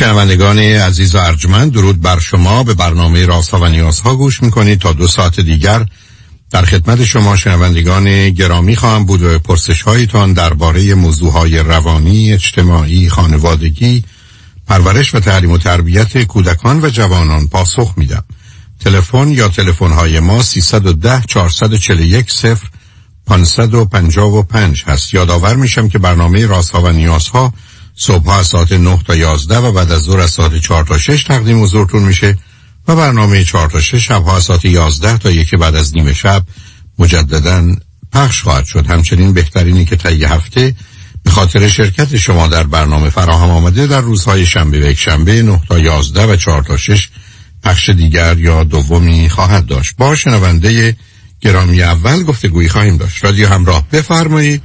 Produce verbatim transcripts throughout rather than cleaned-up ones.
شنوندگان عزیز و ارجمند، درود بر شما. به برنامه رازها و نیازها گوش میکنید. تا دو ساعت دیگر در خدمت شما شنوندگان گرامی خواهم بود و پرسش هایتان درباره موضوعهای روانی، اجتماعی، خانوادگی، پرورش و تعلیم و تربیت کودکان و جوانان پاسخ میدم. تلفن یا تلفن های ما سیصد و ده چهارصد و چهل و یک صفر پانصد و پنجاه و پنج هست. یادآور میشم که برنامه رازها و نیازها صبح از ساعت نه تا یازده و بعد از ظهر از ساعت چهار تا شش تقدیم حضورتون میشه و برنامه چهار تا شش شبها از ساعت یازده تا یک بعد از نیم شب مجدداً پخش خواهد شد. همچنین بهترینی که طی هفته به خاطر شرکت شما در برنامه فراهم آمده در روزهای شنبه و یکشنبه نه تا یازده و چهار تا شش پخش دیگر یا دومی خواهد داشت. با شنونده گرامی اول گفتگویی خواهیم داشت. رادیو همراه، بفرمایید.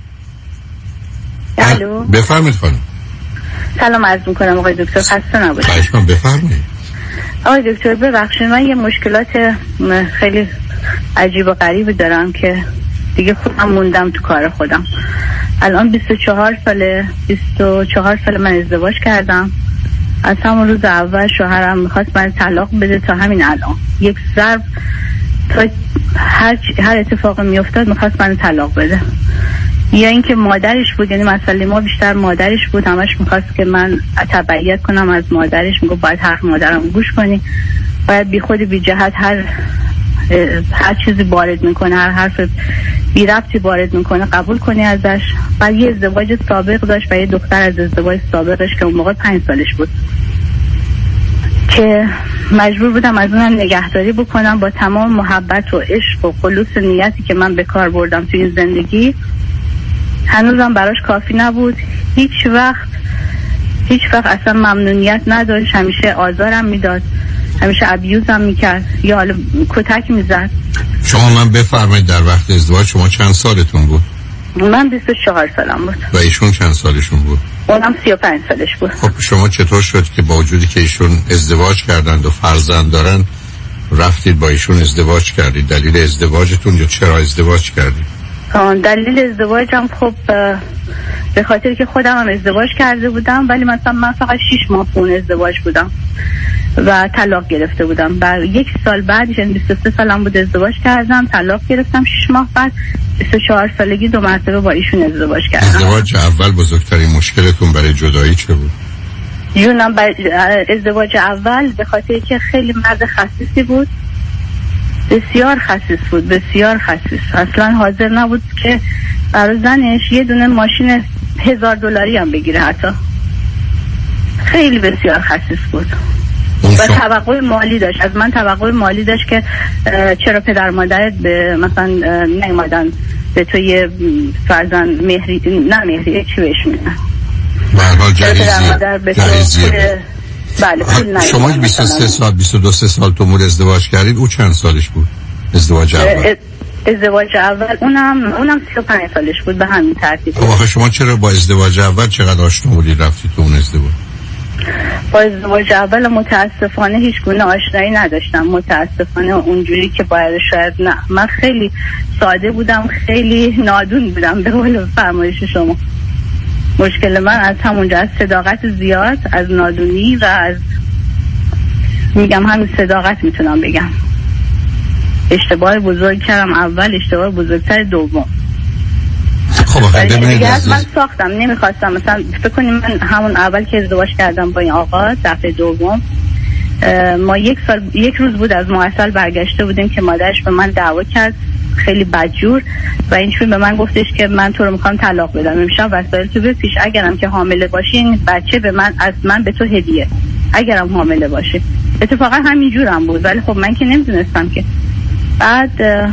الو، بفرمایید خانم. سلام عرض میکنم آقای دکتر، خسته نباشید. خواهش می‌کنم، بفرمایید. آقای دکتر ببخشید، من یه مشکلات خیلی عجیب و غریبی دارم که دیگه خودم موندم تو کار خودم. الان بیست و چهار ساله بیست و چهار سال من ازدواج کردم. از همون روز اول شوهرم میخواست من طلاق بده تا همین الان. یک ضرب تا هر هر اتفاقی میافتاد میخواست من طلاق بده. یا اینکه مادرش بود، یعنی مسئله ما بیشتر مادرش بود، همش میخواست که من تبعیت کنم از مادرش. میگه باید حرف مادرم گوش کنی، باید بی خود بی جهت هر هر چیزی وارد میکنه، هر حرف بی ربطی وارد میکنه قبول کنی ازش. بعد یه ازدواج سابق داشت و یه دختر از ازدواج سابقش که اون موقع پنج سالش بود که مجبور بودم از اونم نگهداری بکنم. با تمام محبت و عشق و خلوص نیتی که من به کار بردم توی این زندگی، هنوزم براش کافی نبود. هیچ وقت هیچ وقت اصلا ممنونیت نداشت، همیشه آزارم میداد، همیشه ابیوزم میکرد یا حالا کتک میزد. شما من بفرمایید در وقت ازدواج شما چند سالتون بود؟ من بیست و چهار سالم بود. و ایشون چند سالشون بود؟ اونم سی و پنج سالش بود. خب شما چطور شد که با وجودی که ایشون ازدواج کردند و فرزند دارن رفتید با ایشون ازدواج کردید؟ دلیل ازدواجتون یا چرا ازدواج کردید؟ دلیل ازدواجم خب به خاطر که خودم هم ازدواج کرده بودم، ولی مثلا من فقط شیش ماه اون ازدواج بودم و طلاق گرفته بودم. بعد یک سال بعدش، یعنی بیست و سه سالم بود ازدواج کردم، طلاق گرفتم. شش ماه بعد بیست و چهار سالگی دو مرتبه با ایشون ازدواج کردم. ازدواج اول بزرگترین مشکلتون برای جدایی چه بود؟ یونم بر... ازدواج اول به خاطر که خیلی مرد خصیصی بود، بسیار خصیص بود، بسیار خصیص. اصلا حاضر نبود که برای زنش یه دونه ماشین هزار دلاری هم بگیره حتی. خیلی بسیار خصیص بود و توقع مالی داشت از من، توقع مالی داشت که چرا پدر مادرت به مثلا نیومدن به تو یه فرزند مهری، نه مهری چی بهش میگن، به هر حال جهیزیه. بله. شما بیست و سه سال بیست و دو سال تو مور ازدواج کردید، او چند سالش بود ازدواج اول؟ ازدواج اول اونم اونم سی و پنج سالش بود به همین ترتیب. خب آخه شما چرا با ازدواج اول چقدر آشنا بودید رفتید تو اون ازدواج؟ با ازدواج اول متاسفانه هیچ گونه آشنایی نداشتم، متاسفانه اونجوری که باید. شاید نه، من خیلی ساده بودم، خیلی نادون بودم به قول فرمایش شما. مشکل من از همونجا، از صداقت زیاد، از نادونی و از میگم همین صداقت میتونم بگم. اشتباه بزرگ کردم اول، اشتباه بزرگتر دوم. خب آخه ببینید من ساختم، نمیخواستم مثلا فکر کنیم من همون اول که ازدواج کردم با این آقا دفعه دوم، ما یک سال یک روز بود از محصل برگشته بودیم که مادرش به من دعوا کرد خیلی بدجور و اینجوری به من گفتش که من تو رو میخوام طلاق بدم، امشب وسایل تو بپیش، اگرم که حامله باشی این بچه به من از من به تو هدیه، اگرم حامله باشی. اتفاقا همینجورم بود، ولی خب من که نمیدونستم که. بعد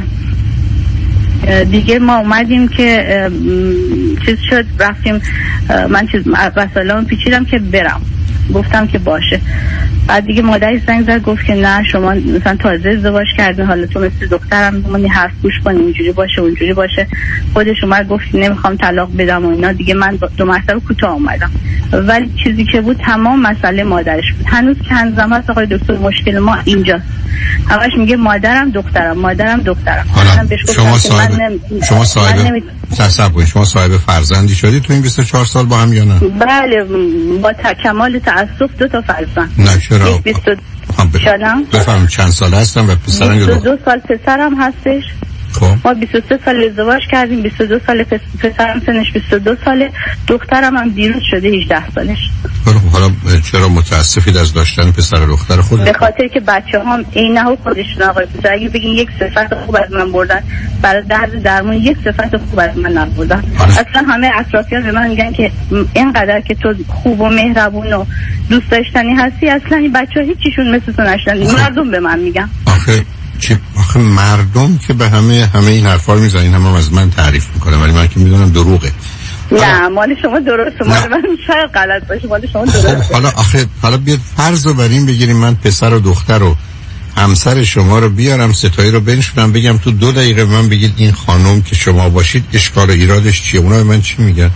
دیگه ما اومدیم که چیز شد، رفتیم، من چیز وسایلام پیچیدم که برم، گفتم که باشه. بعد دیگه مادرش زنگ زد گفت که نه شما مثلا تازه ازدواج کردین، حالا تو مثل دخترم بمونی، حرف گوش کنی، اینجوری باشه اونجوری باشه. خودش اومد گفت نمیخوام طلاق بدم و اینا. دیگه من دو مرتبه کوتاه اومدم، ولی چیزی که بود تمام مسئله مادرش بود. هنوز که هنوزم هست آقای دکتر، مشکل ما اینجاست. همش میگه مادرم دخترم مادرم دخترم. حالا شما صاحب شما صاحب تصور شما صاحب فرزندی شدی تو این بیست و چهار سال با هم یا نه؟ بله با کمال تأسف دو تا فرزند. نه چرا؟ بیست و شدم. بفهم چند سال هستم و پسرم بیست و دو سال پسرم هستش. خب ما بیست و سه سال ازدواج کردیم، بیست و دو سال پسرم سنش بیست و دو ساله، دخترم هم دیروز شده هجده سالش. حالا چرا متاسفید از داشتن پسر و دختر خودت؟ به خاطر که بچه‌هام عینه خودشون آقای پسر اگه بگین یک صفت خوب از من بردن برای درد درمون یک صفت خوب از من نبردن. اصلا همه اطرافیان به من میگن که اینقدر که تو خوب و مهربون و دوست داشتنی هستی اصلا این بچه‌ها هیچیشون مثل تو نشدن. مردم به من میگن. آخه چی آخه مردم که به همه همه این حرفا رو میزنن، هم, هم از من تعریف میکنه ولی من که میدونم دروغه. نه مال شما درسته، مال من شاید غلط باشه، مال شما درسته. حالا آخه حالا بیاد فرض رو بر این بگیریم من پسر و دختر و همسر شما رو بیارم ستایی رو بنشونم بگم تو دو دقیقه من بگید این خانم که شما باشید اشکال و ایرادش چیه، اونا به من چی میگن؟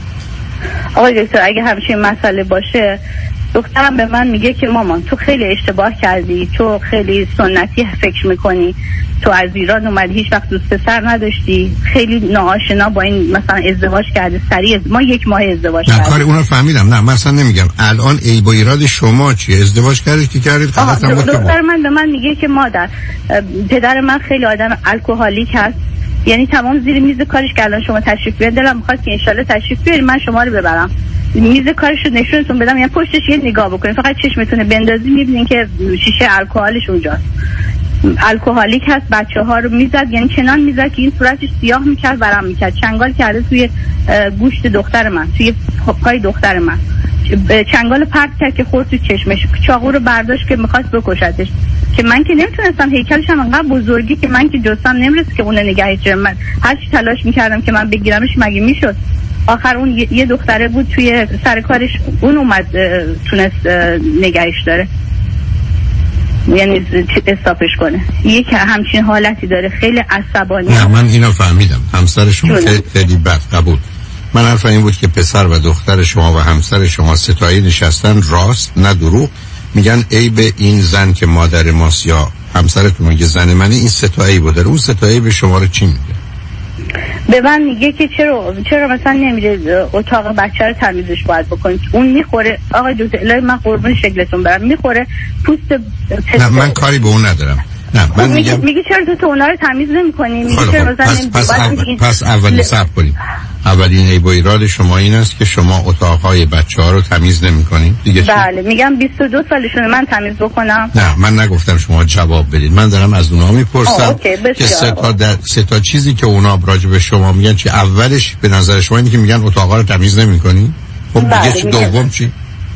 آقای دکتر اگه همچین مسئله باشه دخترم به من میگه که مامان تو خیلی اشتباه کردی، تو خیلی سنتی فکر میکنی، تو از ایران اومدی هیچ وقت دوست پسر نداشتی، خیلی ناآشنا با این مثلا ازدواج کردی سریع، ما یک ماه ازدواج کردیم. نه کاری اونو فهمیدم، نه مثلا نمیگم الان عیب و ایراد شما چیه؟ ازدواج کردید که کردید غلطم بود. دختر من به من میگه که مادر پدر من خیلی آدم الکلیک هست، یعنی تمام زیر میز کارش که الان شما تشریف بیارید دلم میخواد که انشالله تشریف بیارید من شما رو ببرم میز کارش رو نشونتون بدم، یعنی پشتش یه نگاه بکنید فقط چشمتون بندازید میبینین که شیشه الکلیش اونجاست. الکلیک هست، بچه ها رو میزد، یعنی چنان میزد که این صورتش سیاه میکرد ورم میکرد، چنگال کرده توی گوشت دختر من، توی پای دختر من چنگال پرت کرد که خورد تو چشمش، چاقو رو برداشت که میخواست بکشتش که من که نمیتونستم، هیکلش هم انقدر بزرگی که من که جستم نمیرسه که اون نگهش دارم، من هر چی تلاش میکردم که من بگیرمش مگه میشد. آخر اون یه دختره بود توی سر کارش اون اومد تونست نگهش داره، یعنی استاپش کنه. یک همچین حالتی داره، خیلی عصبانی. نه من اینو فهمیدم، همسر شما خیلی, خیلی بد قبول. من حرف این بود که پسر و دختر شما و همسر شما ستایی نشستن راست نه دروغ میگن عیب این زن که مادر ماست یا همسرتون میگه زن منه، این ستایی بود. اون ستایی به شما رو چی میگه؟ به من میگه که چرا چرا مثلا نمیره اتاق بچه رو تمیزش باید بکنید، اون میخوره. آقای دکتر الهی من قربون شکلتون برم، میخوره پوست نه من کاری به اون ندارم. نه من میگه میگم میگه چرا تو تو اونا رو تمیز نمی‌کنی؟ میگه چرا مثلا پس پس, اول پس اولی صبر کنید. اولین عیب و ایراد شما این است که شما اتاق‌های بچه‌ها رو تمیز نمی‌کنید. دیگه بله میگم بیست و دو سالشونه من تمیز بکنم. نه من نگفتم شما جواب بدید، من دارم از اونها میپرسم که سه تا در... سه تا چیزی که اونا راجع به شما میگن چی. اولش به نظر شما اینه که میگن اتاق‌ها رو تمیز نمی‌کنی. خب دیگه چی دوم چی؟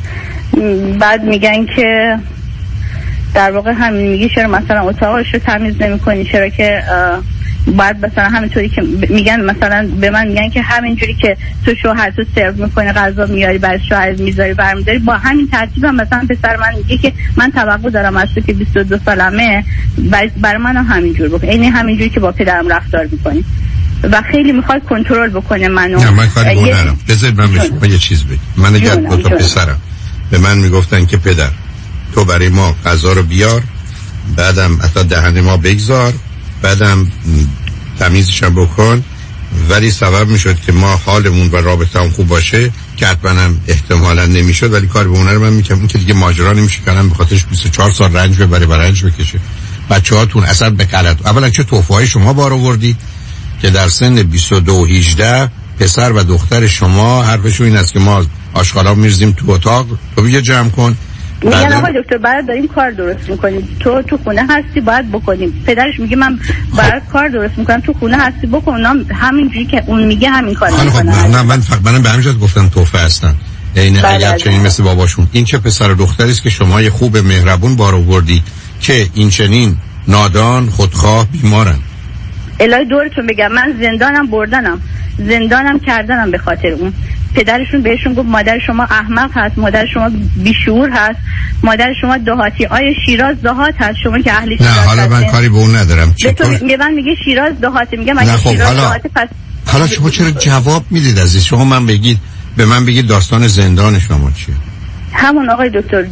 بعد میگن که در واقع همین میگه چرا مثلا اتاقش رو تمیز نمی‌کنی، چرا که بعد مثلا همینطوری که میگن مثلا به من میگن که همینجوری که تو شوهر تو سرو می‌کنی غذا میاری برای شوهر میذاری برمی‌داری با همین ترتیب هم مثلا پسر من میگه که من توقع دارم از تو که بیست و دو سالمه برای منم همینجور بکن، یعنی همینجوری که با پدرم رفتار می‌کنی و خیلی میخواد کنترل بکنه منو. نه من کاری ندارم. بذارید من بهش یه چیز بگم. من اگر دو تا پسرم به من میگفتن که پدر تو برای ما غذا رو بیار، بعدم حتی دهن ما بگذار، بعدم تمیزش هم بکن، ولی سبب میشد که ما حالمون و رابطه هم خوب باشه که حتما هم احتمالا نمیشد، ولی کار به اونه رو من میکنم. این که دیگه ماجرا نمیشه کنم به خاطرش بیست و چهار سال رنج ببره و رنج بکشه. بچه هاتون اصلا به غلط. اولا چه توفه های شما بار آوردی که در سن بیست و دو و هجده پسر و دختر شما حرفشون این است که ما آشغالا میرزیم تو اتاق، تو بیا جمع کن. میگن آقا دکتر باید داریم کار درست میکنیم، تو تو خونه هستی باید بکنیم. پدرش میگه من باید کار درست میکنم، تو خونه هستی بکن. همینجوری که اون میگه همین کار میکنم. نه من منم به همین جهت گفتم توفه هستن، یعنی اگر چنین مثل باباشون. این چه پسر و دختری است که شما یه خوب مهربون بار آوردی که این چنین نادان خودخواه بیمارن. الهی دورتون بگم من زندانم بردنم، زندانم کردنم به خاطر اون. پدرشون بهشون گفت مادر شما احمق هست، مادر شما بیشعور هست، مادر شما دهاتی. آیا شیراز دهات هست شما که اهل شیراز؟ نه حالا من کاری به اون ندارم. چطور میگه من میگه شیراز دهاته، میگم اگه خب شیراز حالا... دهاته پس حالا شما چرا جواب میدید عزیز؟ شما من بگید به من بگید داستان زندان شما چیه؟ همون آقای دکتر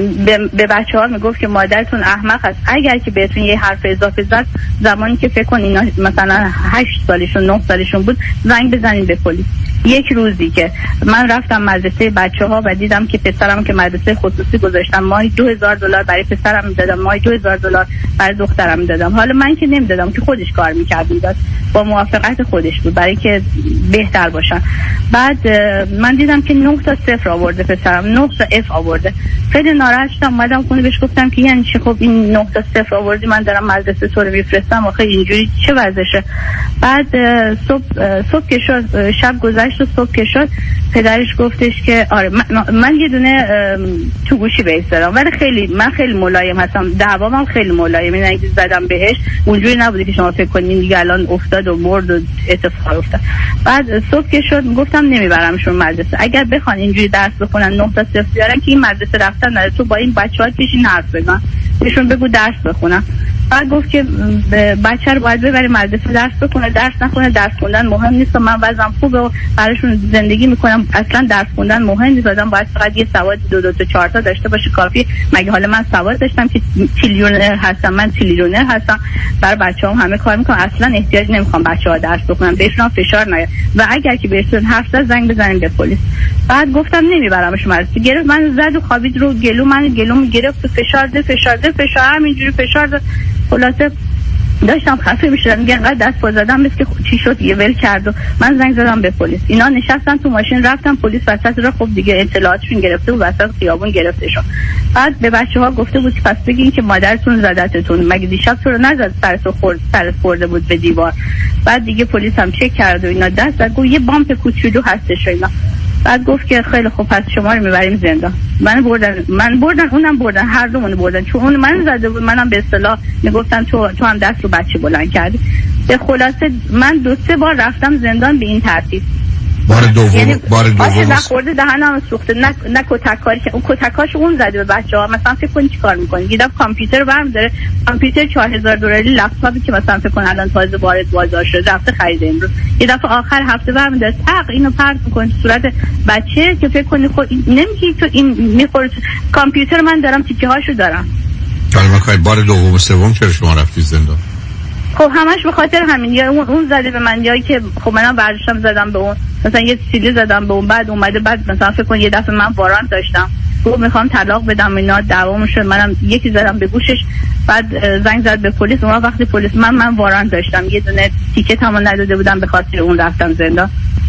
به بچه ها میگفت که مادرتون احمق است، اگر که بهتون یه حرف اضافه زد زمانی که فکر کن اینا مثلا هشت سالشون نه سالشون بود زنگ بزنین به پلیس. یک روزی که من رفتم مدرسه بچه ها و دیدم که پسرم که مدرسه خصوصی گذاشتم ماهی دو هزار دلار برای پسرم میدادم، ماهی دو هزار دلار برای دخترم میدادم. حالا من که نمیدادم که خودش کار میکرد، میداد با موافقت خودش بود برای که بهتر باشن. بعد من دیدم که نه تا صفر آورده پسرم، نه تا اف آورده. خیلی ناراحت شدم، اومدم خونه بهش گفتم که یعنی چی؟ خب این نه تا صفر آوردی، من دارم مدرسه تو رو میفرستم، آخه اینجوری چه وضعشه؟ بعد صبح صبح که شد، شب گذشت و صبح که شد پدرش گفتش که آره من, من یه دونه تو گوشی بهش زدم، ولی خیلی من خیلی ملایم هستم، دعوامم خیلی ملایم، این اگه زدم بهش اونجوری نبوده که شما فکر کنین دیگه الان افتاد و مرد و اتفاق افتاد. بعد صبح که شد گفتم نمیبرمشون مدرسه، اگر بخوان اینجوری درس بخونن نه تا صفر بیارن که این مدرسه رفتن نداره، تو با این بچه‌ها پیشین حرف بزن، بهشون بگو درس بخونن. بعد گفت که بچه رو باید ببری مدرسه درس بکنه، درس نخونه، درس خوندن مهم نیست، من وضعم خوبه و براشون زندگی میکنم، اصلا درس خوندن مهم نیست، آدم باید فقط یه سواد دو دو تا چهار تا داشته باشه کافی. مگه حالا من سواد داشتم که تریلیونر هستم؟ من تریلیونر هستم، برای بچه‌هام همه کار میکنم، اصلا احتیاج نمیخوام بچه‌ها درس بخونن، بهشون فشار نیاد و اگر که بهشون حرف زد زنگ بزنین به پلیس. بعد گفتم نمیبرمش مدرسه، گرفت من زد و خوابید رو گلو من، گلوم گرفت، فشار ده فشار ده فشار همینجوری فشار ده. خلاصه داشتم خفه میشدم، میگن انقدر دست پا زدم بس که چی شد یه ول کرد و من زنگ زدم به پلیس. اینا نشستن تو ماشین رفتم پلیس، وسط را خب دیگه اطلاعاتشون گرفته و وسط خیابون گرفته شد. بعد به بچه‌ها گفته بود پس بگین که مادرتون زدتتون، مگه دیشب تو رو نزد، سرتو خورد سرت خورده بود به دیوار. بعد دیگه پلیس هم چک کرد و اینا دست زد، گفت یه بامپ کوچولو هستش و اینا. بعد گفت که خیلی خوب پس شما رو میبریم زندان. من بردن من بردن اونم بردن، هر دومون بردن، چون اون من زده بود، منم به اصطلاح میگفتن تو تو هم دست رو بچه بلند کردی. به خلاصه من دو سه بار رفتم زندان به این ترتیب. بار دوم یعنی بار دوم نخورده دهنم سوخته، نه نه کتککاری که اون کتکاش اون زده به بچه‌ها. مثلا فکر کنید چیکار می‌کنی؟ دیدم کامپیوتر برم داره، کامپیوتر چهار هزار دلاری، لپتاپی که مثلا فکر کن الان تازه وارد بازار شده رفته خریده امروز، یه دفعه آخر هفته برم داره تق اینو پرت می‌کنه صورت بچه که فکر کنی خود نمیگی تو این می‌خوره کامپیوتر من دارم تیکه‌هاشو دارم. حالا می‌خوای بار دوم و سوم چرا شما رفتی زندان؟ خب همش به خاطر همین، یا اون اون زده به من، یا که خب منم برداشتم زدم به اون، مثلا یه سیلی زدم به اون، بعد اومده بعد مثلا فکر کن یه دفعه من وارانت داشتم گفت میخوام طلاق بدم اینا دعوامون شد، منم یکی زدم به گوشش، بعد زنگ زد به پلیس. اون وقتی پلیس من من وارانت داشتم، یه دونه تیکت هم نداده بودم، به خاطر اون رفتم زندان.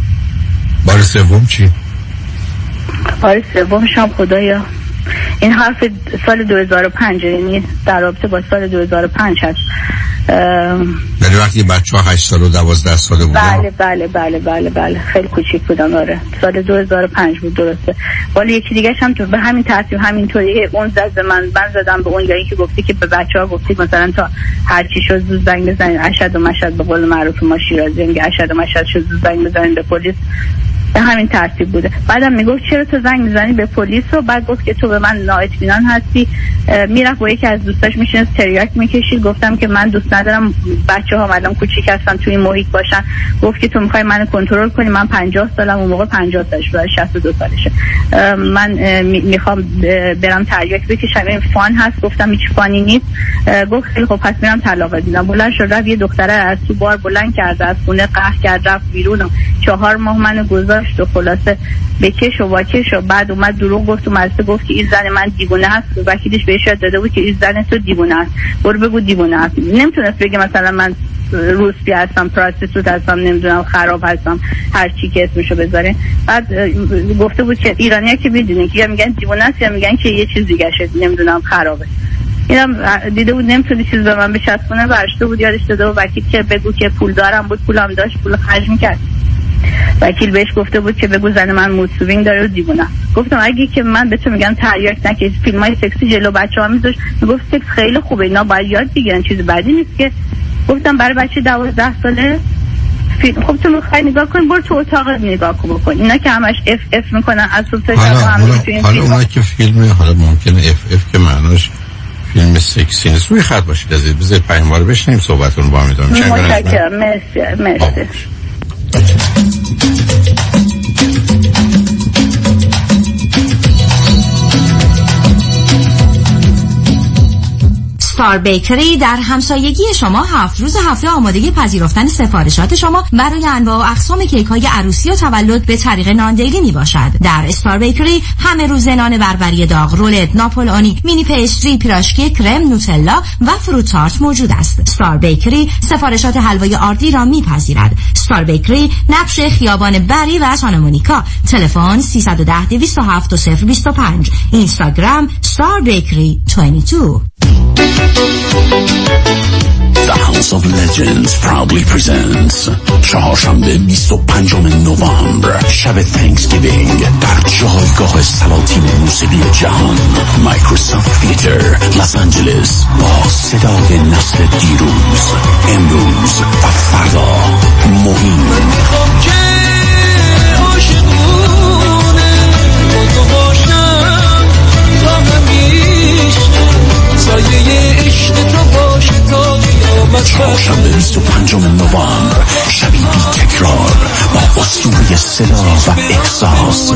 بار سوم چی؟ بار سومش هم خدایا این حرف سال دو هزار و پنج، یعنی در رابطه با سال دو هزار و پنج هست. یعنی وقتی بچه ها هشت سال و دوازده ساله بودن؟ بله بله بله بله بله خیلی کوچیک بودن. آره سال دو هزار و پنج بود درسته. ولی یکی دیگه هم تو به همین ترتیب همینطوری اون زد به من، من زدم به اون، یا اینکه گفتی که به بچه ها گفتی مثلا تا هر چی شد زود زنگ بزنین، اشد و مشد به قول معروف ما شیرازی میگه اشد و مشد شد زود زنگ بزنین به پلیس. به همین ترتیب بوده. بعدم میگفت چرا تو زنگ میزنی به پلیس؟ و بعد گفت که تو به من نااطمینان هستی. میرفت با یکی از دوستاش میشینه تریاک میکشید. گفتم که من دوست ندارم بچه‌ها الان کوچیک هستن توی محیط باشن. گفت که تو میخوای منو کنترل کنی، من پنجاه سالم، اون موقع پنجاه سالش بود، شصت و دو سالشه. من میخوام برم تریاک بکشم، این فان هست. گفتم هیچ فانی نیست. گفت خیلی خب پس میرم طلاق دیدم. بلند شد رفت یه دختره از تو بار بلند کرد، از خونه قهر کرد، رفت بیرون. چهار ماه منو گذاشت و خلاصه بکش و واکش و بعد اومد دروغ گفت و مدرسه گفت که این زن من دیوونه هست. وکیلش بهش یاد داده بود که این زن تو دیوونه است، برو بگو دیوونه است. نمیتونست بگه مثلا من روسپی هستم، پراستیتوت هستم، نمیدونم خراب هستم، هر چی که اسمشو بذارین. بعد گفته بود که ایرانی‌ها که میدونن که یا میگن دیوونه است یا میگن که یه چیز دیگه شد، نمیدونم خرابه. اینم دیده بود نمیتونه چیز به من بچسبونه، برشته بود یادش داده بود وکیل که بگو که پول دارم بود، پولم داشت، پول خرج میکرد. وکیل بهش گفته بود که بگو زن من مود سوینگ داره و دیوونه. گفتم اگه که من به تو میگم تریاک نکش، فیلمای سکسی جلو بچه‌ها میذاشت، میگفت سکس خیلی خوبه، اینا باید یاد بگیرن، چیز بدی نیست که. گفتم برای بچه دوازده ساله فیلم خب تو میخوای نگاه کن، برو تو اتاقت نگاه کن بکن. اینا که همش اف اف میکنن از صبح تا شب هم میتونن. حالا اونا که فیلم، حالا ممکنه اف اف که معناش فیلم سکسی نیست. روی خط باشید از این بذارید پیام رو بشنیم صحبتون با هم ادامه میشه. متشکرم. مرسی مرسی. ستار بیکری در همسایگی شما هفت روز هفته آمادگی پذیرفتن سفارشات شما برای انواع و اقسام کیک های عروسی و تولد به طریق ناندیلی می باشد. در استار بیکری همه روز نان بربری داغ، رولت، ناپولئونی، مینی پیستری، پیراشکی، کرم، نوتلا و فروت تارت موجود است. استار بیکری سفارشات حلوای آردی را میپذیرد. استار بیکری نقش خیابان بری و سانتا مونیکا. تلفن سه یک صفر دویست و هفت دو صفر دو پنج. اینستاگرام استار بیکری بیست و دو. The House of Legends proudly presents چهارشنبه بیست و پنجم نوامبر شب تانکسگیوینگ در جایگاه سلاطین موسیقی جهان مایکروسافت تئاتر لس آنجلس با صدای نسل دیروز، امروز و فردا. مهم چهارشنبه بیست و پنجم نوامبر شبی بی تکرار با اسطوره صدا و احساس.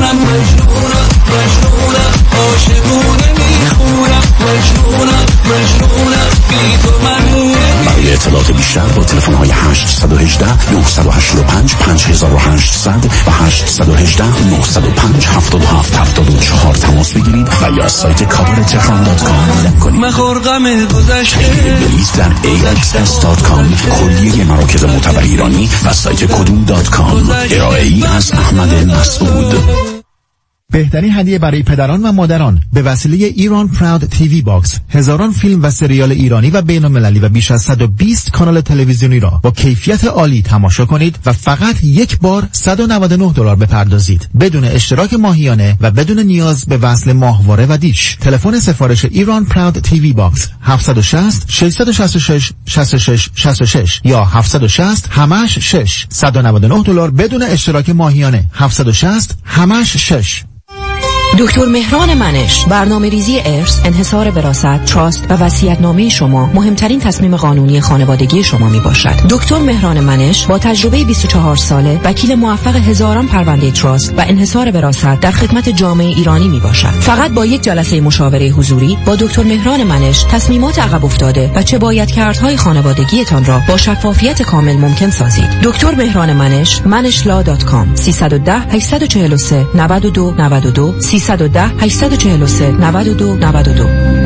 برای اطلاعات بیشتر با تلفن های هشت یک هشت نه هشت پنج پنج هشت صفر صفر و هشت یک هشت نه صفر پنج هفت هفت هفت چهار تماس بگیرید و یا سایت کاور تهران دات کام لینک کنید. مخور غم گذشته بلیط در ای اکس اس دات کام کلیه مراکز معتبر ایرانی و سایت کدوم دات کام. ارائه ای از احمد مسعود. بهترین هدیه برای پدران و مادران به وسیله ایران پراود تیوی باکس، هزاران فیلم و سریال ایرانی و بین‌المللی و بیش از صد و بیست کانال تلویزیونی را با کیفیت عالی تماشا کنید و فقط یک بار صد و نود و نه دلار بپردازید بدون اشتراک ماهیانه و بدون نیاز به وصل ماهواره و دیش. تلفن سفارش ایران پراود تیوی باکس هفت شش صفر شش شش شش شش شش شش شش یا هفت شش صفر همش شش. صد و نود و نه دلار بدون اشتراک ماهیانه. هفت شش صفر همش شش. دکتر مهران منش، برنامه ریزی ارث، انحصار وراثت، تراست و وصیت‌نامه شما مهمترین تصمیم قانونی خانوادگی شما می باشد. دکتر مهران منش با تجربه بیست و چهار ساله، وکیل موفق هزاران پرونده تراست و انحصار وراثت در خدمت جامعه ایرانی می باشد. فقط با یک جلسه مشاوره حضوری با دکتر مهران منش تصمیمات عقب افتاده و چه باید کردهای خانوادگیتان را با شفافیت کامل ممکن سازید. دکتر مهران منش، منش لا دات کام. سیصد و ده هشتصد و چهل و سه نود و دو نود و دو سیصد و ده هشتصد و چهل و سه نود و دو نود و دو.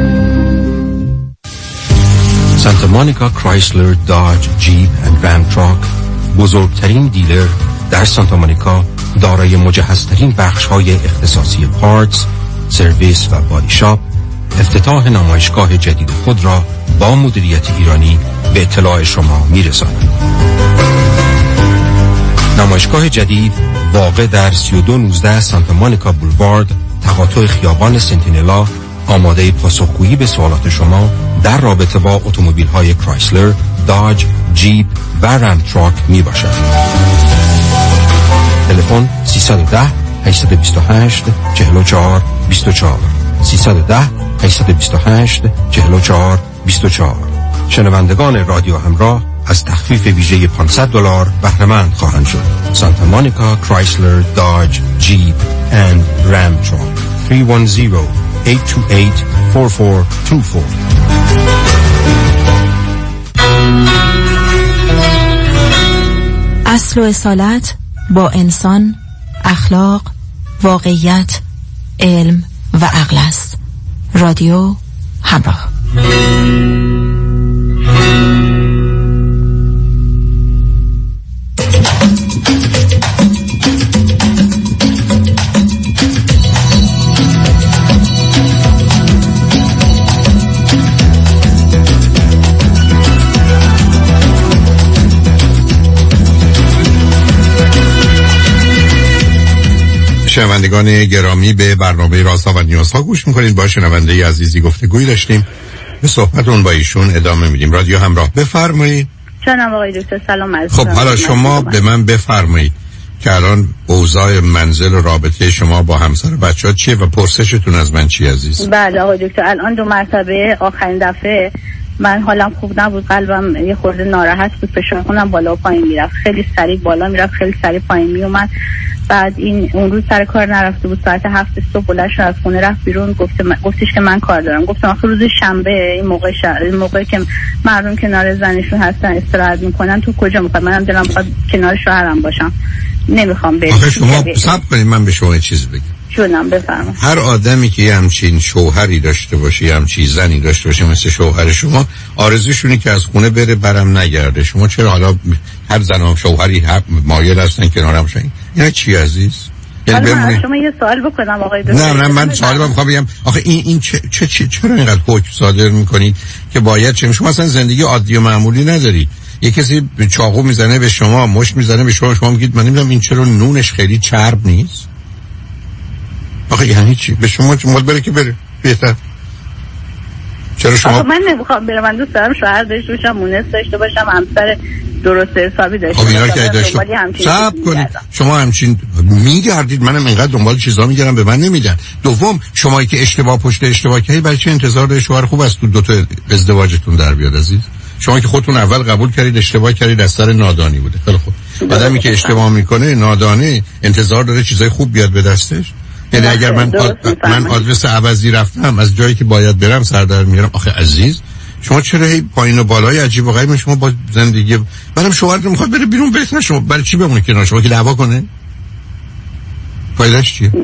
سانتا مونیکا کرایسلر داج جیپ اند رام تراک، بزرگترین دیلر در سانتا مونیکا، دارای مجهزترین بخش‌های اختصاصی پارتس، سرویس و بادی شاپ، افتتاح نمایشگاه جدید خود را با مدیریت ایرانی به اطلاع شما می‌رساند. نمایشگاه جدید واقع در سی و دو نوزده سانتا مونیکا بولوارد، تقاطع خیابان سنتینلا، آماده پاسخگویی به سوالات شما در رابطه با اتومبیل‌های کرایسلر، داج، جیپ و رام تراک می باشد. تلفن سیصد و ده هشتصد و بیست و هشت چهل و چهار بیست و چهار سیصد و ده هشتصد و بیست و هشت چهل و چهار بیست و چهار. شنوندگان رادیو همراه از تخفیف ویژه پانصد دلار بهره مند خواهند شد. سانتا مونیکا کرایسلر داج جیپ اند رام تراک سه یک صفر هشت دو هشت چهار چهار دو چهار. اصل و اصالت با انسان، اخلاق، واقعیت، علم و عقل است. رادیو همراه. شنوندگان گرامی، به برنامه رازها و نیازها گوش میکنید. با شنونده عزیزی گفتگویی داشتیم، به صحبتون با ایشون ادامه میدیم. رادیو همراه، بفرمایید. جناب آقای دکتر سلام عرض. خب حالا شما به من بفرمایید که الان اوضاع منزل و رابطه شما با همسر و بچه‌ها چیه و پرسشتون از من چی عزیز؟ بله آقای دکتر، الان دو مرتبه آخرین دفعه من حالم خوب نبود، قلبم یه خورده ناراحت بود، فشار خونم بالا و پایین میرفت، خیلی سریع بالا میرفت خیلی سریع پایین میومد. بعد این اون روز سر کار نرفته بود، ساعت هفت صبح بلند شد از خونه رفت بیرون، گفت گفتش که من کار دارم. گفتم آخه روز شنبه این موقع شهر این موقعی که مردم کنار زنشون هستن استراحت میکنن تو کجا میخواد؟ منم دلم میخواد کنار شوهرم باشم، نمیخوام برم. آخه شما صبر کنید من به شما یه چیز بگم. جونم بفرمایید. هر آدمی که یه همچین شوهری داشته باشه، یه همچین زنی داشته باشه مثل شوهر شما، آرزوشونه که از خونه بره برم نگرده. شما چرا حالا هر زن و شوهری مایل هستن کنارم شین؟ یعنی چی عزیز؟ یعنی من شما یه سوال بکنم آقای دکتر؟ نه نه من سوال میخوام بگم آخه این این چه چه, چه چرا اینقدر حکم صادر میکنید که باید چه؟ شما اصلا زندگی عادی و معمولی ندارید. یه کسی چاقو میزنه به شما، مشت میزنه به شما، شما میگید من نمیدونم این چرا نونش خیلی چرب نیست. آخه یعنی چی؟ به شما چه مال بره که بره بهتر. چرا شما؟ آخه من نمیخوام برم، من دوست دارم شوهر داشته باشم، مونس داشته باشم، همسر درست حسابی داشته باشم. خب اینا که داشته صبر کنید. شما همچین میگردید، منم اینقدر دنبال چیزا میگردم به من نمیدن. دوم شمایی که اشتباه پشت اشتباه کردید برای چه انتظار دارید شوهر خوب است تو دو تا ازدواجتون در بیاد عزیز؟ شما که خودتون اول قبول کردید اشتباه کردید از سر نادانی بوده. خیلی خوب. آدمی که اشتباه میکنه نادانه انتظار داره چیزای خوب بیاد به دستش؟ یعنی اگر من آد... من آدرس عوضی رفتم از جایی که باید برم سر در میارم. آخه عزیز شما چرا هی پایین و بالای عجیب و غریب شما با زندگی منم شوهرتون میخواد بره بیرون بهتر شما برای چی بمونه کنار شما که دعوا کنه؟ فایدهش چیه؟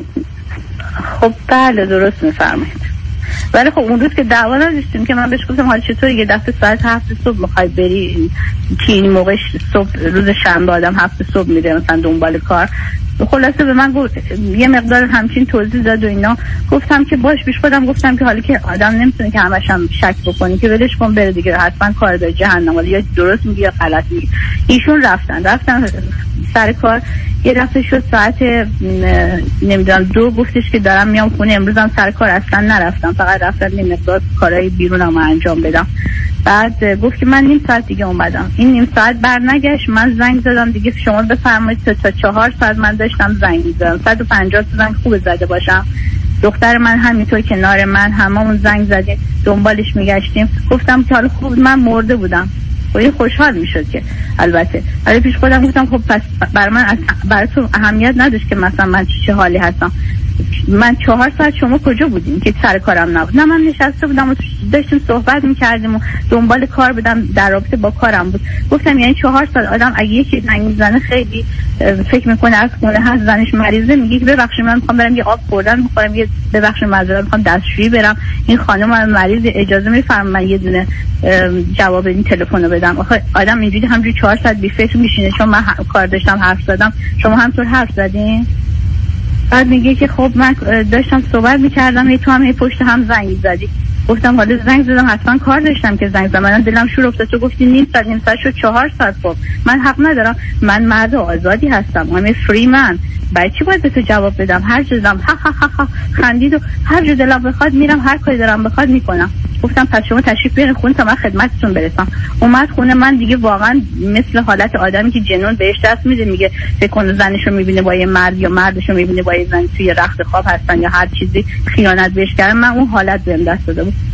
خب بله درست میفرمایید. ولی خب اون روز که دعوا نداشتیم که من بهش گفتم حالا چطور یه دفعه ساعت هفت صبح میخوای بری که این موقع صبح روز شنبه آدم هفت صبح میره مثلا دنبال کار. خلاصه به من گفت یه مقدار همچین توضیح داد و اینا. گفتم که باش پیش خودم گفتم که حالا که آدم نمیتونه که همش هم شک بکنی که ولش کن بره دیگه، حتما کار داره جهنم، ولی یا درست میگه یا غلط میگه. ایشون رفتن رفتن سر کار. یه دفعه شد ساعت نمیدونم دو گفتش که دارم میام خونه، امروزم سر کار اصلا نرفتم، فقط رفتم یه مقدار کارهای بیرونم انجام بدم. بعد گفت که من نیم ساعت دیگه اومدم. این نیم ساعت برنگشت، من زنگ زدم دیگه شما بفرمایید تا چهار ساعت من داشتم زنگ می‌زدم، صد و پنجاه تا زنگ خوب زده باشم. دختر من همینطور کنار من، هممون زنگ زدیم دنبالش میگشتیم. گفتم که حالا خوب من مرده بودم، خیلی خوشحال میشد که البته. ولی پیش خودم گفتم خب پس برای من برای تو اهمیت نداشت که مثلا من چه حالی هستم. من چهار ساعت شما کجا بودیم که سر کارم نبود؟ نه من نشسته بودم و داشتیم صحبت میکردیم و دنبال کار بودم، در رابطه با کارم بود. گفتم یعنی چهار ساعت آدم اگه یکی زنگ میزنه خیلی فکر میکنه از خونه هست زنش مریضه، میگه که ببخشید من میخوام برم یه آب خوردن میخوام، یه ببخشید معذرت میخوام دستشویی برم، این خانم من مریض اجازه میفرمایید من یه دونه جواب این تلفن رو بدم. آخه آدم اینجوری همجوری چهار ساعت بی فکر میشینه. چون من کار داشتم حرف زدم، شما همطور حرف زدین. بعد میگه که خب من داشتم صحبت میکردم یه تو هم یه پشت هم زنگ زدی. گفتم حالا زنگ زدم حتما کار داشتم که زنگ زدم، من دلم شور افتاد. تو گفتی نیم ساعت نیم ساعت شد چهار ساعت. خب من حق ندارم، من مرد آزادی هستم، من فری من، برای چی باید به تو جواب بدم؟ هر چیز دارم ها ها ها خندید و هر جا دلم بخواد میرم، هر کاری دارم بخواد میکنم. گفتم پس شما تشریف بیارین خونه تا من خدمتتون برسم. اومد خونه من دیگه واقعا مثل حالت آدمی که جنون بهش دست میده، میگه فکر کنه زنشو میبینه با یه مرد یا مردشو میبینه با یه زن توی رخت خواب هستن یا هر چیزی خیانت بهش کردن. من اون حالت بهم دست داده بود.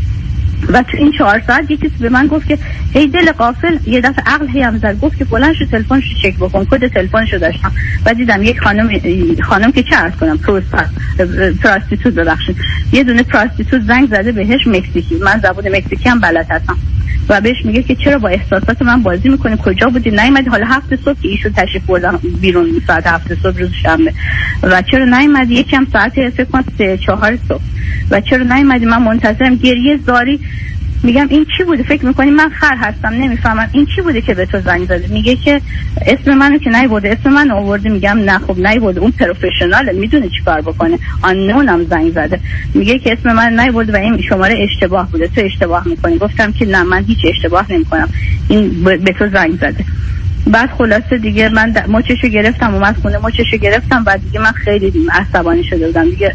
و تو این چهار ساعت یکی به من گفت که ای دل غافل، یه دفعه عقل هم زد، گفت که بلند شو تلفنشو چک بکن. کد تلفنشو داشتم و دیدم یک خانم خانم که چه عرض کنم پراستیتوت ببخشید یه دونه پراستیتوت زنگ زده بهش، مکزیکی، من زبان مکزیکی هم بلد هستم، و بهش میگه که چرا با احساسات من بازی میکنی، کجا بودی نیومدی؟ حالا هفت صبح که ایشون تشریف بردن بیرون ساعت هفت صبح روز شنبه، و چرا نیومدی؟ یکم ساعت فکر کنم سه چهار صبح، و چرا نیومدی؟ من منتظرم. گریه زاری. میگم این چی بوده؟ فکر میکنی من خر هستم نمیفهمم این چی بوده که به تو زنگ زده؟ میگه که اسم منو که نیورده، اسم من آورده. میگم نه خب نیورده، اون پروفشناله میدونه چیکار بکنه، آنونم زنگ زده. میگه که اسم من نیورده و این شماره اشتباه بوده، تو اشتباه میکنی. گفتم که نه من هیچ اشتباه نمیکنم، این به تو زنگ زده. بعد خلاصه دیگه من مچشو گرفتم، اومد خونه مچشو گرفتم، بعد دیگه من خیلی عصبانی شده بودم دیگه.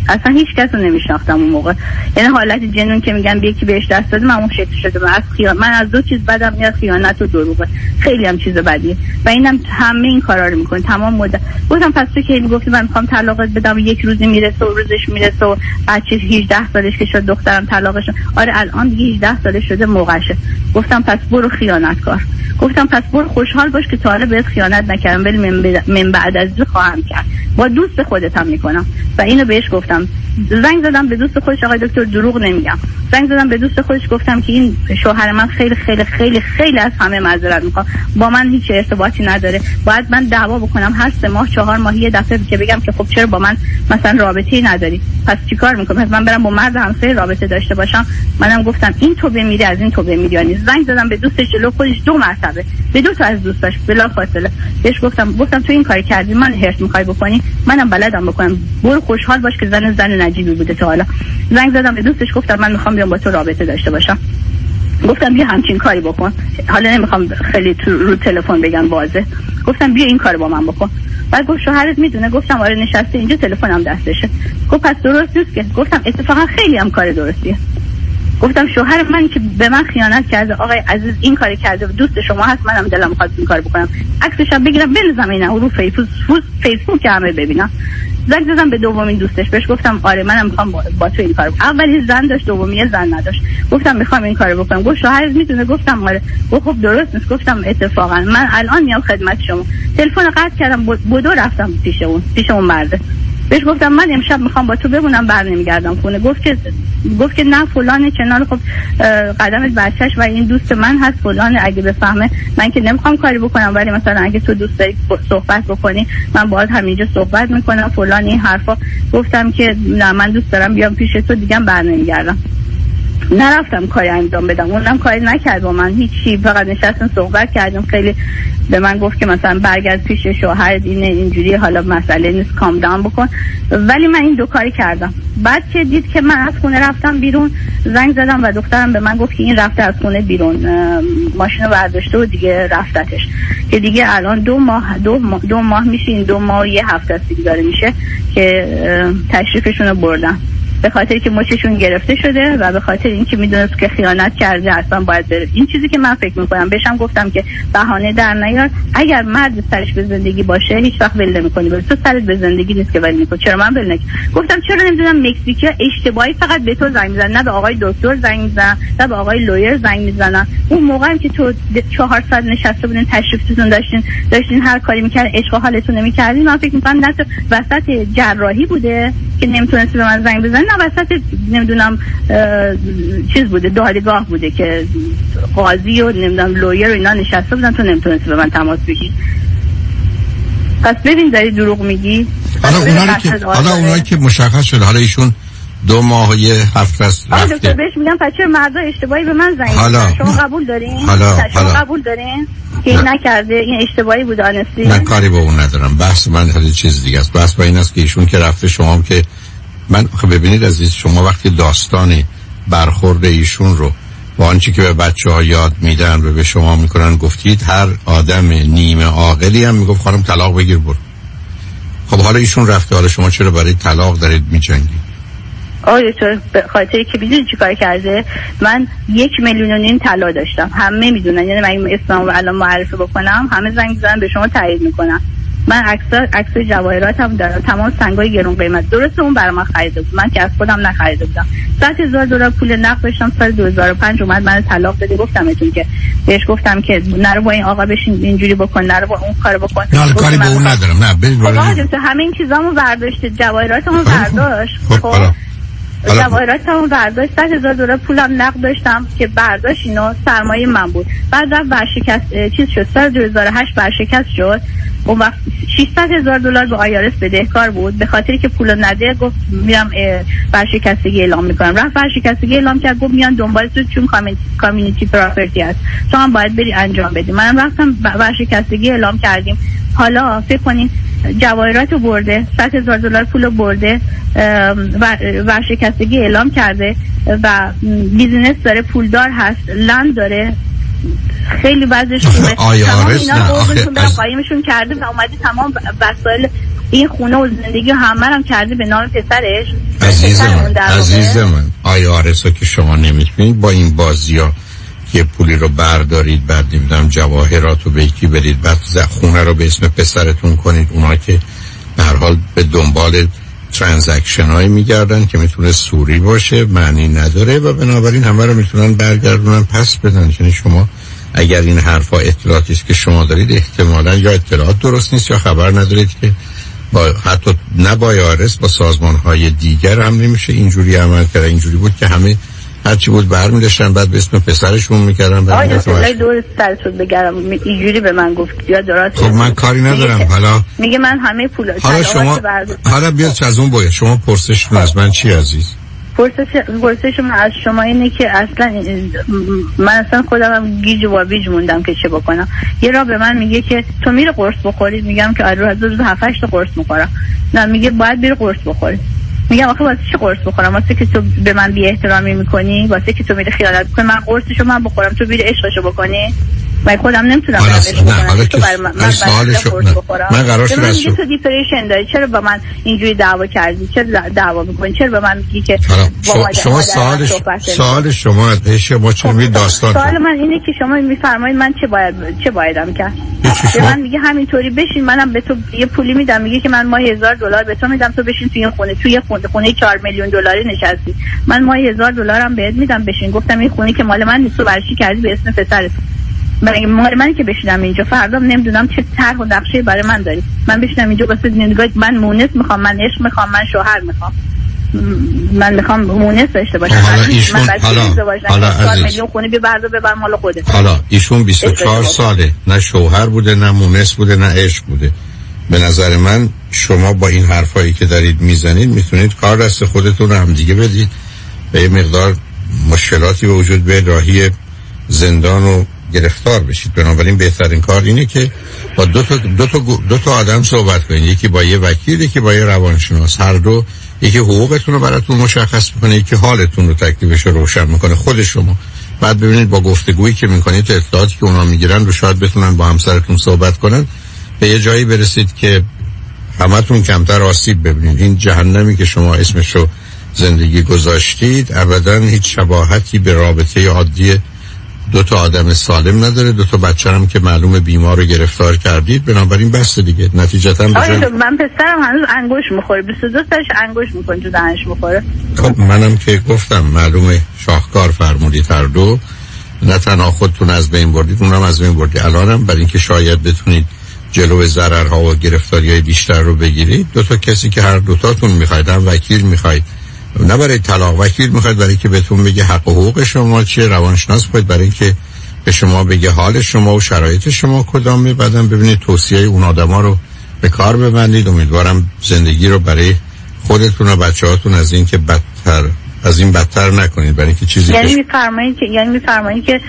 اصلا هیچ کس رو نمیشناختم اون موقع. یعنی حالت جنون که میگن یکی بهش دست داده، من اون شکل شده. من از خیان من از دو چیز بدم میاد، خیانت و دروغه. خیلی هم چیز بدیه و اینم همه این کارا رو میکنه تمام مدت. گفتم پس تو که میگفتی من میخوام طلاقت بدم، یک روزی میرسه و روزش میرسه و بچه هجده سالش که شد دخترم طلاقش. آره الان دیگه هجده سالش شده، موقعشه. گفتم پس برو خیانتکار. گفتم پس برو خوشحال باش که تا حالا بهت خیانت نکردم، ولی من بعد از تو خواهم کرد، با دوست خودت هم میکنم. و اینو بهش گفتم. زنگ زدم به دوست خودش، آقای دکتر دروغ نمیگم. زنگ زدم به دوست خودش گفتم که این شوهر من خیلی خیلی خیلی خیلی از همه معذرت میخوام، با من هیچ ارتباطی نداره. باید من دعوا بکنم هر سه ماه چهار ماه یه دفعه که بگم که خب چرا با من مثلا رابطه‌ای نداری، پس چیکار میکنم؟ پس من برم با مرد همسایه رابطه داشته باشم؟ منم گفتم این تو بمیری از این تو بمیری. زنگ زدم به دوستش جلو خودش دو مرتبه، به دو تا از دوستاش بلا فاصله بهش گفتم گفتم تو این کار کردی، من هرس میخوای بکنی، منم بلدم بکنم، برو خوشحال باش که زن زن نجیبی بوده تا حالا. زنگ زدم به دوستش گفتم من میخوام بیام با تو رابطه داشته باشم. گفتم بیا همچین کاری بکن. حالا نمیخوام خیلی تو رو تلفن بگم واضح. گفتم بیا این کارو با من بکن. بعد گفت شوهرت میدونه؟ گفتم آره نشسته اینجا تلفنم دستشه. گفت پس درست نیست که؟ گفتم اتفاقا خیلی هم کار درستیه. گفتم شوهر من که به من خیانت کرده آقای عزیز این کاری کرده، دوست شما هست، منم دلم میخواد این کارو بکنم، عکسش هم بگیرم بنزم اینا رو فیسبوک فیسبوک همه ببینم. زنگ زدم به دومین دوستش، بهش گفتم آره منم میخوام با, با تو این کارو. اولی زن داشت، دومی زن نداشت. گفتم میخوام این کارو بکنم. گفت شوهرت میدونه؟ گفتم آره. گفت خب درست نیست. گفتم اتفاقا من الان میام خدمت شما. تلفن قطع کردم، بدو رفتم پیش اون پیش اون مرده. بهش گفتم من امشب میخوام با تو بمونم، بر نمیگردم خونه. گفت که گفت که نه فلانه کنار، خب قدمت بچهش و این دوست من هست فلانه، اگه بفهمه من که نمیخوام کاری بکنم، ولی مثلا اگه تو دوست داری صحبت بکنی من باهات همینجا صحبت میکنم فلان این حرفا. گفتم که نه من دوست دارم بیام پیش تو، دیگه بر نمیگردم. نرفتم کاری انجام بدم، اونم کاری نکرد با من هیچی، فقط نشستم صحبت کردیم. خیلی به من گفت که مثلا برگرد پیش شوهرت، اینه اینجوری، حالا مسئله نیست، کام داون بکن. ولی من این دو کاری کردم. بعد که دید که من از خونه رفتم بیرون، زنگ زدم و دخترم به من گفت که این رفته از خونه بیرون، ماشینو برداشته و دیگه رفتتش، که دیگه الان دو ماه دو ماه, دو ماه میشه، این دو ماه یه هفته است دیگه داره میشه که تشریفشون رو بردن، به خاطر که مچشون گرفته شده و به خاطر اینکه میدونست که خیانت کرده اصلا باید بره. این چیزی که من فکر میکنم. بهشم گفتم که بهانه در نیار، اگر مرد سرش به زندگی باشه هیچ وقت ول نمی‌کنی، ولی تو سرت به زندگی نیست که ول می‌کنی. چرا من ول نکنم؟ گفتم چرا نمیدونم مکزیکیا اشتباهی فقط به تو زنگ میزنن، نه به آقای دکتر زنگ میزنن، نه به آقای لویر زنگ میزنن. اون موقعی که تو چهار ساعت نشسته بودین تشریفتون داشتین داشتین هر کاری می‌کردین، عشق و حالتون نمی‌کردین، من فکر می‌کنم نه وسط جراحی بوده که نمیتونستی به من زنگ بزنی، نه وسط نمیدونم چیز بوده، دادگاه بوده که قاضی و نمیدونم لویر و اینا نشسته بودن، تو نمیتونستی به من تماس بگیری. پس ببین داری دروغ میگی. حالا اونایی که حالا اونایی که مشخص شده حالا ایشون دو ماه و یه هفته است رفته. دکتر بهش میگم پس چرا مردا اشتباهی به من زنگ حالا شما قبول دارین؟ حالا شما حالا قبول دارین که این نکرده، این اشتباهی بود آنستی؟ نه کاری با اون ندارم، بحث من خیلی چیز دیگه است. بحث با این است که ایشون که رفته، شما هم که من خب ببینید عزیز، شما وقتی داستان برخورد ایشون رو با آنچه که به بچه‌ها یاد میدن و به شما میکنن گفتید، هر آدم نیمه عاقلی هم میگفت خانم طلاق بگیر برو. خب حالا ایشون رفته، حالا شما چرا برای طلاق دارید میجنگید؟ آره تو به خاطر که میدونی چیکار کرده، من یک میلیون و نیم طلا داشتم، همه میدونن، یعنی من اسمم الان معرفی بکنم همه زنگ میزنن به شما تایید میکنن. من عکس عکس جواهرات هم دارم، تمام سنگای گرون قیمت. درسته اون برام خریده بود، من که از خودم نخریده بودم. صد هزار دلار پول نقد داشتم. سال دو هزار و پنج اومد من طلاق بده. گفتمتون که بهش گفتم که نرو با این آقا بشین اینجوری بکن، نرو با اون کارو بکن. نه کاری با اون ندارم. نه برید وارد همه این چیزامو برداشت، جواهراتمو برداشت. خب جواهراتمو برداشت. صد هزار دلار پولم نقد داشتم که برداشت، اینو سرمایه من بود. بعد رفت ورشکست چیز شد، سال دو هزار و هشت ورشکست شد. اون وقت ششصد هزار دلار به آیارس بدهکار بود، به خاطری که پول نده گفت میرم ورشکستگی اعلام میکنم. رفت ورشکستگی اعلام کرد، گفت میان دنبال تو چون کامیونیتی پراپرتی هست، تو هم باید بری انجام بدی. منم رفتم ورشکستگی اعلام کردیم. حالا فکر کنین جواهراتو برده، صد هزار دلار پولو برده، ورشکستگی اعلام کرده و بیزینس داره، پولدار هست، لند داره، خیلی وضعش خوبه. تمام اینا قربونتون برم قایمشون کرده و اومده تمام وسایل این خونه و زندگی همه هم کرده به نام پسرش. عزیز من عزیز من آیا آرسا که شما نمیتونید با این بازی‌ها که پولی رو بردارید بعد نمیدونم جواهرات رو به یکی بدید بعد خونه رو به اسم پسرتون کنید، اونا که به هر حال به دنبال ترانزکشن های میگردن که میتونه سوری باشه، معنی نداره و بنابراین همه رو میتونن برگردونن پس بدن. یعنی شما اگر این حرفا اطلاعاتی است که شما دارید احتمالاً یا اطلاعات درست نیست یا خبر ندارید که با حتی نه با یارس با سازمان های دیگر هم نمیشه اینجوری عمل کرد. اینجوری بود که همه هرچی بود برمی‌داشتن بعد به اسم پسرشون میکردن. آیا اصلا دور سرتون بگرم اینجوری به من گفت یا درست؟ خب من کاری ندارم. حالا میگه من همه پولا حالا شما حالا بیاد از اون باید شما پرسشتون از من چی عزیز؟ پرسش پرسش من از شما اینه که اصلا من اصلا خودم گیج و بیج موندم که چه بکنم. یه را به من میگه که تو میره قرص بخوری، میگم که آره از روز هفت هشت قرص میخورم. نه میگه باید بری قرص بخوری. میگم آخه واسه چی قرص بخورم؟ واسه که تو به من بی احترامی میکنی، واسه که تو میری خیانت میکنی، من قرصشو من بخورم تو بیری عشقشو بکنی. من خودم نمیتونم برم عشق بکنم. تو برای من من سوالشو من قرار شد از تو دیپریشن داری، چرا با من اینجوری دعوا کردی؟ چرا دعوا میکنی؟ چرا به من میگی که شما, شما سوالش سوال شما عشق ما چه می داستان؟ سوال من اینه که شما میفرمایید من چه باید چه بایدم کرد؟ به من میگه همینطوری بشین، منم به تو یه پولی میدم. میگه که من ماه هزار دلار به تو میدم، تو بشین توی این خونه، توی خونه خونه چهار میلیون دلاری نشستی، من ماه هزار دلارم بهت میدم بشین. گفتم این خونه که مال من نیست، تو برشی کردی به اسم پسرت. من مال من که بشینم اینجا فردا نمیدونم چه طرح و نقشه برای من داری. من بشینم اینجا واسه نگاه من مونس میخوام، من عشق میخوام، من شوهر میخوام، من میخوام مونس داشته باشم. حالا ایشون حالا حالا عزیز میلیون خونه بی بردا ببر مال خودت. حالا ایشون بیست و چهار ساله، نه شوهر بوده نه مونس بوده نه عشق بوده. به نظر من شما با این حرفایی که دارید میزنید میتونید کار دست خودتون رو هم دیگه بدید، به یه مقدار مشکلاتی به وجود بیاد، راهی زندان و گرفتار بشید. بنابراین بهترین کار اینه که با دو تا دو تا دو تا آدم صحبت کنید، یکی با یه وکیل، یکی با یه روانشناس. هر دو یکی حقوقتون رو براتون مشخص میکنه، یکی حالتون رو تکلیفش رو روشن میکنه خود شما. بعد ببینید با گفتگویی که میکنید اطلاعاتی که اونا میگیرن رو شاید بتونن با همسرتون صحبت کنن، به یه جایی برسید که همتون کمتر آسیب ببینید. این جهنمی که شما اسمش رو زندگی گذاشتید ابدا هیچ شباهتی به رابطه عادی دو تا آدم سالم نداره. دو تا بچه هم که معلومه بیمار رو گرفتار کردید، بنابراین بس دیگه نتیجتا آره من پسرم هنوز انگوش میخوره، بیست و دو سالش انگوش میکنه تو دهنش میخوره. خب منم که گفتم معلومه شاهکار فرمودید هر دو، نه تنها خودتون از بین بردید اونم از بین بردید. الانم برای اینکه شاید بتونید جلو ضررها و گرفتاری‌های بیشتر رو بگیرید، دو تا کسی که هر دوتاتون میخواید، هم وکیل میخواید، نه برای طلاق، وکیل میخواید برای که بهتون بگه حق و حقوق شما چیه، روانشناس باید برای اینکه به شما بگه حال شما و شرایط شما کدامه. بعدم ببینید توصیه اون آدما رو به کار ببندید. امیدوارم زندگی رو برای خودتون و بچه‌هاتون از این که بدتر از این بدتر نکنید، برای اینکه چیزی یعنی میفرمایید که یعنی میفرمایید که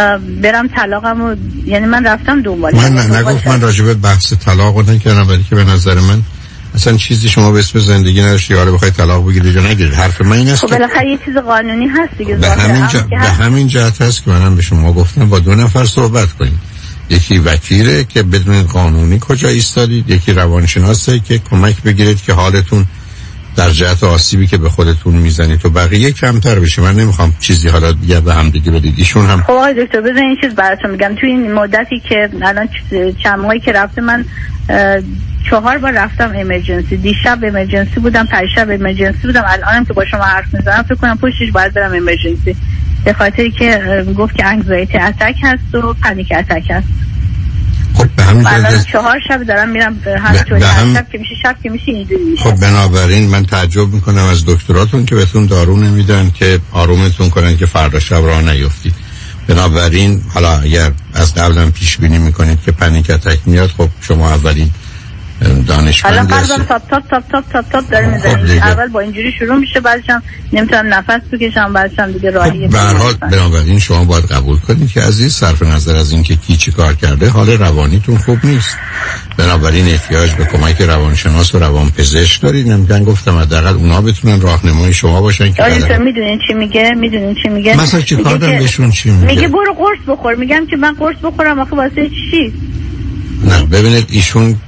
برم طلاقمو، یعنی من رفتم دنبال من نه نگفت من راجع به بحث طلاق نکردم، ولی که به نظر من اصلا چیزی شما به اسم زندگی نداشتی حالا بخواید طلاق بگیرید یا نگیرید. حرف من این است خب بالاخره یه چیز قانونی هست دیگه. به همین جا... به همین جهت هست که منم به شما گفتم با دو نفر صحبت کنید، یکی وکیله که بدون قانونی کجا ایستادید، یکی روانشناسه که کمک بگیرید که حالتون در جهت آسیبی که به خودتون میزنید تو بقیه کمتر بشه. من نمیخوام چیزی حالا دیگه به هم دیگه بدید. ایشون هم خب آقای دکتر بزن این چیز براتون میگم، توی این مدتی که الان چند ماهی که رفته من چهار بار رفتم امرجنسی. دیشب امرجنسی بودم، پریشب امرجنسی بودم، الانم که با شما حرف میزنم فکر کنم پشتش باید برم امرجنسی، به خاطری که گفت که انگزایتی اتک هست و پنیک اتک هست. خب به همین جهت چهار شب دارم میرم همینطوری، هر شب که میشه شب که میشه اینجوری میشه. خب بنابراین من تعجب میکنم از دکتراتون که بهتون دارو نمیدن که آرومتون کنن که فردا شب راه نیفتید. بنابراین حالا اگر از قبلم پیش بینی میکنید که پنیک اتک میاد، خب شما اولین دانشمندی الان قلبم تاپ تاپ تاپ تاپ تاپ تاپ داره میزنه. اول با اینجوری شروع میشه، بعدش هم نمیتونم نفس بکشم، بعدش هم دیگه راهی. به هر حال بنابراین شما باید قبول کنید که عزیز صرف نظر از اینکه کی چی کار کرده حال روانیتون خوب نیست. بنابراین احتیاج به کمک روانشناس و روانپزشک دارید. نمیگن گفتم حداقل اونا بتونن راهنمای شما باشن که آره میدونین چی میگه میدونین چی میگه مثلا چی کار دارن بهشون چی میگه میگه برو قرص بخور. میگم که من قرص بخورم آخه واسه چی؟ نه ببینید ایشون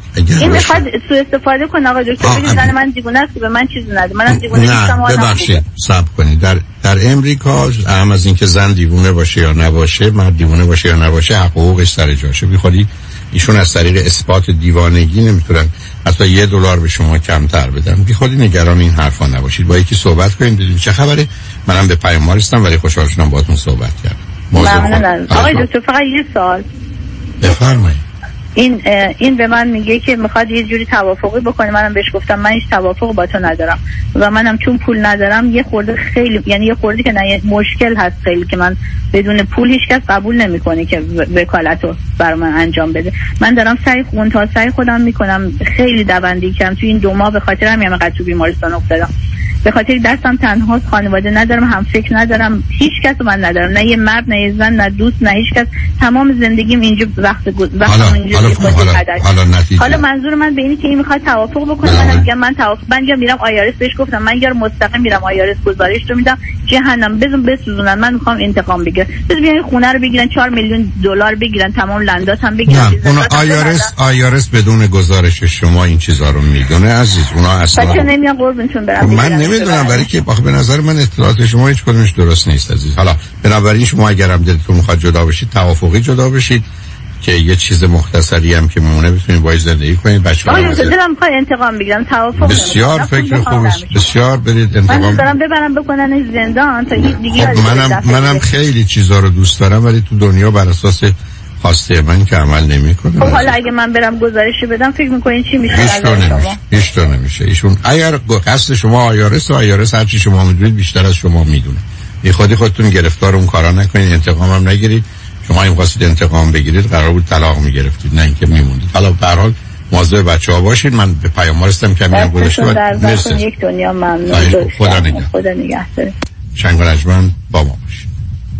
این میخواد سوء استفاده کنه آقا دکتر، بگید زن من دیوونه است که به من چیزی نده، منم دیوونه نیستم. نه ببخشید صبر کنید. در در امریکا هم از اینکه زن دیوونه باشه یا نباشه، مرد دیوونه باشه یا نباشه، حقوقش سر جاشه. بی خودی ایشون از طریق اثبات دیوانگی نمیتونن حتی یه دلار به شما کمتر بدن. بی خودی نگران این حرفا نباشید. با یکی صحبت کنید ببینید چه خبره. منم به پیاموار هستم ولی خوشحال شدم باهاتون صحبت کردم. ممنونم. آقای دکتر فقط یه سوال. بفرمایید. این این به من میگه که میخواد یه جوری توافقی بکنه، منم بهش گفتم من هیچ توافق با تو ندارم و منم چون پول ندارم یه خورده خیلی، یعنی یه خورده که نه مشکل هست خیلی که من بدون پول هیچ کس قبول نمیکنه که وکالتو برای من انجام بده. من دارم سعی خون تا سعی خودم میکنم، خیلی دوندگی کردم تو این دو ماه، به خاطر همین اینقدر تو بیمارستان افتادم، به خاطر دستم تنهاست، خانواده ندارم، هم فکر ندارم، هیچ کس من ندارم، نه یه مرد نه یه زن نه دوست نه هیچ کس. تمام زندگیم اینجا وقت وقتم اینجا حالا نتیجه. حالا منظور من به اینه که این میخواد توافق بکنه. منم میگم من توافق من میگم میرم آیارس، بهش گفتم من یار مستقیم میرم آیارس گزارش رو میدم جهنم بزن بسوزونن، من میخوام انتقام بگیرم، بزن بیان خونه رو بگیرن، چهار میلیون دلار بگیرن، تمام لندات هم بگیرن. اون آیارس آیارس بدون گزارش شما این چیزا رو میدونه عزیز. اونا اصلا بچه نمیان قربونتون برم. من نمیدونم برای که آخه به نظر من اطلاعات شما هیچ کدومش درست نیست عزیز. حالا بنابراین شما اگر هم دلتون میخواد جدا بشید، توافقی جدا بشید که یه چیز مختصری هم که مونه بتونید باید زندگی کنید. بچه‌ها آره دلم میخواد انتقام بگیرم، توافق بسیار فکر خوبی است، بسیار برید انتقام. من دارم ببرم بکنن زندان تا دیگه. خب منم منم خیلی چیزا رو دوست دارم ولی تو دنیا بر اساس خواسته من که عمل نمیکنه. خب حالا اگه من برم گزارشی بدم فکر میکنین چی میشه؟ هیچ طور نمیشه. هیچ طور نمیشه. ایشون اگر قصد شما آیارس و آیارس هر چی شما میدونید بیشتر از شما میدونه. بی خودی خودتون گرفتار اون کارا نکنید، انتقام هم نگیرید. شما این خواستید انتقام بگیرید قرار بود طلاق میگرفتید، نه اینکه میموندید. حالا به هر حال مواظب بچه‌ها باشید. من به پیاموار هستم که میام گذاشته و مرسی. یک دنیا ممنون. خدا نگهدار. خدا نگهدار. شنگ و نجمن با ما باشید.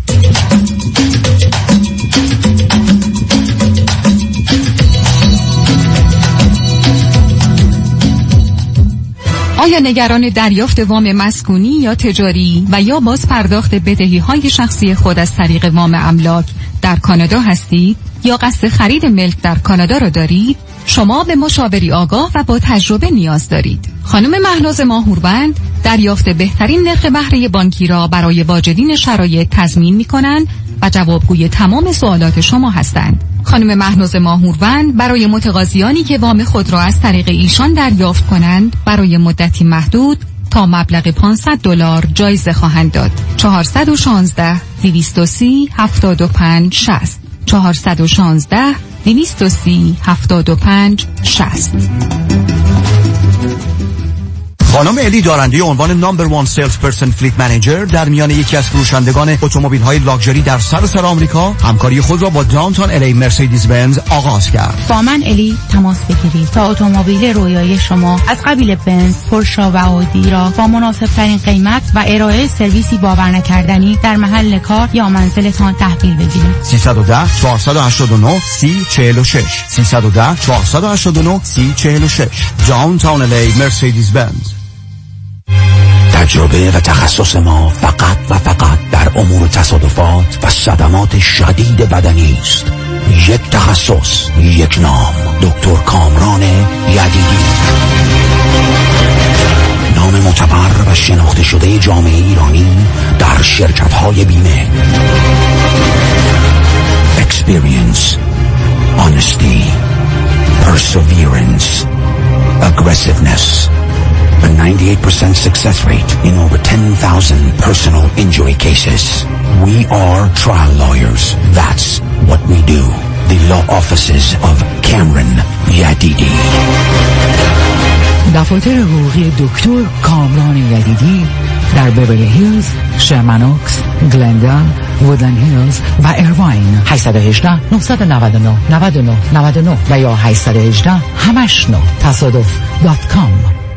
آیا نگران دریافت وام مسکونی یا تجاری و یا باز پرداخت بدهی‌های شخصی خود از طریق وام املاک در کانادا هستید یا قصد خرید ملک در کانادا را دارید؟ شما به مشاوری آگاه و با تجربه نیاز دارید. خانم مهناز ماهوربند دریافت بهترین نرخ بهره بانکی را برای واجدین شرایط تضمین می‌کنند و جوابگوی تمام سوالات شما هستند. خانم مهناز ماهوربند برای متقاضیانی که وام خود را از طریق ایشان دریافت کنند برای مدتی محدود تا مبلغ پانصد دلار جایزه خواهند داد. چهارصد و شانزده دویست و سی هفتاد و پنج شصت چهارصد و شانزده دویست و سی هفتاد و پنج شصت. خانم الی دارنده عنوان نمبر وان سیلز پرسن فلیت منیجر در میان یکی از فروشندگان اتومبیل های لاکچری در سراسر آمریکا همکاری خود را با داونتاون الی مرسدس بنز آغاز کرد. با من الی تماس بگیرید تا اتومبیل رویایی شما از قبیل بنز، پورشه و آودی را با مناسب ترین قیمت و ارائه سرویسی باور نکردنی در محل کار یا منزلتان تحویل بگیرید. سیصد و ده چهارصد و هشتاد و نه سی چهل و شش سیصد و ده چهارصد و هشتاد و نه سی چهل و شش داونتاون الی مرسدس بنز. تجربه و تخصص ما فقط و فقط در امور تصادفات و صدمات شدید بدنی است. یک تخصص، یک نام، دکتر کامران یدیدی. نام معتبر و شناخته شده جامعه ایرانی در شرکت‌های بیمه. Experience, honesty, perseverance, aggressiveness. A ninety-eight percent success rate in over ten thousand personal injury cases. We are trial lawyers. That's what we do. The law offices of Cameron Yadidi. دفاتر حقوقی دکتر کامران یدیدی در بیولی هیلز، شرمن اوکس، گلندال، وودلند هیلز و ایرواین. هشت یک هشت نه نه نه نه نه نه نه و یا هشت یک هشت همش نه تصادف دات کام.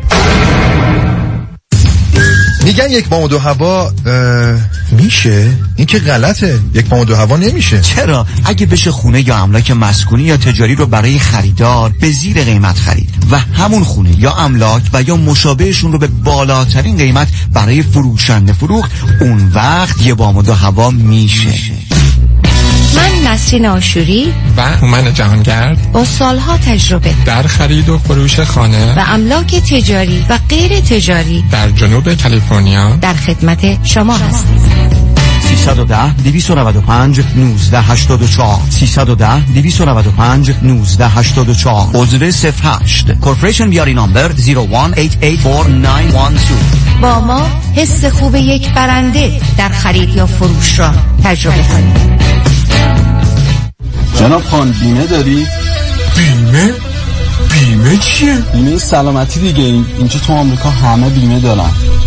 میگن یک بام و دو هوا میشه؟ این که غلطه. یک بام و دو هوا نمیشه. چرا؟ اگه بشه خونه یا املاک مسکونی یا تجاری رو برای خریدار به زیر قیمت خرید و همون خونه یا املاک و یا مشابهشون رو به بالاترین قیمت برای فروشنده فروخت، اون وقت یه بام و دو هوا میشه. من نسرین آشوری و هومن جهانگرد با سالها تجربه در خرید و فروش خانه و املاک تجاری و غیر تجاری در جنوب کالیفرنیا در خدمت شما هستیم. سیصد و ده دویست و نود و پنج نوزده هشتاد و چهار سیصد و ده دویست و نود و پنج نوزده هشتاد و چهار عضو صفر هشت کورپوریشن بیاری نامبر صفر یک هشت هشت چهار نه یک دو. با ما حس خوب یک برنده در خرید یا فروش را تجربه کنید. جناب خان بیمه داری؟ بیمه؟ بیمه چیه؟ بیمه سلامتی دیگه. اینجا تو آمریکا همه بیمه دارن.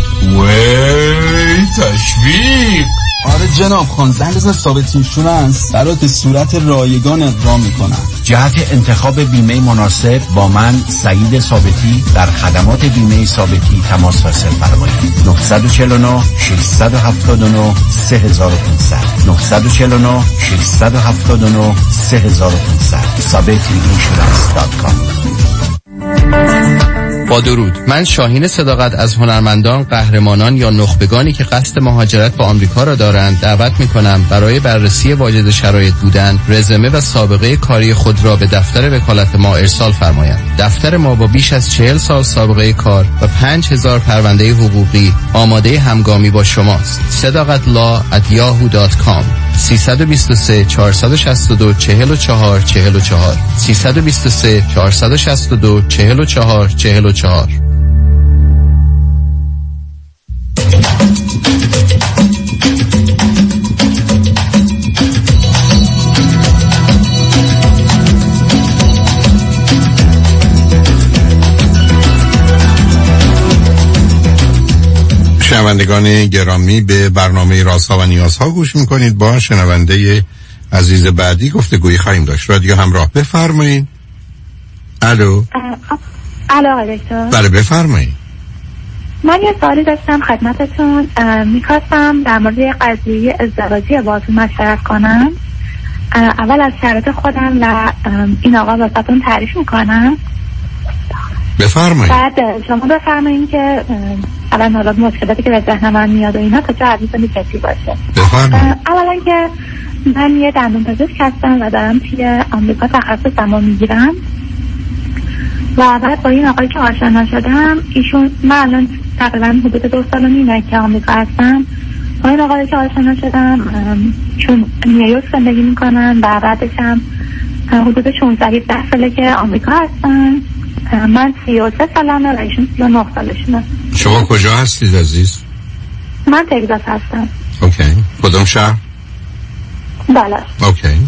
وی تشویق. آره جناب خان، زنگ بزن ثابت اینشورنس برات به صورت رایگان اقدام میکنن. جهت انتخاب بیمه مناسب با من سعید ثابتی در خدمات بیمه ثابتی تماس حاصل فرمایید. نه چهار نه شش هفت نه سه پانصد نه چهار نه شش هفت نه سه پانصد ثابتی اینشورنس دات کام. با درود، من شاهین صداقت از هنرمندان، قهرمانان یا نخبگانی که قصد مهاجرت به آمریکا را دارند دعوت می‌کنم برای بررسی واجد شرایط بودن، رزومه و سابقه کاری خود را به دفتر وکالت ما ارسال فرمایند. دفتر ما با بیش از چهل سال سابقه کار و پنج هزار پرونده حقوقی آماده همگامی با شماست. صداقت لا ات یاهو دات کام سه دو سه چهار شش دو چهار چهار چهار چهار سه دو سه چهار شش دو چهار چهار چهار چهار. شنوندگان گرامی، به برنامه رازها و نیازها گوش میکنید. با شنونده عزیز بعدی گفتگویی خواهیم داشت. رادیو همراه، بفرمایید. الو. الو آقای دکتر. بله بفرمایید. من یه سوالی داشتم خدمتتون. میخواستم در مورد قضیه ازدواجی باهاتون مشورت کنم. اول از شرایط خودم و این آقا واسهتون تعریف میکنم. بفرمایید. بعد شما بفرمایید که اول حالا مشکلاتی که به ذهن من میاد و اینا تا چه حد میتونه کسی باشه. بفرمایید. اولا که من یه دندون پزشک هستم و دارم توی آمریکا تخصصم رو میگیرم و بعد با این آقایی که آشنا شدم، ایشون من الان تقریبا حدود دو سال و نیمه که آمریکا هستم، با این آقایی که آشنا شدم چون نیویورک زندگی میکنن و بعدش هم حدود شانزده هفده ساله که آمریکا هستن. من سی و سه سالمه و ایشون سی و نه سالشونه. شما کجا هستید عزیز؟ من تگزاس هستم. اوکی. کدوم شهر؟ بله. اوکی.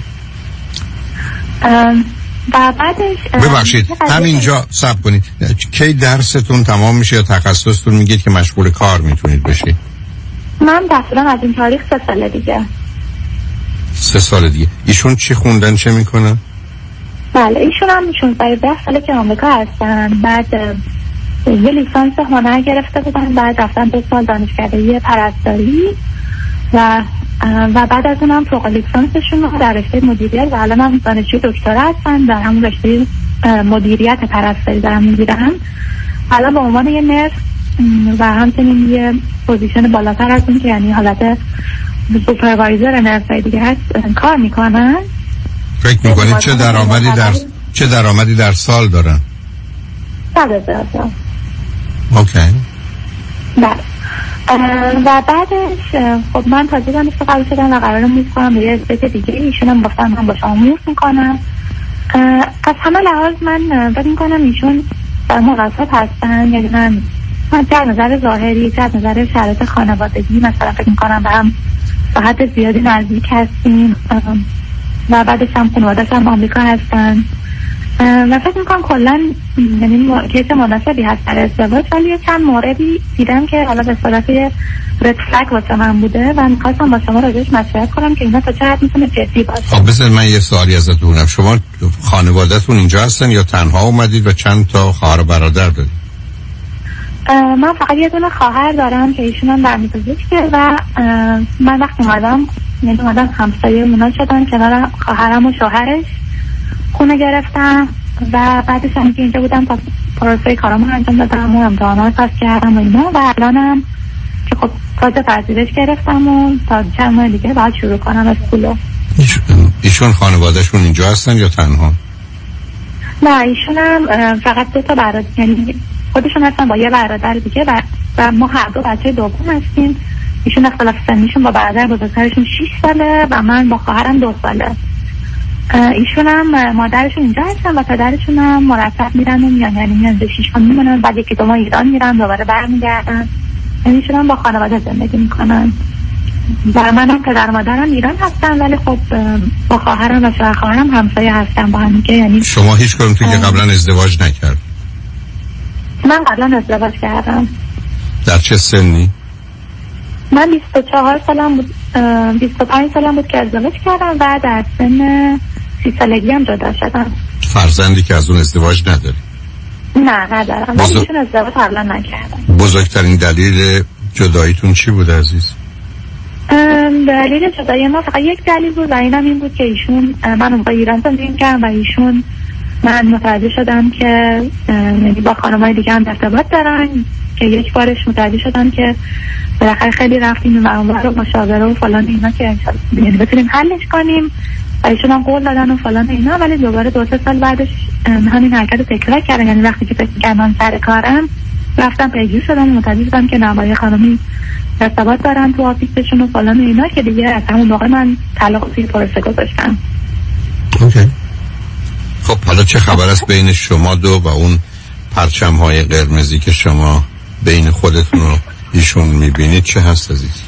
و بعدش ببخشید همینجا صبر کنید. کی درستون تمام میشه یا تخصصتون میگید که مشغول کار میتونید بشید؟ من دستورم از این تاریخ سه سال دیگه. سه سال دیگه. ایشون چی خوندن، چه میکنن؟ بله ایشون هم شانزده ساله که آمریکا هستن. بعد یه لیسانس هنر گرفته بودن، بعد رفتن دو سال دانشکده پرستاری و و بعد از اون هم فوق لیسانسشون رو در رشته مدیریت و الان هم دانشجوی دکترا هستن در همون رشته مدیریت پرستاری دارن میگیرن. الان به عنوان یه نرس و همچنین یه پوزیشن بالاتر از اون که یعنی حالت سوپروایزر نرسای دیگه هست کار میکنن. فکر میکنید چه درآمدی در چه درآمدی در سال دارن؟ صد هزار سال. اوکی. بله. و بعدش خب من تازه دانشگاه قبول شدم و قرارم موز کنم به یه اسپیت دیگه. ایشون هم گفتم من با شما موز میکنم. از همه لحاظ من فکر میکنم ایشون مناسب هستن. یعنی من من چه نظر ظاهری چه نظر شرایط خانوادگی مثلا فکر میکنم به هم تا حد زیادی نزدیک هستیم و بعدش هم خانواده‌اش هم آمریکا هستن و فکر میکنم کلا یعنی کیس مناسبی هست در ازدواج. ولی چند موردی دیدم که حالا به صورت رد فلگ واسه من بوده و میخواستم با شما راجعش مشورت کنم که اینا تا چه حد میتونه جدی باشه. خب بذارید من یه سوالی ازتون بپرسم. شما خانواده‌تون اینجا هستن یا تنها اومدید و چند تا خواهر و برادر دارید؟ من فقط یه دونه خواهر دارم که ایشون هم دندون پزشکه و من وقتی اومدم یعنی اومدم همسایه اونا شدن کنار خواهرم و شوهرش خونه گرفتم و بعدش هم که اینجا بودم تا پروسه کارامو انجام دادم و امتحانات پاس کردم و اینا و الانم که خب تازه پذیرش گرفتم و تا چند ماه دیگه باید شروع کنم اسکولو. ایشون خانوادهشون اینجا هستن یا تنها؟ نه ایشون هم فقط دو تا برادر، یعنی خودشون هستن با یه برادر دیگه و, و ما هر دو بچه دوم هستیم. ایشون اختلاف سنیشون با برادر بزرگترشون شش ساله و من با خواهرم دو ساله. ایشون هم مادرشون اینجا هستن و پدرشون هم مرتب میرن و میان، یعنی میان به شیش ماه میمونن، بعد یکی دو ماه ایران میرن دوباره برمیگردن. یعنی ایشون هم با خانواده زندگی میکنن و من هم پدر مادرم ایران هستن، ولی خب با خواهرم و شوهر خواهرم همسایه هستن با هم دیگه. یعنی شما هیچ کدوم که قبلا ازدواج نکرد؟ من قبلا ازدواج کردم. در چه سنی؟ من بیست و چهار سالم بود، بیست و پنج سالم بود که ازدواج کردم و در سن سی سالگی هم جدا شدم. فرزندی که از اون ازدواج نداری؟ نه ندارم، ولی ایشون ازدواج قبلا نکردم. بزرگترین دلیل جداییتون چی بود عزیز؟ دلیل جدایی ما فقط یک دلیل بود و اینم این بود که ایشون، من اون با ایران زندگی کردم و ایشون، من متوجه شدم که با خانم‌های دیگه هم ارتباط دارن که یک بارش متوجه شدم که بالاخره خیلی رفتیم و اونور رو مشاوره و فلان اینا که یعنی بتونیم حلش کنیم و ایشون هم قول دادن و فلان اینا، ولی دوباره دو سه سال بعدش همین حرکت رو تکرار کردن. یعنی وقتی که فکر کردم سر کارم رفتم پیگیر شدم و متوجه شدم که نباید خانمی ارتباط دارن تو آفیسشون و فلان اینا که دیگه از همون موقع من طلاق توی پروسه گذاشتم. اوکی. خب حالا چه خبر است بین شما دو و اون پرچم های قرمزی که شما بین خودتون و ایشون میبینید چه هست عزیز؟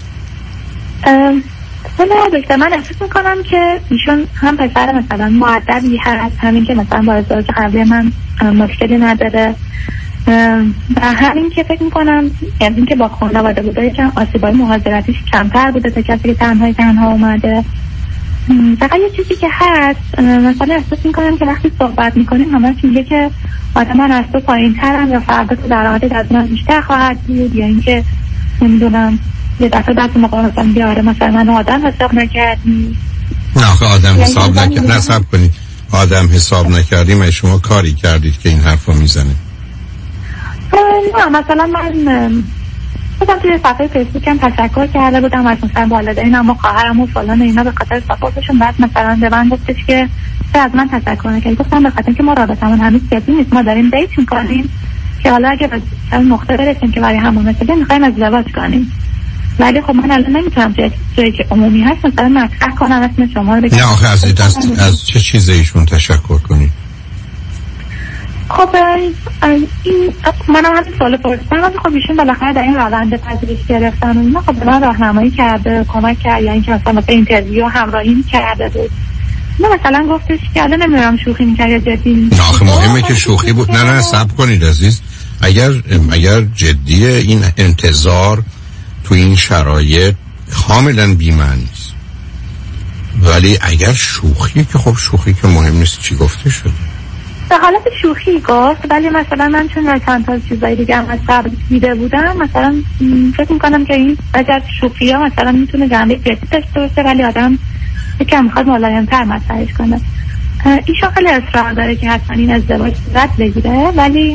نه دکتر، من احساس میکنم که ایشون هم پسر مثلا مؤدبی هست، همین که مثلا با ازدواج قبلی من مشکلی نداره و همین که فکر میکنم یعنی که با خانواده بوده که آسیبای مهاجرتیش کمتر بوده تا کسی که تنهای تنها اومده. فقط یه چیزی که هست، مثلا احساس میکنم که وقتی صحبت میکنیم همه میگه که آدم من از تو پایین ترم یا فردا تو درآمدت از من بیشتر خواهد بود، یا اینکه نمیدونم یه دفعه دست مقام مثلا بیاره مثلا من آدم حساب نکردی. نه آخه آدم حساب نکردی، نصب کنید آدم حساب نکردیم و شما کاری کردید که این حرف رو میزنه. نه مثلا من بودم توی صفحه فیسبوک هم تشکر کرده بودم از مثلا والدینم و خواهرم و فلان اینا به خاطر ساپورتشون، بعد مثلا به من گفتش که چرا از من تشکر نکردی؟ گفتم به خاطر که ما رابطمون هنوز جدی نیست، ما داریم دیت میکنیم که حالا اگه به اون نقطه برسیم که برای همون مثلا میخوایم ازدواج کنیم، ولی خب من الان نمیتونم جایی که عمومی هست مثلا مطرح کنم اسم شما رو بگم. نه آخه از, از, از چه چیزی ایشون تشکر کنید؟ خب این من هم همین سوال پرسیدم، ولی خب ایشون بالاخره در این روند پذیرش گرفتن و اینا خب به من راهنمایی کرده، کمک کرد، یا اینکه مثلا مثلا اینترویو همراهی کرده بود. نه مثلا گفتش که الان نمیدونم شوخی می‌کرد یا جدی. نه آخه مهمه که شوخی بود. نه نه صبر کنید عزیز، اگر اگر جدیه این انتظار تو این شرایط کاملا بی‌معنی است، ولی اگر شوخی که خب شوخی که مهم نیست چی گفته شده. به حالت شوخی گفت، ولی مثلا من چون چند تا چیزای دیگه هم از قبل دیده بودم مثلا فکر میکنم که این اگر شوخی ها مثلا میتونه جنبه جدی داشته باشه ولی آدم یکم میخواد ملایم‌تر مطرحش کنه. ایشون خیلی اصرار داره که حتما این ازدواج صورت بگیره، ولی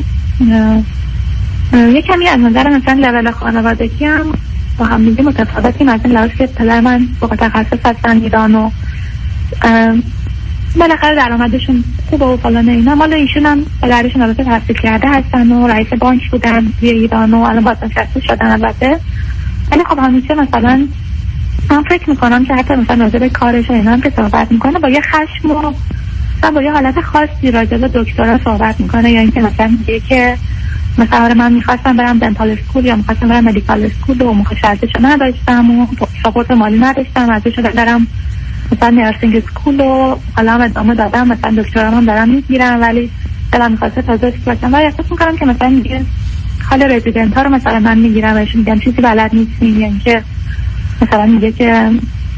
یکمی از نظر مثلا لول خانوادگی هم با هم دیگه متفاوتی، مثلا لحاظ که پدر من فوق تخصص هستن ایران و بالاخره درآمدشون خوبه و فلان اینا، مال ایشون هم پدرشون البته تحصیل کرده هستن و رئیس بانک بودن توی ایران و الان بازنشسته شدن البته، ولی خب همیشه مثلا من فکر میکنم که حتی مثلا راجع به کارش اینا هم که صحبت میکنه با یه خشم و مثلا با یه حالت خاصی راجع به دکترا صحبت میکنه، یا اینکه مثلا میگه که مثلا من میخواستم برم دنتال اسکول یا میخواستم برم مدیکال اسکول و مشارکتش نداشتم و ساپورت مالی نداشتم، ازش دارم مثلا نرسینگ اسکول و حالا ادامه دادم، مثلا دکترام هم دارم میگیرم ولی دلم میخواسته پزشک باشم، ولی احساس میکنم که مثلا میگه خال رزیدنت ها رو مثلا من میگیرم بهش میگم چیزی بلد نیستیم، یعنی که مثلا میگه که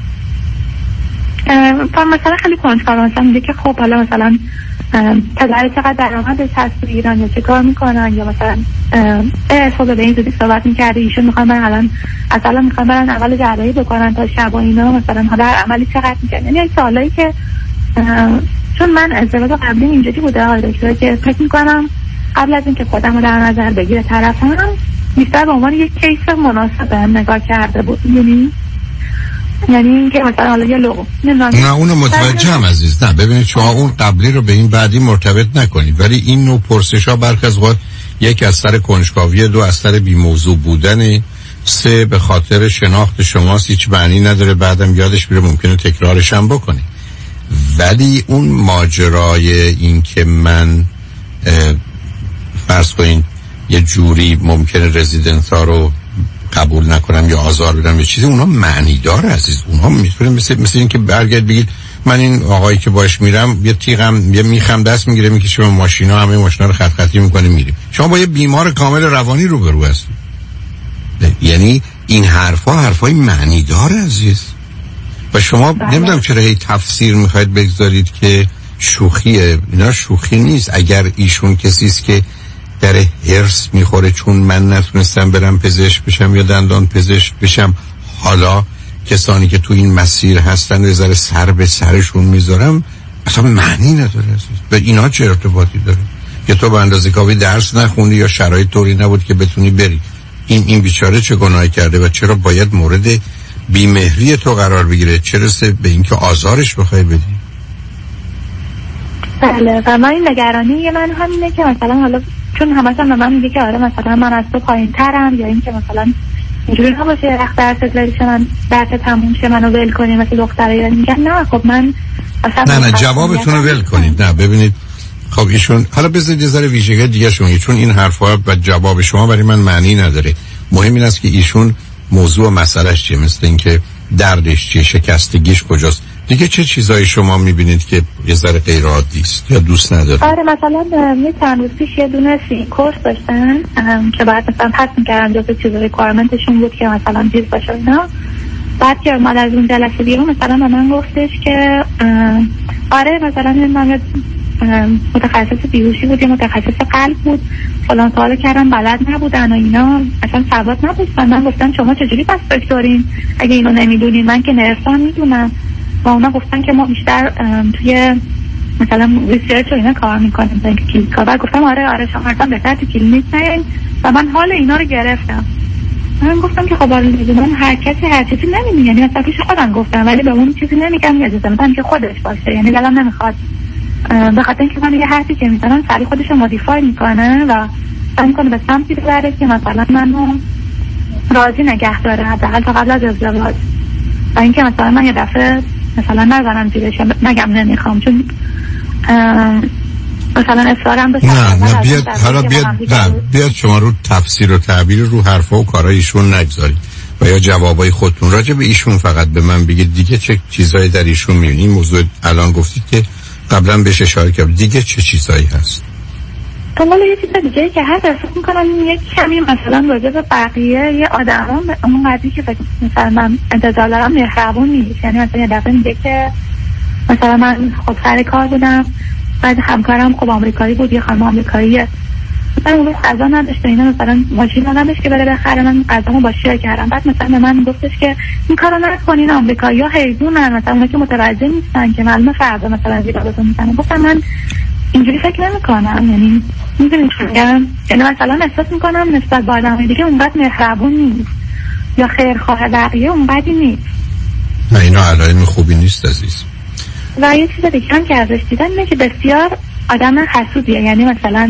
مثلا خیلی کنجکاو مثلا میگه که خب حالا مثلا پدر چقدر درآمدش هست تو ایران یا چه کار میکنن، یا مثلا اصلا به این زودی صحبت میکرده ایشون میخوان برن الان اصلا میخوان برن اول جراحی بکنن تا شب و اینا، مثلا حالا عملی چقدر میکنن، یعنی این سوالایی که چون من ازدواج قبلی اینجوری بوده آقای دکتر که فکر میکنم قبل از اینکه خودم رو در نظر بگیره طرفم بیشتر به عنوان یک کیس مناسب نگاه کرده بود، یعنی یعنی اینکه مثلا حالا یه لغو نه اونو متوجهم عزیز. نه ببینید شما اون قبلی رو به این بعدی مرتبط نکنید، ولی این نوع پرسش ها برخی از اوقات یک از سر کنجکاوی، دو از سر بی موضوع بودن، سه به خاطر شناخت شماست، هیچ معنی نداره بعدم یادش میره، ممکنه تکرارش هم بکنی. ولی اون ماجرای این که من فرض کنین یه جوری ممکنه رزیدنت ها رو قبول نکنم یا آزار بدم یا چیزی، اونا معنی داره عزیز. اونها میتونه مثل مثل این که برگرد بگید من این آقایی که باش میرم یه تیغم یه میخم دست میگیره میکشه به ماشینا، همه ماشینا رو خط خطی میکنه میریم. شما با یه بیمار کامل روانی روبرو هستید. یعنی این حرفا حرفای معنی داره عزیز. و شما نمیدونم چرا هی تفسیر میخواید بگذارید که شوخیه. اینا شوخی نیست. اگر ایشون کسی است که در هرس میخوره چون من نتونستم برم پزشک بشم یا دندان پزشک بشم، حالا کسانی که تو این مسیر هستن و ذره سر به سرشون میذارم، اصلا معنی نداره. و اینا چه ارتباطی داره که تو به اندازه کافی درس نخوندی یا شرایط طوری نبود که بتونی بری؟ این این بیچاره چه گناهی کرده و چرا باید مورد بیمهری تو قرار بگیره؟ چه رسه به اینکه آزارش بخوای بدی؟ بله و من این نگرانی من همینه که مثلا حالا چون همه من میگه که آره مثلا من از تو پایین ترم، یا اینکه مثلا اینجوری نباشه یه وقت درست بریشه من درست تموم شه منو ول کنی مثل دختره. میگن نه خب من نه نه جوابتون رو ول کنید. نه ببینید خب ایشون حالا بذارید یه ذره ویژگی دیگه شون، چون این حرفا و جواب شما برای من معنی نداره. مهم این است که ایشون موضوع و مسئلهش چیه، مثل اینکه دردش چیه، شکستگیش کجاست، دیگه چه چیزایی شما میبینید که یه ذره غیر عادی است یا دوست نداره؟ آره مثلا یه چند روز پیش یه دونه سی کورس داشتن که بعد مثلا پس میکردن جزو چیزای ریکوایرمنتشون بود که مثلا چیز باشه اینا. بعد که اومد از اون جلسه بیرون مثلا به من گفتش که آره مثلا من متخصص بیهوشی بود یا متخصص قلب بود، فلان سوال کردم بلد نبودن و اینا، اصلا سواد نداشتن. من گفتم شما چجوری پس دکترین اگه اینو نمیدونین؟ من که نرسان میدونم. و اونا گفتن که ما بیشتر توی مثلا ریسرچ و اینا کار میکنیم تا اینکه کلینیک کار. بعد گفتم آره آره شما اصلا بهتر تو کلینیک نین. و من حال اینا رو گرفتم. من گفتم که خب من هر کسی هر چیزی نمیدونه، یعنی مثلا پیش خودم گفتم ولی به اون چیزی نمیگم، اجازه میدم که خودش باشه، یعنی دلم نمیخواد به خاطر اینکه من یه حرفی که میزنم سری خودش رو مودیفای میکنه و سعی میکنه به سمتی ببره که مثلا منو راضی نگه داره حداقل تا قبل از ازدواج. و اینکه مثلا من یه دفعه مثلا نزنم زیرش نگم نمیخوام، چون مثلا اصرارم بشه. نه نه بیاد حالا بیاد نه بیاد شما رو تفسیر و تعبیر رو حرفا و کارای ایشون نگذارید و یا جوابای خودتون راجع به ایشون فقط به من بگید. دیگه چه چیزایی در ایشون میبینید؟ این موضوع الان گفتید که قبلا بهش اشاره کردم، دیگه چه چیزایی هست؟ دنبال یه چیز دیگه که هر احساس میکنم یک کمی مثلا راجع به بقیه یه آدم اون قضیه که فکر مثلا من انتظار دارم مهربون نیست. یعنی مثلا یه دفعه میگه که مثلا من خود سر کار بودم، بعد همکارم خب آمریکایی بود، یه خانم آمریکاییه، مثلا اون روز غذا نداشته اینا، مثلا ماشین نداشت که بره بخره، من غذامو با شیر کردم. بعد مثلا به من گفتش که این کارو نکنین، آمریکایی‌ها حیوانن، مثلا اونا که متوجه نیستن که معلومه فردا مثلا زیرابتون میزنه. گفتم من اینجوری فکر نمی‌کنم، یعنی می‌دونید چی میگم، یعنی مثلا احساس می‌کنم نسبت به آدمای دیگه اونقدر مهربون نیست یا خیرخواه بقیه اونقدری نیست. نه اینا علائم خوبی نیست عزیز. و یه چیز دیگه هم که ازش دیدم اینه که بسیار آدم حسودیه. یعنی مثلا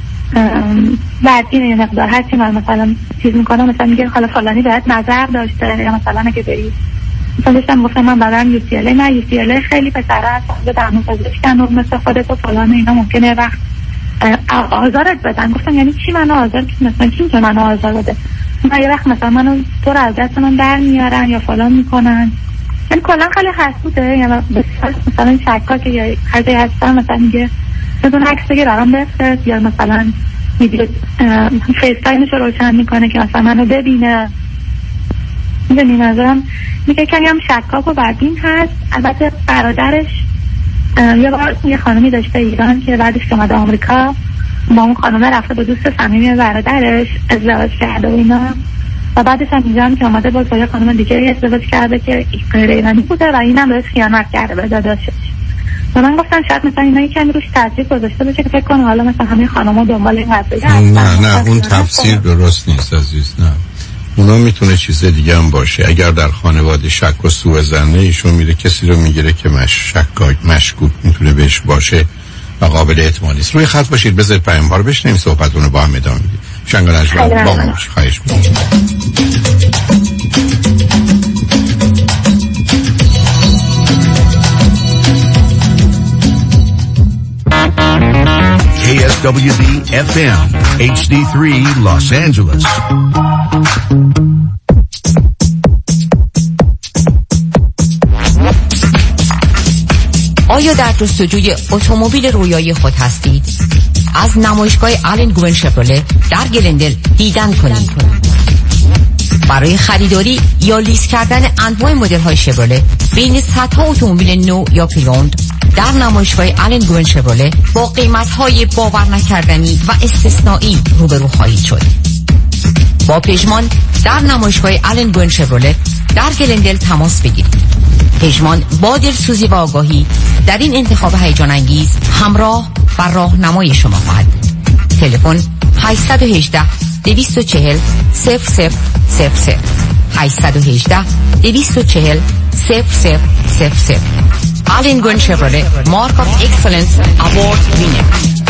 بعدین یه مقدار هرچی من مثلا چیز میکنم مثلا میگه حالا فلانی باید نظر داشته، یا مثلا اگه بری مثلا داشتم گفتم من برم یو سی ال ای، من یو سی ال ای خیلی پسره هست به درمون پزشکن و مثل خودت و فلان اینا ممکنه وقت آزارت بدن. گفتم یعنی چی منو آزار که مثلا کی که منو آزار بده؟ من یه وقت مثلا منو تو رو از دست من در میارن یا فلان میکنن. یعنی کلا خیلی حسوده. یعنی مثلا شکا که یا هر جایی هستم مثلا میگه بدون عکس بگیر برام بفرست، یا مثلا ویدیو فیس تایمش رو روشن میکنه که مثلا منو ببینه. میدونی نظرم میگه کمی هم شکاک و بدبین هست. البته برادرش یه بار یه خانمی داشته ایران که بعدش که اومده آمریکا با اون خانمه رفته با دوست صمیمی برادرش ازدواج کرده و اینا، و بعدش هم اینجا که اومده با یه خانم دیگه ازدواج کرده که غیر ایرانی بوده و اینم بهش خیانت کرده به داداشش. و من گفتم شاید مثلا اینا یکمی روش تاثیر گذاشته باشه که فکر کنه حالا مثلا همه خانم‌ها دنبال این قضیه هستن. نه نه اون تفسیر درست نیست عزیز. نه اونا میتونه چیز دیگه هم باشه. اگر در خانواده شک و سوء ظن ایشون میره کسی رو میگیره که مش شکاک مشکوک میتونه بهش باشه و قابل اعتماد است. روی خط باشید، بذارید پیام ها رو بشنویم، صحبتون رو با هم ادامه میدیم. شنگل اجبر با ما باشید. خواهش می‌کنم. K S W B F M H D three Los Angeles. آیا در جستجوی اتومبیل رویایی خود هستید؟ از نمایشگاه آلن گوون شفرله در گلندل دیدن کنید. برای خریداری یا لیز کردن انواع مدل‌های شفرله بین صدها اتومبیل نو یا پریوند در نمایشگاه آلن گوون شفرله با قیمت‌های باور نکردنی و استثنایی روبرو خواهید شد. با پژمان در نمایشگاه آلن گوون شفرله در گلندل تماس بگیرید. پژمان با دلسوزی و آگاهی در این انتخاب هیجان انگیز همراه و راهنمای شما خواهد. تلفن هشت یک هشت دو چهار صفر صفر صفر صفر هشت یک هشت دو چهار صفر صفر صفر صفر. آلن گوون شفرله مارک آف اکسلنس اوارد وینر.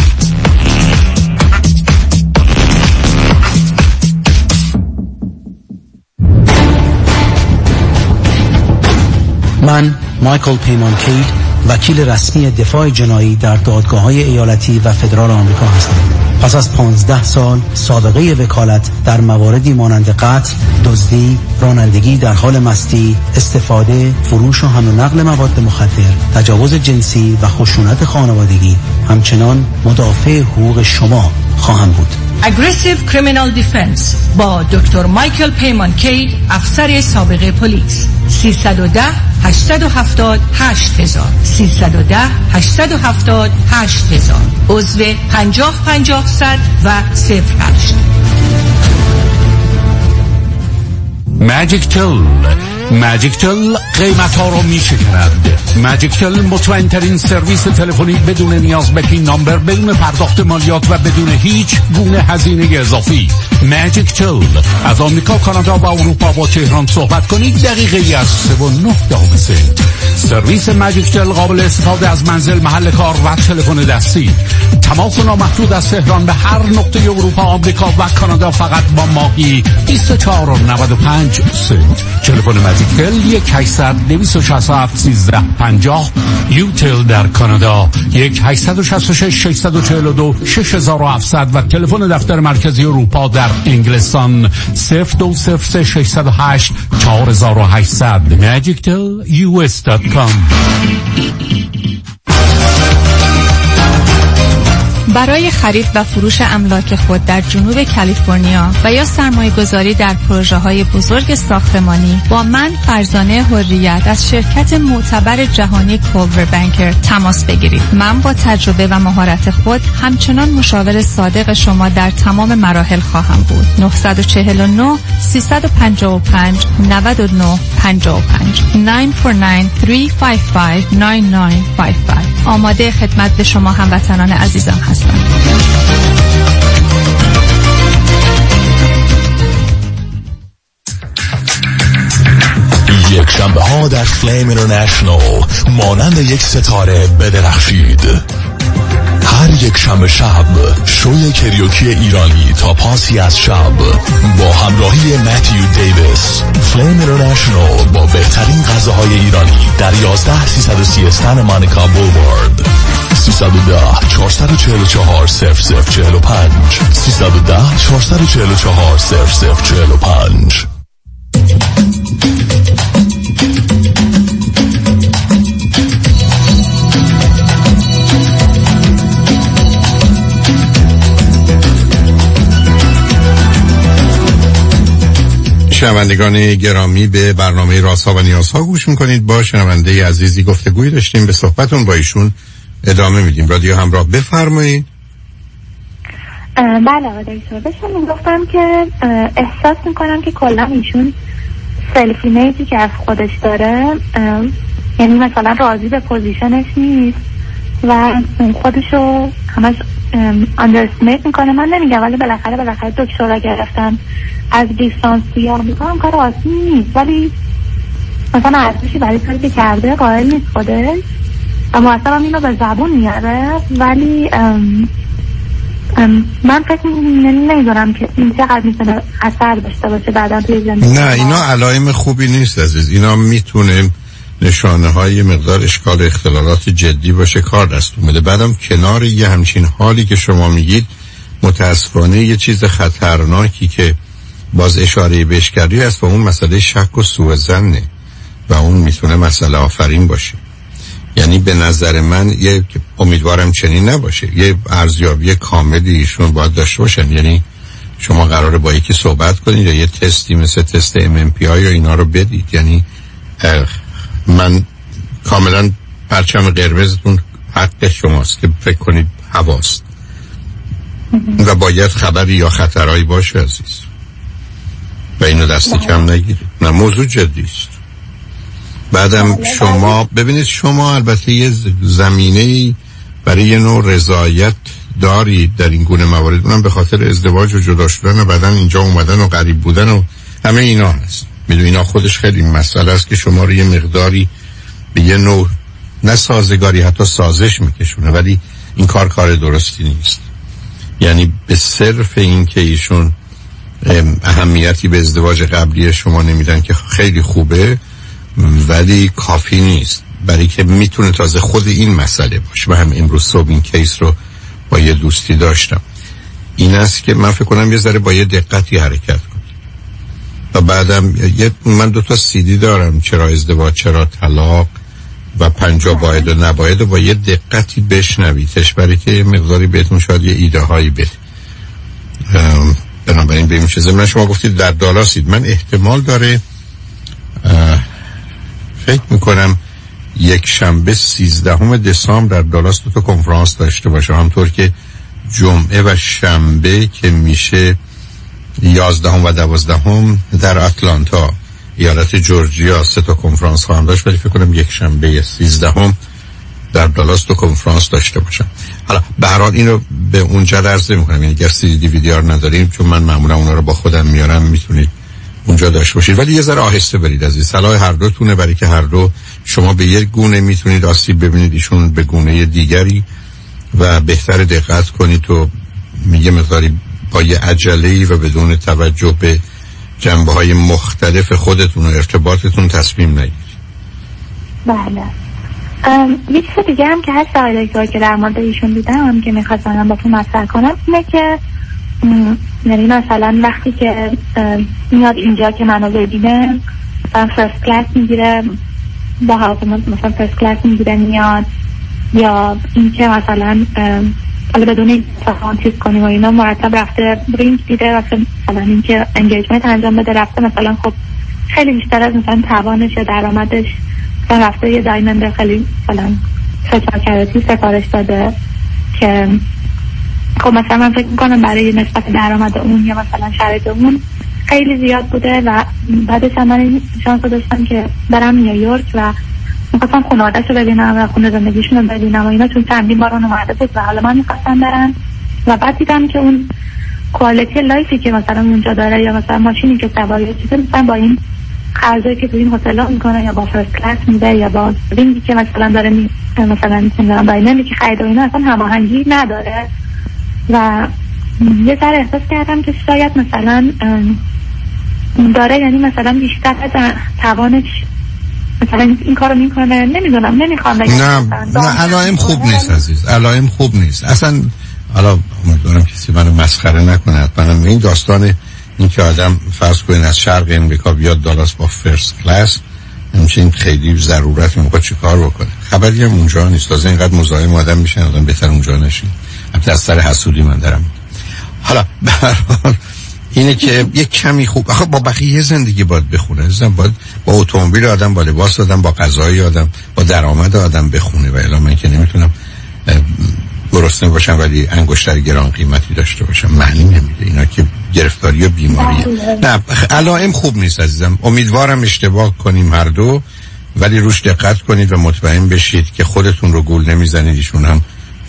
من مایکل پیمان کید، وکیل رسمی دفاع جنایی در دادگاه‌های ایالتی و فدرال آمریکا هستم. پس از پانزده سال سابقه وکالت در مواردی مانند قتل، دزدی، رانندگی در حال مستی، استفاده، فروش و حمل و نقل مواد مخدر، تجاوز جنسی و خشونت خانوادگی، همچنان مدافع حقوق شما خواهم بود. Aggressive Criminal Defense با دکتر مایکل پیمان کید، افسر سابق پلیس. سیصد و ده هشتصد و هفتاد هشت هزار سیصد و ده هشتصد و هفتاد هشت هزار عضو پنجاه پنجاه صد و صفر هشت. ماجیک تل ماجیک تل قیمت ها رو می شکند. ماجیک تل مطمئن ترین سرویس تلفنی بدون نیاز به پین نامبر، بدون پرداخت مالیات و بدون هیچ گونه هزینه اضافی. ماجیک تل از آمریکا، کانادا و اروپا با تهران صحبت کنید دقیقه ای از سه و نه دقیقه. سرویس ماجیک تل قابل استفاده از منزل، محل کار و تلفن دستی. تماس نامحدود از تهران به هر نقطه اروپا، آمریکا و کانادا فقط با ماهی بیست و چهار و نود و پنج سنت. تلفن ماجیک تل یک هشتصد دویست و شصت و هفت سیزده پنجاه. یوتل در کانادا یک هشتصد و شصت و شش ششصد و چهل و دو شش هزار و هفتصد و تلفن دفتر مرکزی اروپا در انگلستان صفر دو صفر سه ششصد و هشت چهار هزار و هشتصد. ماجیک تل یو اس دات کام. برای خرید و فروش املاک خود در جنوب کالیفرنیا و یا سرمایه گذاری در پروژه های بزرگ ساختمانی با من فرزانه حریت از شرکت معتبر جهانی کولور بانکر تماس بگیرید. من با تجربه و مهارت خود همچنان مشاور صادق شما در تمام مراحل خواهم بود. نه چهار نه سه پنج پنج نه نه پنج پنج نه چهار نه سه پنج پنج نه نه پنج پنج. آماده خدمت به شما هموطنان عزیزم هستم. یک شنبه ها در فلیم اینترنشنال مانند یک ستاره بدرخشید. هر یک شنبه شب شوی کریوکی ایرانی تا پاسی از شب با همراهی متیو دیویس. فلیم اینترنشنال با بهترین غذاهای ایرانی در یازده سیصد و سی استن مانیکا بولوارد. سیصد و ده چهارصد و چهل و چهار صفر صفر چهل و پنج سیصد و ده چهارصد و چهل و چهار صفر صفر چهل و پنج. شنوندگان گرامی، به برنامه رازها و نیازها گوش میکنید. با شنونده عزیزی گفتگوی داشتیم، به صحبتون با ایشون ادامه میدیم. رادیو همراه، بفرمایید. بله آقای دکتر، بهشون گفتم که احساس میکنم که کلا ایشون سلف ایمیجی که از خودش داره، یعنی مثلا راضی به پوزیشنش نیست و خودشو همش اندرستیمیت میکنه. من نمیگم ولی بالاخره بالاخره دکترا گرفتن از لیسانس توی آمریکا هم کار آسونی نیست، ولی مثلا ارزشی برای کاری که کرده قائل نیست خودش و مرتب هم اینو به زبون میاره. ولی ام ام من فکر نمیدونم که این چقدر میتونه اثر داشته باشه بعدا توی زندگی. نه اینا علائم خوبی نیست عزیز، اینا میتونه نشانه های مقدار اشکال اختلالات جدی باشه، کار دست اومده. بعدم کنار یه همچین حالی که شما میگید متاسفانه یه چیز خطرناکی که باز اشاره بهش کردی هست و اون مسئله شک و سوء ظنه و اون میتونه مسئله آفرین باشه. یعنی به نظر من یه امیدوارم چنین نباشه، یه ارزیابی کاملی ایشون باید داشته باشن. یعنی شما قراره با یکی صحبت کنید یا یه تستی مثل تست ام ام پی آی یا اینا رو بدید. یعنی من کاملا پرچم قرمزتون حق شماست که فکر کنید هواست و باید خبری یا خطرهایی باشه عزیز و اینو دست کم نگیرید. نه موضوع جدی است. بعدم شما ببینید شما البته یه زمینه‌ای برای یه نوع رضایت دارید در این گونه موارد، اونم به خاطر ازدواج و جدا شدن و بعدن اینجا اومدن و غریب بودن و همه اینا هست. میدونی اینا خودش خیلی مسئله است که شما رو یه مقداری به یه نوع نه سازگاری حتی سازش میکشونه، ولی این کار کار درستی نیست. یعنی به صرف این که ایشون اهمیتی به ازدواج قبلی شما نمیدن که خیلی خوبه ولی کافی نیست، برای که میتونه تازه خود این مسئله باشه. و هم امروز صبح این کیس رو با یه دوستی داشتم. این است که من فکر کنم یه ذره با یه دقتی حرکت کنید و بعدم یه من دو تا سیدی دارم، چرا ازدواج چرا طلاق و پنجاه باید و نباید، و با یه دقتی بشنویدش برای که یه مقداری بهتون شاید یه ایده هایی بده. بنابراین به این چیزه من شما گفتید در دالاسید، من احتمال داره فکر میکنم یک شنبه سیزدهم دسامبر در دالاس دو تا کنفرانس داشته باشه، همطور که جمعه و شنبه که میشه یازدهم و دوازدهم در اتلانتا ایالت جورجیا سه تا کنفرانس خواهم داشت، ولی فکر کنم یک شنبه سیزدهم در دالاس دو کنفرانس داشته باشم. حالا به هر حال اینو به اونجا عرض میکنم، یعنی اگر سی دی وی دی آر نداریم چون من معمولا اونا رو با خودم میارم میتونید اونجا داشته باشید، ولی یه ذره آهسته برید عزیز. صلاح هر دوتونه، برای که هر دو شما به یک گونه میتونید آسیب ببینید، ایشون به گونه دیگری، و بهتر دقت کنید و میگه مقداری با یه عجله‌ای و بدون توجه به جنبه‌های مختلف خودتون و ارتباطتون تصمیم نگیرید. بله. یه چیز دیگه هم که هست آقای دکتر که در مورد ایشون دیدم که میخواستم باهاتون مطرح کنم اینه که یعنی مثلا وقتی که میاد اینجا که منو ببینه فرست کلاس میگیره، با هواپیما مثلا فرست کلاس میگیره میاد، یا این که مثلا حالا بدون این فقط چیز کنیم و اینا مرتب رفته برینگ دیده، رفته مثلا این که انگیجمنت انجام بده، رفته مثلا خب خیلی بیشتر از مثلا توانش یا درآمدش مثلا رفته یه دایمنده خیلی مثلا سچاکراتی سفارش داده که خب مثلا من فکر میکنم برای نسبت درآمد اون یا مثلا شرایط اون خیلی زیاد بوده. و بعدش هم من شانس داشتم که برم نیویورک و میخواستم خانواده‌اش رو ببینم و خونه زندگیشون رو ببینم و اینا، چون چندین بار اون اومده بود و حالا من میخواستم برم. و بعد دیدم که اون کوالیتی لایفی که مثلا اونجا داره یا مثلا ماشینی که سواری چیزی مثلا با این خرجایی که تو این هتل‌ها میکنه یا با فرست کلاس میده یا با رینگی که مثلا داره می... مثلا نمیدونم داینامیکی که خرید و اینا اصلا هماهنگی نداره. و یه ذره احساس کردم که شاید مثلا داره یعنی مثلا بیشتر از توانش مثلا این کارو میکنه، نمیدونم نمیخوام بگم. نه نه علائم خوب نیست عزیز، علائم خوب نیست اصلا. حالا امیدوارم کسی منو مسخره نکنه. منم این داستان این که آدم فرض کنین از شرق امریکا بیاد دالاس با فرست کلاس همچین خیلی ضرورت موقع چی کار بکنه، خبری هم اونجا نیست. تازه اینقدر مزاحم آدم میشن آدم بهتر اونجا نشین. البته از سر حسودی من دارم. حالا به هر حال اینه که یک کمی خوب آخه با بقیه زندگی باید بخونه، زن باید با اتومبیل آدم، با لباس آدم، با غذای آدم، با درآمد آدم بخونه. و الا من که نمیتونم گرسنه باشم ولی انگشتر گران قیمتی داشته باشم، معنی نمیده. اینا که گرفتاری و بیماریه. نه علائم خوب نیست عزیزم. امیدوارم اشتباه کنیم هر دو، ولی روش دقت کنید و مطمئن بشید که خودتون رو گول نمیزنید، ایشون هم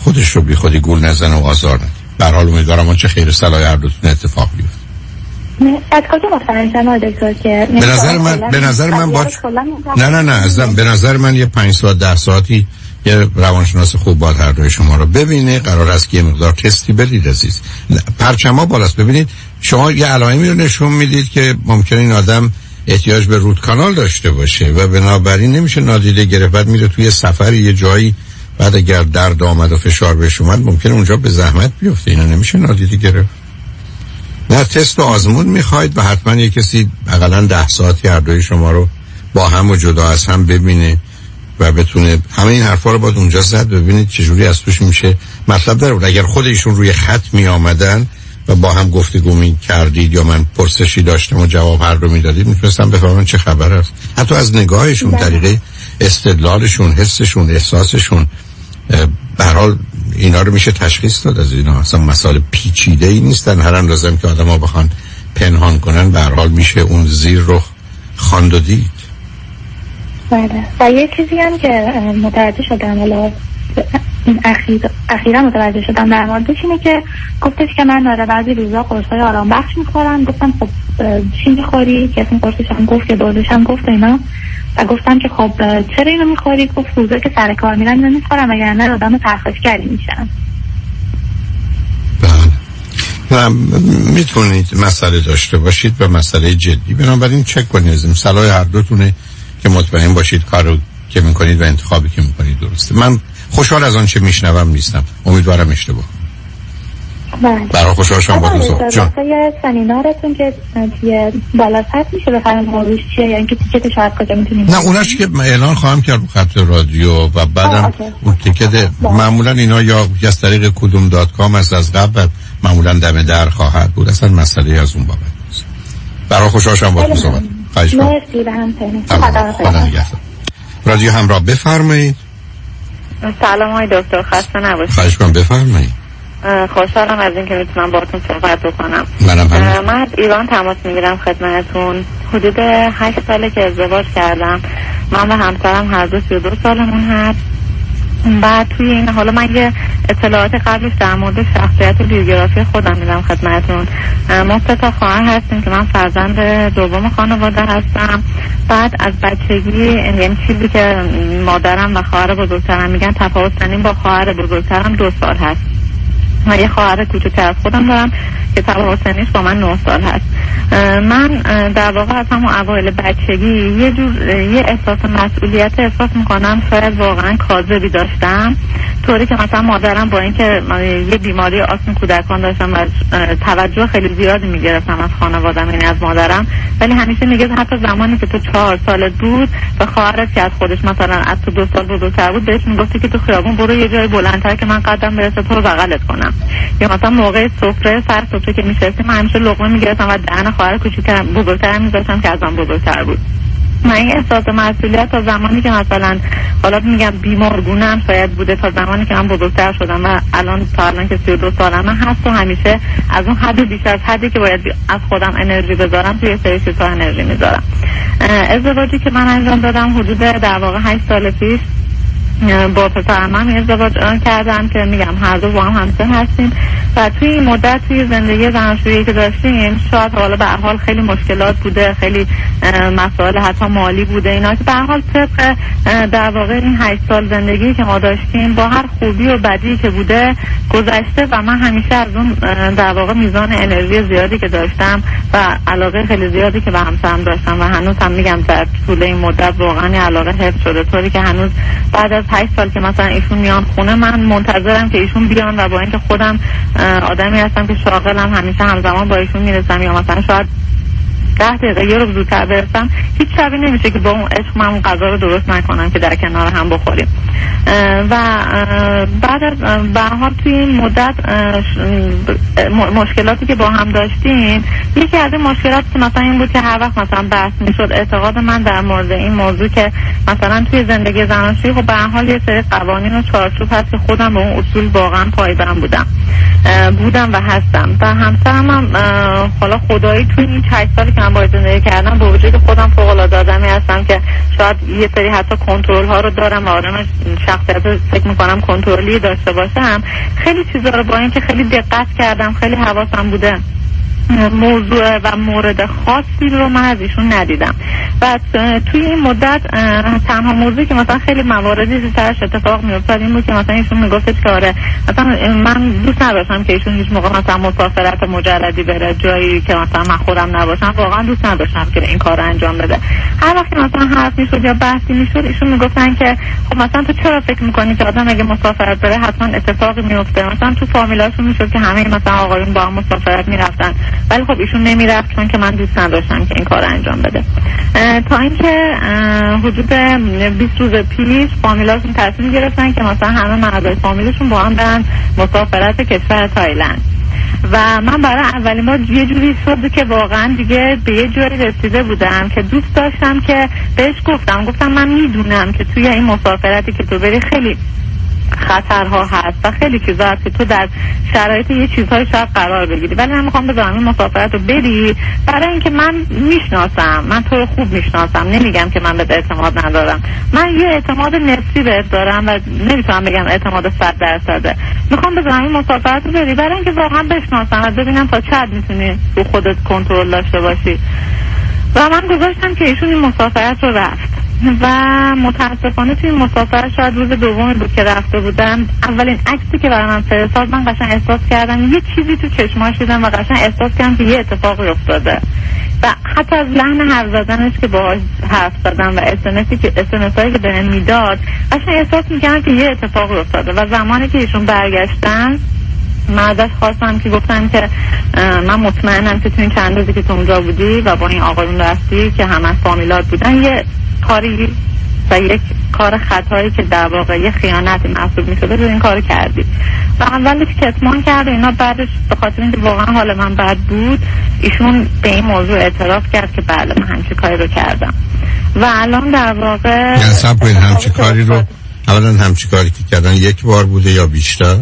خودش رو بی خودی گول نزنه و آزار نده. به هر حال امیدوارم اون چه خیر صلاح هر دوتون اتفاق بیفته. از کجا مطمئن شما دکتر که به نظر من به نظر من با نه نه نه ازم به نظر من یه پنج ساعت ده ساعتی یه روانشناس خوب باید هر دوی شما رو ببینه. قرار است که یه مقدار تستی بدید عزیز. پرچما بالاست. ببینید شما یه علائمی رو نشون میدید که ممکنه این آدم احتیاج به رود کانال داشته باشه و بنابراین نمیشه نادیده گرفت. بعد میره توی سفر یه جایی، بعد اگر درد آمد و فشار بهش اومد ممکنه اونجا به زحمت بیفته. اینا نمیشه نادیده گرفت. نه تست و آزمون میخواید و حتما یه کسی حداقل ده ساعتی هر دوی شما رو با هم و جدا از هم ببینه و بتونه همه این حرفا رو باید اونجا زد. ببینید چجوری از توش میشه مطلب در بود. اگر خودشون روی خط می آمدن و با هم گفتگو می کردید یا من پرسشی داشتم و جواب هر رو میدادید، میتونستم بفهمم چه خبر است. حتی از نگاهشون، طریقه استدلالشون، حسشون، احساسشون، به هر حال اینا رو میشه تشخیص داد. از اینا اصلا مسائل پیچیده ای نیستن. هر اندازه که آدم‌ها بخوان پنهان کنن به هر حال میشه اون زیر رو خواند و دید. بله. و یه چیزی هم که متوجه شدم حالا این اخیر اخیرا متوجه شدم در موردش اینه که گفتش که من داره بعضی روزا قرصای آرام بخش میخورم. گفتم خب چی میخوری؟ که اسم قرصش هم گفت که دورش هم گفت اینا و گفتم که خب چرا اینو میخوری؟ گفت روزا که سر کار میرم اینو میخورم وگرنه آدم ترخیصگری میشم. بله. میتونید مسئله داشته باشید و مسئله جدی. بنابراین چک کنید. صلاح هر دوتونه که مطمئن باشید کارو که میکنید و انتخابی که میکنید درسته. من خوشحال از آن چه میشنوم نیستم. امیدوارم اشتباه. بله. برای خوشحال شما با دوستان. جان. یه سمینارتون که توی بالا سطح میشه بفرمایید موضوعش چیه یا اینکه تیکت شاید کجا میتونید؟ نه اوناش که اعلان خواهم کرد رو خط رادیو و بعدم اون تیکت معمولا اینا یا از طریق کدوم دات کام از از قبل معمولا دم در خواهد بود. اصلا مسئله از اون بابت نیست. برای خوشحال شما با دوستان. خواهش می‌کنم. مرسی به همتون. رادیو همراه بفرمایید. سلام آقای دکتر، خسته نباشید. خواهش می‌کنم بفرمایید. خوشحالم از اینکه میتونم باهاتون صحبت بکنم. منم من از ایران تماس میگیرم خدمتتون. حدود هشت ساله که ازدواج کردم. من و همسرم هر دو سی و دو سالمون هست. بعد توی این حالا من یه اطلاعات قبلش در مورد شخصیت و بیوگرافی خودم میدم خدمتتون. ما سه تا خواهر هستیم که من فرزند دوم خانواده هستم. بعد از بچگی یعنی چیزی که مادرم و خواهر بزرگترم میگن تفاوت سنیم با خواهر بزرگترم دو سال هست. من یه خواهر کوچکتر از خودم دارم که تفاوت سنیش با من نه سال هست. من در واقع از همون اوایل بچگی یه جور یه احساس مسئولیت احساس میکنم شاید واقعا کاذبی داشتم، طوری که مثلا مادرم با اینکه یه بیماری آسم کودکان داشتم و توجه خیلی زیادی میگرفتم از خانوادم یعنی از مادرم، ولی همیشه میگه حتی زمانی که تو چهار سال بود و خواهرت که از خودش مثلا از تو دو سال بزرگتر بود بهش میگفتی که تو خیابون برو یه جای بلندتر که من قدم برسه تو رو بغلت کنم. یا مثلا موقع سفره سر سفره که میشستیم من همیشه لقمه میگرفتم و دهن خواهر کوچیکم بزرگترم میذاشتم که ازم بزرگتر بود. من این احساس مسئولیت تا زمانی که مثلا حالا میگم بیمارگونم شاید بوده تا زمانی که من بزرگتر شدم و الان تا الان که سی و دو سالمه هست و همیشه از اون حد بیش از حدی که باید از خودم انرژی بذارم توی سری چیزها انرژی میذارم. ازدواجی که من انجام دادم حدود در واقع هشت سال پیش با پسرم هم ازدواج کردم که میگم هر دو با هم همسن هستیم و توی این مدت توی زندگی زناشویی که داشتیم شاید حالا به هر حال خیلی مشکلات بوده، خیلی مسائل حتی مالی بوده اینا که به هر حال طبق در واقع این هشت سال زندگی که ما داشتیم با هر خوبی و بدی که بوده گذشته و من همیشه از اون در واقع میزان انرژی زیادی که داشتم و علاقه خیلی زیادی که به همسرم داشتم و هنوز هم میگم در طول این مدت واقعا علاقه حفظ شده، طوری که هنوز بعد از هشت سال که مثلا ایشون میان خونه من منتظرم که ایشون بیان و با اینکه خودم آدمی هستم که شاغلم همیشه همزمان با ایشون میرسم یا مثلا شاید ده دقیقه یه رو زودتر برسم هیچ شبی نمیشه که با اون عشق من اون غذا رو درست نکنم که در کنار هم بخوریم. و بعد از به هر حال توی این مدت مشکلاتی که با هم داشتیم یکی از این مشکلات که مثلا این بود که هر وقت مثلا بحث میشد اعتقاد من در مورد این موضوع که مثلا توی زندگی زناشویی خب به هر حال یه سری قوانین و چارچوب هست که خودم به اون اصول واقعا پایبند بودم بودم و هستم. و همسرم هم حالا خدایی توی این هشت سالی که من باید زندگی کردم با وجود خودم فوق العاده آدمی هستم که شاید یه سری حتی کنترل ها رو دارم و آدم شخصیت فکر میکنم کنترلی داشته باشم، خیلی چیزا رو با این که خیلی دقت کردم، خیلی حواسم بوده موضوع و مورد خاصی رو من از ایشون ندیدم. و توی این مدت تنها موضوعی که مثلا خیلی مواردی سرش اتفاق میافتاد این بود که مثلا ایشون میگفت که آره مثلا من دوست نداشتم که ایشون هیچ موقع مثلا مسافرت مجردی بره جایی که مثلا من خودم نباشم، واقعا دوست نداشتم که این کار انجام بده. هر وقت مثلا حرف میشد یا بحثی میشد ایشون میگفتن که خب مثلا تو چرا فکر میکنی که آدم اگه مسافرت بره حتما اتفاقی میفته؟ مثلا تو فامیلاشون میشد که همه مثلا آقایون با هم مسافرت میرفتن، ولی خب ایشون نمیرفت چون که من دوست نداشتم که این کار انجام بده. تا اینکه حدود بیست روز پیش فامیلاشون تصمیم گرفتن که مثلا همه مردای فامیلشون با هم برن مسافرت کشور تایلند و من برای اولین بار یه جوری شد که واقعا دیگه به یه جوری رسیده بودم که دوست داشتم که بهش گفتم گفتم من میدونم که توی این مسافرتی که تو بری خیلی خطرها هست و خیلی چیزا هست که تو در شرایط یه چیزهای شاید قرار بگیری، ولی من میخوام بذارم این مسافرت رو بری برای اینکه من میشناسم، من تو رو خوب میشناسم، نمیگم که من به اعتماد ندارم، من یه اعتماد نسبی بهت دارم و نمیتونم بگم اعتماد صد درصده. میخوام بذارم این مسافرت رو بری برای اینکه واقعا بشناسم و ببینم تا چه حد میتونی رو خودت کنترل داشته باشی. و من گذاشتم که ایشون این مسافرت رو رفت و متاسفانه توی مسافرت شاید روز دومی بود که رفته بودم، اولین عکسی که برای من فرستاد من قشنگ احساس کردم یه چیزی تو چشماش دیدم و قشنگ احساس کردم که یه اتفاقی افتاده و حتی از لحن حرف زدنش که باهاش حرف زدم و اسمسی که اسمسایی که بهم میداد قشنگ احساس میکردم که یه اتفاقی افتاده. و زمانی که ایشون برگشتن من ازش خواستم که گفتم که من مطمئنم که تو این چند روزی که تو اونجا بودی و با این آقایون رفتی که همه فامیلات بودن یه کاری و یک کار خطایی که در واقع یه خیانتی محسوب میشده رو این کار کردی. و اولش کتمان کرد و اینا، بعدش به خاطر اینکه واقعا حال من بد بود ایشون به این موضوع اعتراف کرد که بله من همچین کاری رو کردم. و الان در واقع یعنی سب کنید همچین کاری رو اولا همچین کاری که کردن یک بار بوده یا بیشتر؟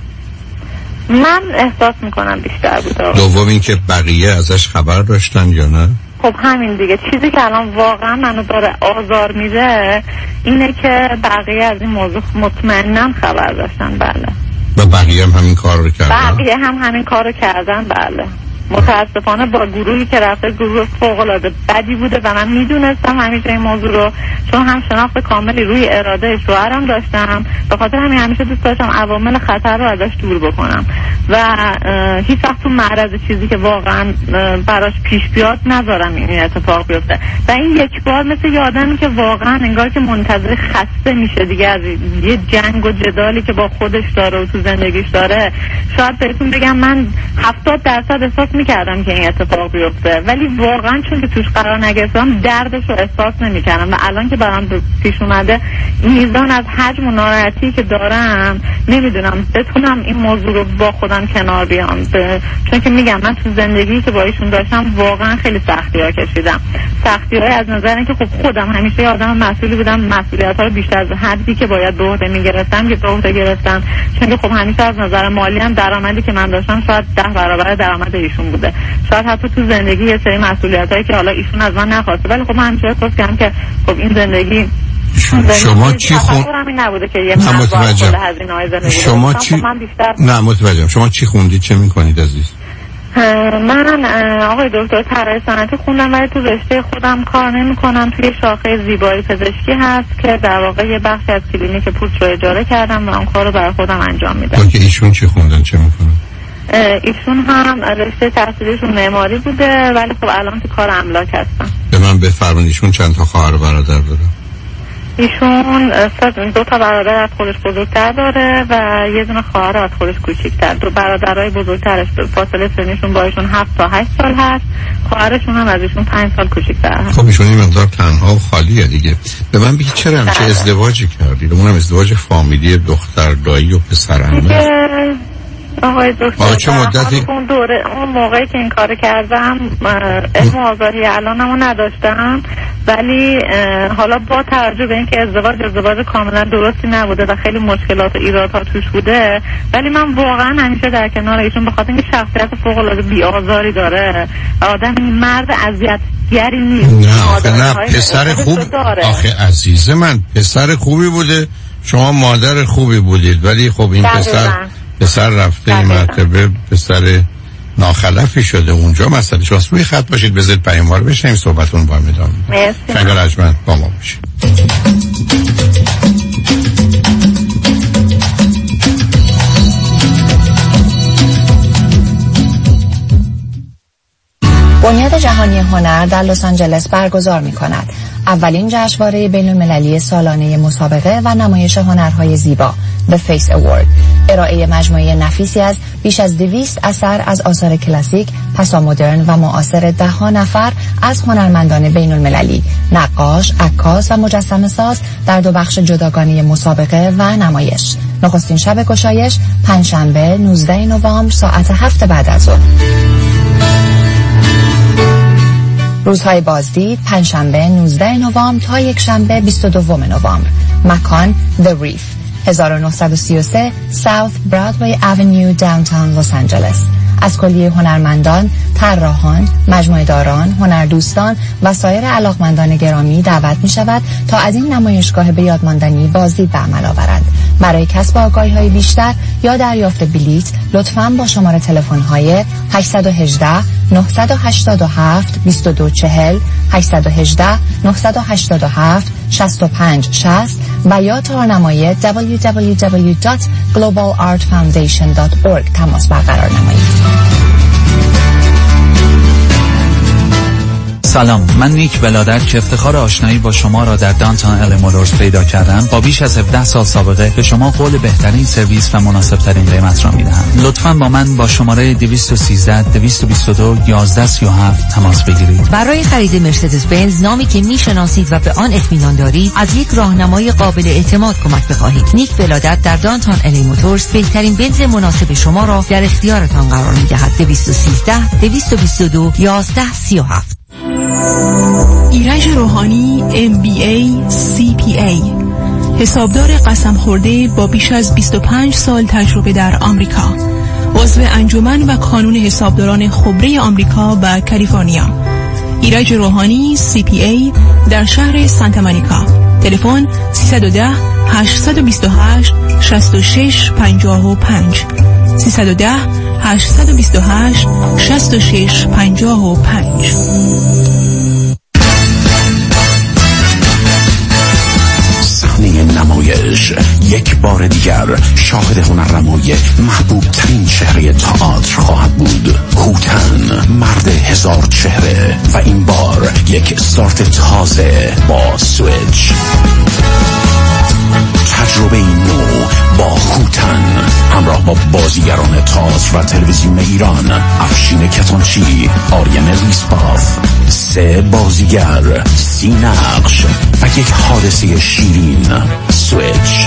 من احساس میکنم بیشتر بوده. دوم این که بقیه ازش خبر داشتن یا نه؟ خب همین دیگه چیزی که الان واقعا منو داره آزار میده اینه که بقیه از این موضوع مطمئنم خبر داشتن. بله. و بقیه هم همین کار رو کردن؟ بقیه هم همین کار رو کردن. بله. متاسفانه با گروهی که رفته گروه فوق‌العاده بدی بوده و من میدونستم همیشه این موضوع رو، چون هم شناخت کاملی روی اراده شوهرم داشتم، به خاطر همین همیشه دوست داشتم عوامل خطر رو ازش دور بکنم و هیچ وقت تو معرض چیزی که واقعا براش پیش بیاد نذارم این اتفاق بیفته. و این یک بار مثل یه آدمی که واقعا انگار که منتظر خسته میشه دیگه از یه جنگ و جدالی که با خودش داره و تو زندگیش داره. شاید بهتون بگم من هفتاد درصد احساس میکردم که این اتفاق بیفته، ولی واقعا چون که توش قرار نگرفتم دردش رو احساس نمیکردم و الان که برام پیش اومده میزان از حجم و ناراحتی که دارم نمیدونم بتونم این موضوع رو با خودم کنار بیام، چون که میگم من تو زندگی که با ایشون داشتم واقعا خیلی سختی ها کشیدم. سختی های از نظر اینکه خب خودم همیشه آدم مسئولی بودم، مسئولیت ها رو بیشتر از حدی که باید به عهده میگرفتم که به عهده گرفتم، چون که خب همیشه از نظر مالی هم درآمدی که من داشتم شاید ده برابر درآمد ایشون بوده. شاید حتی تو زندگی یه سری مسئولیتایی که حالا ایشون از من نخواسته، ولی خب من همیشه احساس کردم که خب این زندگی شما چی خوند؟ نبوده که یه نه متوجهم. شما چی بیشتر... نه متوجهم. شما چی خوندید، چه میکنید عزیز؟ من آقای دکتر طراحی صنعتی خوندم ولی تو رشته خودم کار نمی‌کنم. توی شاخه زیبایی پزشکی هست که در واقع یه بخشی از کلینیک پوست رو اجاره کردم و اون کار رو برای خودم انجام میدم. که ایشون چی خوندن، چه میکنن؟ ایشون هم رشته تحصیلیشون معماری بوده ولی خب الان تو کار املاک هستن. به من بفرمایید ایشون چند تا خواهر و برادر داره؟ ایشون دو تا برادر از خودش بزرگتر داره و یه دونه خواهر از خودش کوچیک‌تر. دو برادرای بزرگترش فاصله سنیشون با ایشون هفت تا هشت سال هست، خواهرشون هم از ایشون پنج سال کوچیک‌تر هست. خب ایشون این مقدار تنها و خالیه دیگه. به من بگید چرا همچه ازدواجی کردید؟ اونم ازدواج فامیلی دختر دایی و پسر عمه. آقای دکتر چه مدتی اون دوره اون موقعی که این کارو کردم علم آزاری الانمو نداشتم ولی حالا با توجه به اینکه ازدواج ازدواج کاملا درستی نبوده و خیلی مشکلات و ایرادات توش بوده، ولی من واقعا همیشه در کنار ایشون به خاطر اینکه شخصیت فوق العاده بی‌آزاری داره، آدم مرد اذیتگری نیست. نه آخه نه پسر خوب آخه عزیز من پسر خوبی بوده، شما مادر خوبی بودید، ولی خب این پسر پسر رفته این مرتبه پسر ناخلفی شده اونجا. مسئله شماست. روی خط باشید بذارید پیاموار بشنیم صحبتون با هم ادامه میدیم. شنگال اجمن با ما باشید. بنیاد جهانی هنر در لس آنجلس برگزار می‌کند اولین جشنواره بین‌المللی سالانه مسابقه و نمایش هنرهای زیبا The Face Award. ارائه مجموعه نفیسی از بیش از دویست اثر از آثار کلاسیک، پسامدرن و معاصر ده ها نفر از هنرمندان بین‌المللی، نقاش، عکاس و مجسمه ساز در دو بخش جداگانه مسابقه و نمایش. نخستین شب گشایش پنجشنبه نوزدهم نوامبر ساعت هفت بعد از ظهر. روزهای بازدید پنجشنبه نوزدهم نوامبر تا یک شنبه بیست و دوم نوامبر. مکان The Reef هزار و نهصد و سی و سه South Broadway Avenue Downtown Los Angeles. از کلیه هنرمندان، طراحان، مجموعه داران، هنردوستان و سایر علاقمندان گرامی دعوت می شود تا از این نمایشگاه به یاد ماندنی بازدید به عمل آورند. برای کسب آگاهی‌های بیشتر یا دریافت بلیط لطفاً با شماره تلفن‌های هشت یک هشت نه هشت هفت دو دو چهار صفر هشت یک هشت نه هشت هفت شش پنج شصت و یا تارنمای دبلیو دبلیو دبلیو دات گلوبال آرت فاوندیشن دات اورگ تماس برقرار نمایید. سلام، من نیک ولادت که افتخار آشنایی با شما را در دانتون ال مولورز پیدا کردم با بیش از هفده سال سابقه به شما قول بهترین سرویس و مناسب ترین قیمت را میدهم. لطفاً با من با شماره دویست و سیزده دویست و بیست و دو یازده سی و هفت تماس بگیرید. برای خرید مرسدس بنز، نامی که میشناسید و به آن اطمینان دارید، از یک راهنمای قابل اعتماد کمک بخواهید. نیک ولادت در دانتون ال مولورز بهترین بنز مناسب شما را در اختیارتان قرار میدهد. دویست و سیزده دویست و بیست و دو یازده سی و هفت. ایرج روحانی ام بی ای سی پی ای، حسابدار قسم خورده با بیش از بیست و پنج سال تجربه در آمریکا، عضو انجمن و کانون حسابداران خبره آمریکا و کالیفرنیا. ایرج روحانی سی پی ای در شهر سانتا مونیکا. تلفن سیصد و ده هشتصد و بیست و هشت شصت و شش پنجاه و پنج سیصد و ده هشتصد و بیست و هشت شصت و شش پنجاه و پنج. صحنه نمایش یک بار دیگر شاهد هنرنمای محبوب ترین چهره تئاتر خواهد بود. هوتن، مرد هزار چهره، و این بار یک استارت تازه با سویچ. تجربه نو با هوتن همراه با بازیگران تئاتر و تلویزیون ایران: افشین کتانچی، آریان ریسپاف، سه بازیگر، سی نقش و یک حادثه شیرین. سویچ،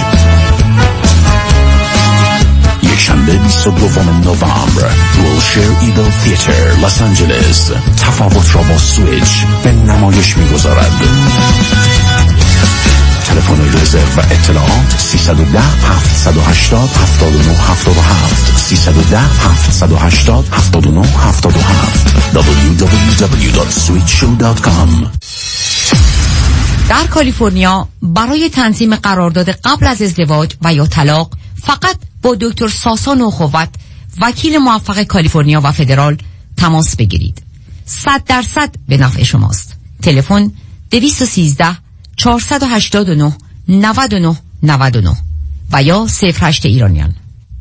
یک شنبه بیست و دوم نوامبر، ویلشیر ایگل تئاتر، لس آنجلس. تفاوت را با سویچ به نمایش می‌گذارد. تلفن رزرو و اطلاعات سیصد و ده هفتصد و هشتاد هفتاد و نه هفتاد و هفت سیصد و ده هفتصد و هشتاد هفتاد و نه هفتاد و هفت دبلیو دبلیو دبلیو دات سویچ شو دات کام. در کالیفرنیا برای تنظیم قرارداد قبل از ازدواج و یا طلاق فقط با دکتر ساسا نوخوت، وکیل موفق کالیفرنیا و فدرال، تماس بگیرید. صد درصد به نفع شماست. تلفن دویست و سیزده چهارصد و هشتاد و نه نود و نه نود و نه و یا صفر هشت ایرانیان.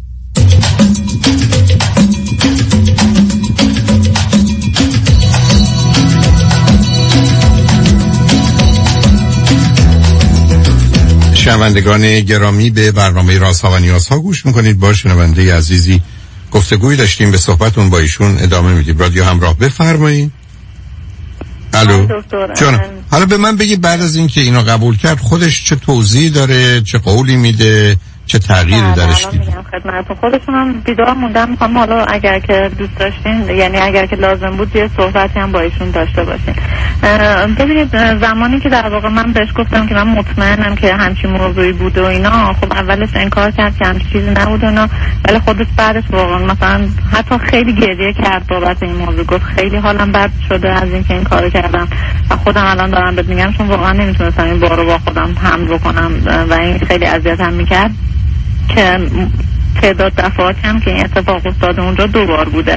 شنوندگان گرامی، به برنامه رازها و نیازها گوش میکنید. با شنونده عزیزی گفتگوی داشتیم، به صحبتون با ایشون ادامه میدیم. رادیو همراه، بفرمایید. الو جان، حالا به من بگی بعد از اینکه اینو قبول کرد خودش چه توضیح داره، چه قولی میده، چه تغییری درش دیده؟ میگم خدمتتون، خودشون هم بیدار موندن. میخوام حالا اگر که دوست داشتین، یعنی اگر که لازم بود، یه صحبتی هم با ایشون داشته باشین. ببینید زمانی که در واقع من بهش گفتم که من مطمئنم که همچین موضوعی بوده و اینا، خب اولش انکار کرد که همچین چیزی نبوده اینا، ولی خودش بعدش واقعا مثلا حتی خیلی گریه کرد بابت این موضوع، گفت خیلی حالم بد شده از اینکه این کارو کردم و خودم الان دارم بهت میگم چون واقعا نمیتونستم این بارو با خودم حمل بکنم و این خیلی اذیتم میکرد که تعداد دفعات هم که این اتفاق افتاده اونجا دو بار بوده.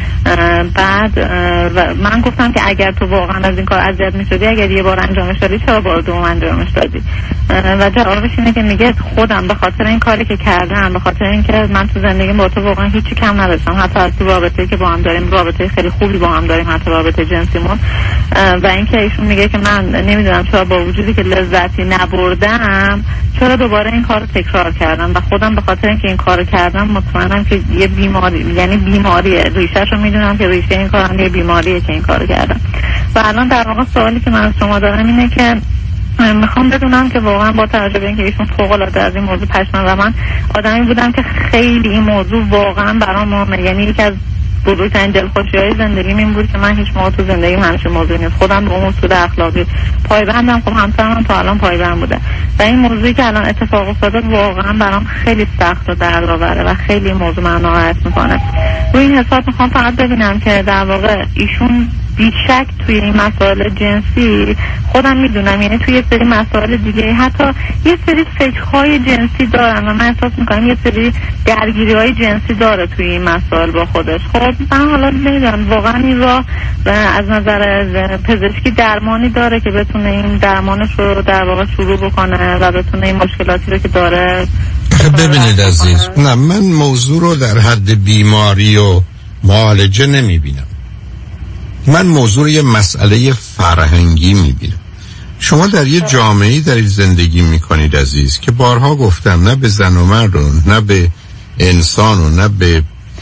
بعد من گفتم که اگر تو واقعا از این کار اذیت میشدی، اگر یه بار انجامش دادی چرا بار دوم انجامش دادی؟ و جوابش اینه که میگه خودم به خاطر این کاری که کردم، به خاطر اینکه من تو زندگیم با تو واقعا هیچی کم نداشتم، حتی از تو رابطه‌ای که با هم داریم، رابطه خیلی خوبی با هم داریم، حتی رابطه جنسیمون، و اینکه ایشون میگه که من نمیدونم چرا با وجودی که لذتی نبردم چرا دوباره این کارو تکرار کردم و خودم به خاطر اینکه این کارو کردم مطمئنم که یه بیماری، یعنی بیماریه، ریشه‌شو میدونم که ریشه این کارم یه بیماریه که این کارو کردم. و الان در واقع سوالی که من از شما دارم اینه که میخوام بدونم که واقعا با توجه به اینکه ایشون فوق‌العاده از این موضوع پشیمون و من آدمی بودم که خیلی این موضوع واقعا برام مهمه، یعنی یکی از بزرگترین دلخوشی‌های زندگیم این بود که من هیچ موقع تو زندگیم همچین موضوعی نیست، خودم به اون اصول اخلاقی پایبندم، خب همسرم تا الان پایبند بوده و این موضوعی که الان اتفاق افتاده واقعا برام خیلی سخت و دردآوره و خیلی موضوع من ناراحت میکنه. روی این حساب میخوام فقط ببینم که در واقع ایشون بیشک توی این مسائل جنسی خودم میدونم، یعنی توی یه سری مسائل دیگه حتی یه سری فکرهای جنسی دارن و من احساس میکنم یه سری درگیری‌های جنسی داره توی این مسائل با خودش. خب من حالا نمیدونم واقعا این راه از نظر پزشکی درمانی داره که بتونه این درمانش رو در واقع شروع بکنه و بتونه این مشکلاتی رو که داره. ببینید عزیز، نه من موضوع رو در حد بیماری و معالجه نمیبینم، من موضوع یه مسئله فرهنگی میبینم. شما در یه جامعه‌ای در زندگی میکنید عزیز که بارها گفتم نه به زن و مرد و نه به انسان و نه به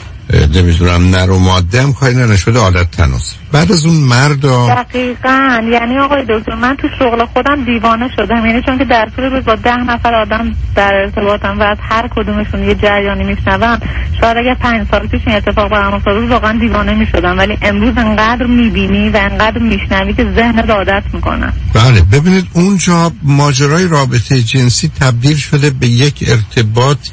نمیدونم نر و ماده هم کاری نشده عادت تناسب. بعد از اون مردا دقیقاً، یعنی آقای دکتر من تو شغل خودم دیوانه شدم، یعنی چون که در طول روز با ده نفر آدم در ارتباطم و از هر کدومشون یه جریانی میشنوم، شاید اگه پنج سال پیش این اتفاق برام افتاد واقعا دیوانه میشدم، ولی امروز انقدر میبینی و انقدر میشنوی که ذهنت عادت میکنه. بله ببینید اونجا ماجرای رابطه جنسی تبدیل شده به یک ارتباط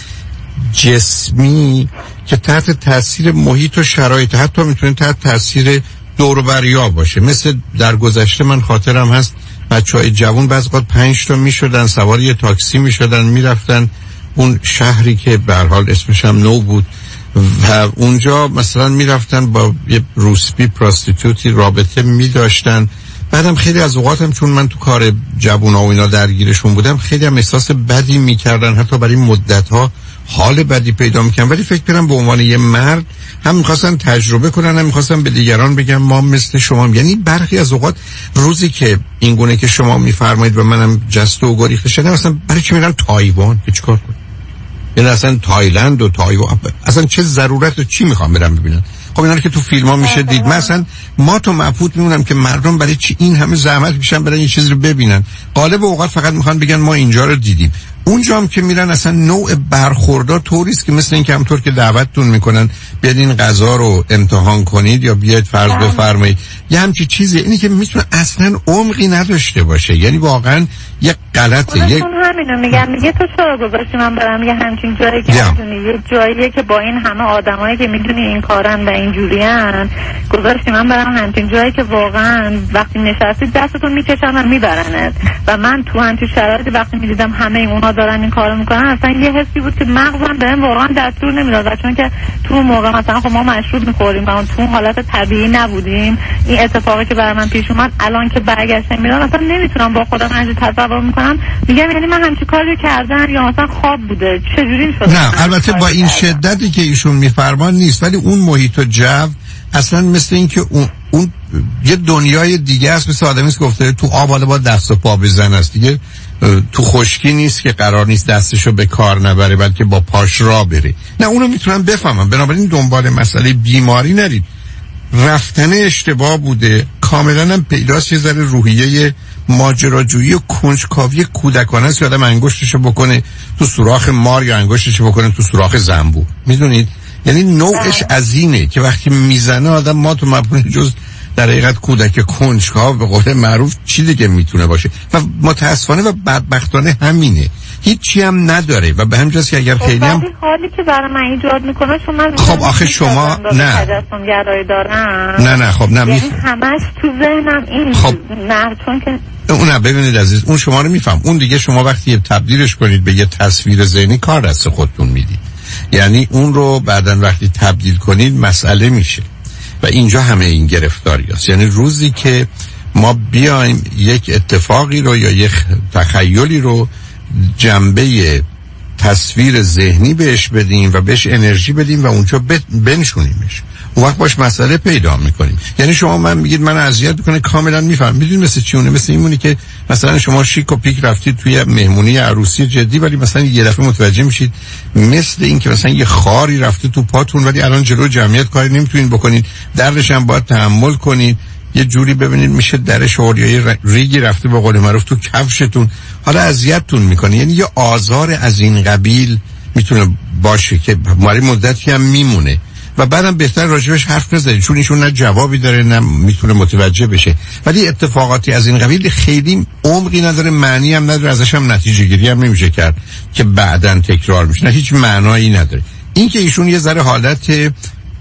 جسمی که تحت تاثیر محیط و شرایط، حتی میتونه تحت تاثیر دور و بریا باشه. مثل در گذشته من خاطرم هست بچهای جوان بعضی وقت پنج تا میشدن سوار یه تاکسی میشدن میرفتن اون شهری که به هر حال اسمش هم نو بود و اونجا مثلا میرفتن با یه روسپی پراستیتوتی رابطه میداشتن. بعدم خیلی از اوقاتم چون من تو کار جوونا و اینا درگیرشون بودم خیلی هم احساس بدی میکردن، حتی برای مدت‌ها حال بدی پیدا میکنم، ولی فکر کنم به عنوان یه مرد هم میخواستن تجربه کنن، هم میخواستن به دیگران بگم ما مثل شما. یعنی برخی از اوقات روزی که این گونه که شما میفرمایید و منم جست و گریخته شدم، اصلا برای چی میرن تایوان که چیکار کنم؟ یعنی اصلا تایلند و تایوان اصلا چه ضرورت و چی میخوام برم ببینن؟ خب اینا رو که تو فیلم ها میشه دید. مثلا ما تو مبهوت میمونم که مردم برای چی این همه زحمت میشن برای یه چیز رو ببینن. غالب اوقات فقط میخوان بگن ما اینجا رو دیدیم. اونجا هم که میرن اصلا نوع برخوردار طوریست که مثل این که همطور که دعوتتون میکنن بیاد این غذا رو امتحان کنید یا بیاید فرض بفرمایید یه همچی چیزی، اینی که میتونه اصلا عمقی نداشته باشه. یعنی واقعا یه غلطه. یک همینو میگم، میگه تو چرا گذاشتی من برم یه همچین جایی که میدونی یه جاییه که با این همه آدمایی که میدونی این کارن و اینجوریان، گذاشتی من برم همچین جایی که واقعا وقتی نشستی دستتو میکشن و میبرنت. و من تو همچین شرایطی وقتی میدیدم همه اونا دارن این کارو میکنن، اصلا یه حسی بود که مغزم بهم واقعا دستور نمیداد، چون که تو اون موقع مثلا خب ما مشروب میخوریم و تو حالت طبیعی نبودیم. این اتفاقی که برای من پیش اومد الان که برگشتم میرم اصلا نمیتونم با خودم همین تصور میکنم، میگم یعنی من همچین کاری کردم یا مثلا خواب بوده چجوری شده؟ نه البته با این شدتی که ایشون میفرمان نیست، ولی اون محیط و جو اصلا مثل این که اون, اون یه دنیای دیگه است. مثل آدمی است گفته تو آب حالا با دست و پا بزن است دیگه، تو خشکی نیست که قرار نیست دستشو به کار نبره بلکه با پاش را بره. نه اونو میتونم بفهمم، بنابراین دنبال مسئله بیماری نرید. رفتن اشتباه بوده، کاملا هم پیداست یه ذره روحیه ماجراجویی و کنجکاوی کودکانه است که آدم انگشتشو بکنه تو سوراخ مار یا انگشتشو بکنه تو سوراخ زنبور. میدونید یعنی نوعش از اینه که وقتی میزنه آدم ما تو مبنی جز در حقیقت کودک کنجکاو به قول معروف چی دیگه میتونه باشه؟ و متاسفانه و بدبختانه همینه، هیچی هم نداره و به همین جاست که اگر خیلی هم حالی که برای من ایجاد میکنه چون من خب آخه شما نه تجسم‌گرایی دارم نه نه خب نه یعنی می... همش تو ذهنم این خب نه چون که اون نه ببینید عزیز، اون شما رو میفهم، اون دیگه شما وقتی تبدیلش کنید به یه تصویر ذهنی کار دست خودتون میدید، یعنی اون رو بعدن وقتی تبدیل کنید مسئله میشه و اینجا همه این گرفتاری هست. یعنی روزی که ما بیایم یک اتفاقی رو یا یک تخیلی رو جنبه تصویر ذهنی بهش بدیم و بهش انرژی بدیم و اونجا بنشونیمش، اون وقت باش مسئله پیدا میکنیم. یعنی شما من میگید من اذیت میکنه، کاملا میفهم، میدونید مثل چیونه، مثل اینمونی که مثلا شما شیک و پیک رفتید توی مهمونی عروسی جدی ولی مثلا یه دفعه متوجه میشید مثل این که مثلا یه خاری رفته تو پاتون ولی الان جلو جمعیت کاری نمیتونین بکنید، درش هم باید تحمل کنید، یه جوری ببینید میشه درش اوریای ریگی رفته به قول معروف تو کفشتون، حالا اذیتتون میکنه. یعنی یه آزار از این قبیل میتونه باشه که ماری مدتی هم میمونه و بعدم بهتر راجبش حرف نزنید چون ایشون نه جوابی داره نه میتونه متوجه بشه. ولی اتفاقاتی از این قبیل خیلی عمقی نداره، معنی هم نداره، ازش هم نتیجه گیری هم نمیشه کرد که بعداً تکرار میشه، نه هیچ معنایی نداره. این که ایشون یه ذره حالت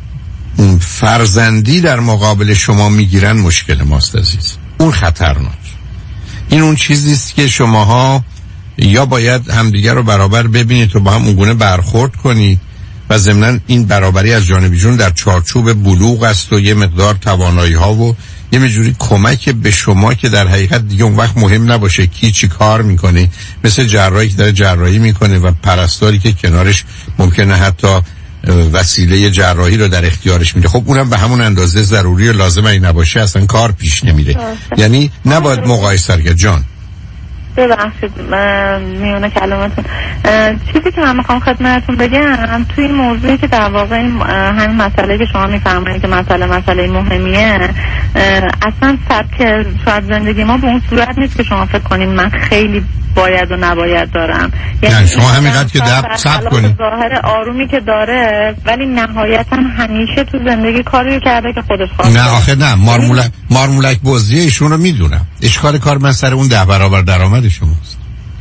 فرزندی در مقابل شما میگیرن مشکل ماست عزیز، اون خطرناک. این اون چیزیست که شماها یا باید همدیگر رو برابر ببینید و با هم اونگونه برخورد کنید و ضمناً این برابری از جانب ایشون در چارچوب بلوغ است و یه مقدار توانایی ها و یه مجوری کمک به شما که در حقیقت دیگه اون وقت مهم نباشه کی چی کار میکنه، مثل جراحی که داره جراحی میکنه و پرستاری که کنارش ممکنه حتی وسیله جراحی رو در اختیارش میده، خب اونم به همون اندازه ضروری و لازمه ای نباشه اصلا کار پیش نمیره. یعنی نباید مقایسه کرد. جان ببخشید میونه کلماتون، چیزی که من میخوام خدمتتون بگم توی این موضوعی که در واقع این همین مسئله که شما میفرمایید که مسئله مسئله مهمیه، اصلا سبک شاید زندگی ما به اون صورت نیست که شما فکر کنید من خیلی باید و نباید دارم. یعنی شما همینقدر که دب صبر کنید، ظاهر آرومی که داره ولی نهایتا همیشه تو زندگی کاری کرده که خودش خواسته. نه آخه نه، مارمولک مارمولک بازی ایشون رو میدونم، اشکال کار من سر اون ده برابر درآمد شماست.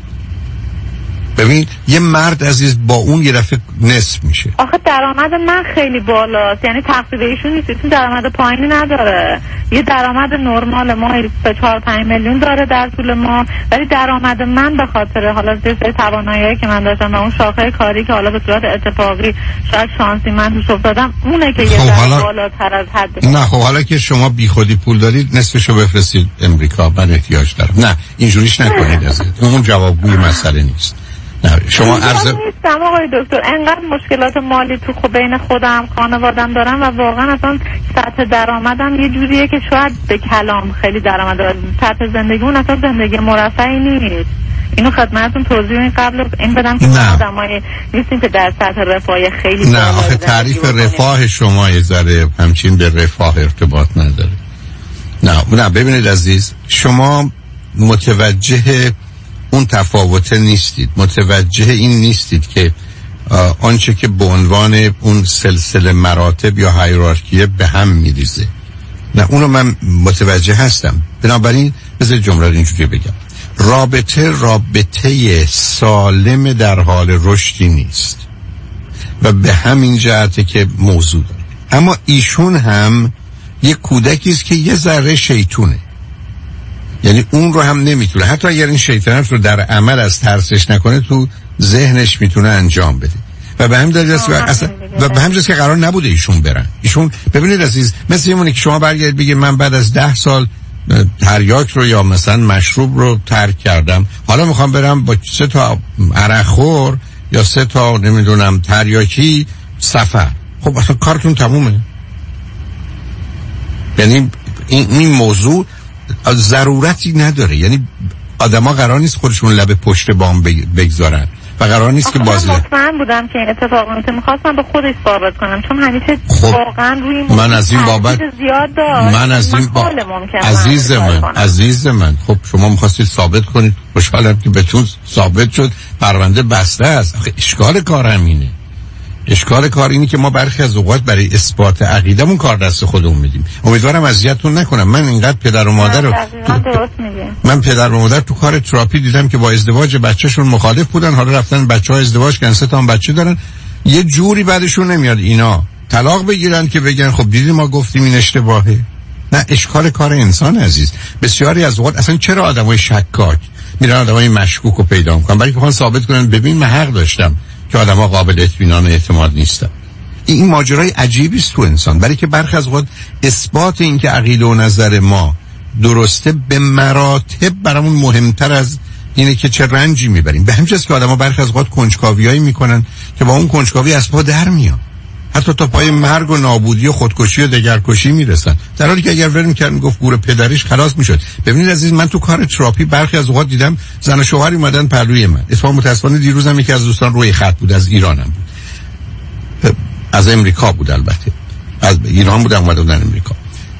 ببین یه مرد عزیز با اون یه دفعه نصف میشه. آخه درآمد من خیلی بالاست، یعنی تقصیر ایشون نیست، ایشون درآمد پایینی نداره، یه درآمد نرمال ما سه چهار پنج میلیون داره در طول ما، ولی درآمد من به خاطر حالا سری توانایی‌ای که من داشتم و اون شاخه کاری که حالا به صورت اتفاقی شاید شانسی من توش افتادم اونه که یه خب ذره بالاتر از حد. نه خب حالا که شما بیخودی پول دارید نصفشو بفرستید امریکا، من احتیاج دارم. نه اینجوریش نکنید عزیز، اون جوابگوی مسئله نیست. نه شما عرض نیستم آقای دکتر، انقدر مشکلات مالی تو خود بین خودم خانوادم دارم و واقعا اصلا سطح درآمدم یه جوریه که شاید به کلام خیلی درآمد داره، سطح زندگیمون اصلا زندگی مرفهی نیست. اینو خدمتتون توضیح این قبل این بدم که ما آدمایی نیستیم که در سطح رفاهی خیلی نه آخه تعریف رفاه شما یه ذره همچین به رفاه ارتباط نداره. نه نه ببینید عزیز، شما متوجه اون تفاوت نیستید، متوجه این نیستید که آنچه که به عنوان اون سلسله مراتب یا هایرارکیه به هم میریزه. نه اونو من متوجه هستم، بنابراین بذار جمله رو اینجوری بگم، رابطه رابطه سالم در حال رشدی نیست و به همین جهته که موضوع داره. اما ایشون هم یه کودکی است که یه ذره شیطونه، یعنی اون رو هم نمیتونه، حتی اگر این شیطنت رو در عمل از ترسش نکنه تو ذهنش میتونه انجام بده و به همین دلیل است و به همین جاست که قرار نبوده ایشون برن. ایشون ببینید عزیز مثل اینه که شما برگردید بگید من بعد از ده سال تریاک رو یا مثلا مشروب رو ترک کردم، حالا میخوام برم با سه تا عرقخور یا سه تا نمیدونم تریاکی سفر. خب اصلا کارتون تمومه. یعنی این, این موضوع ضرورتی نداره، یعنی آدما قرار نیست خودشون لب پشت بام بگذارن و قرار نیست که بازی. مطمئن بودم که این اتفاق میفته، می‌خواستم به خودش ثابت کنم چون همیشه خب واقعا روی این من از این بابت زیاد داشت. من از این با... عزیز من عزیز من خب شما می‌خواستید ثابت کنید، خوشحالم که بهتون ثابت شد، پرونده بسته است. آخه اشکال کار همینه. اشکال کار اینی که ما برخی از اوقات برای اثبات عقیدمون کار دست خودمون میدیم. امیدوارم اذیتتون نکنم. من اینقدر پدر و مادر رو تو... من پدر و مادر تو کار تراپی دیدم که با ازدواج بچه‌شون مخالف بودن، حالا رفتن بچه‌ها ازدواج کردن، سه تا بچه دارن، یه جوری بعدشون نمیاد اینا طلاق بگیرن که بگن خب دیدی ما گفتیم این اشتباهه. نه، اشکال کار انسان عزیز. بسیاری از اوقات اصلا چرا آدمای شکاک میرن آدمای مشکوک رو پیدا میکنن؟ برای که بخوان ثابت کنن ببین من حق داشتم که آدم‌ها قابل اطمینان و اعتماد نیستن. این ماجرای عجیبی است تو انسان، برای که برخی از اوقات اثبات این که عقیده و نظر ما درسته به مراتب برامون مهمتر از اینه که چه رنجی میبریم. به همین جاست که آدم‌ها برخی از اوقات کنجکاویایی میکنن که با اون کنجکاوی از پا در میان، حتی تا پای مرگ و نابودی و خودکشی و دگرکشی میرسن، در حالی که اگر ور میکرد میگفت گور پدرش خلاص میشد. ببینید عزیز، من تو کار تراپی برخی از اوقات دیدم زن و شوهر اومدن پهلوی من. اتفاقا متاسفانه دیروزم یکی از دوستان روی خط بود، از ایرانم بود، از امریکا بود، البته از ایران بود اومده بودن امریکا.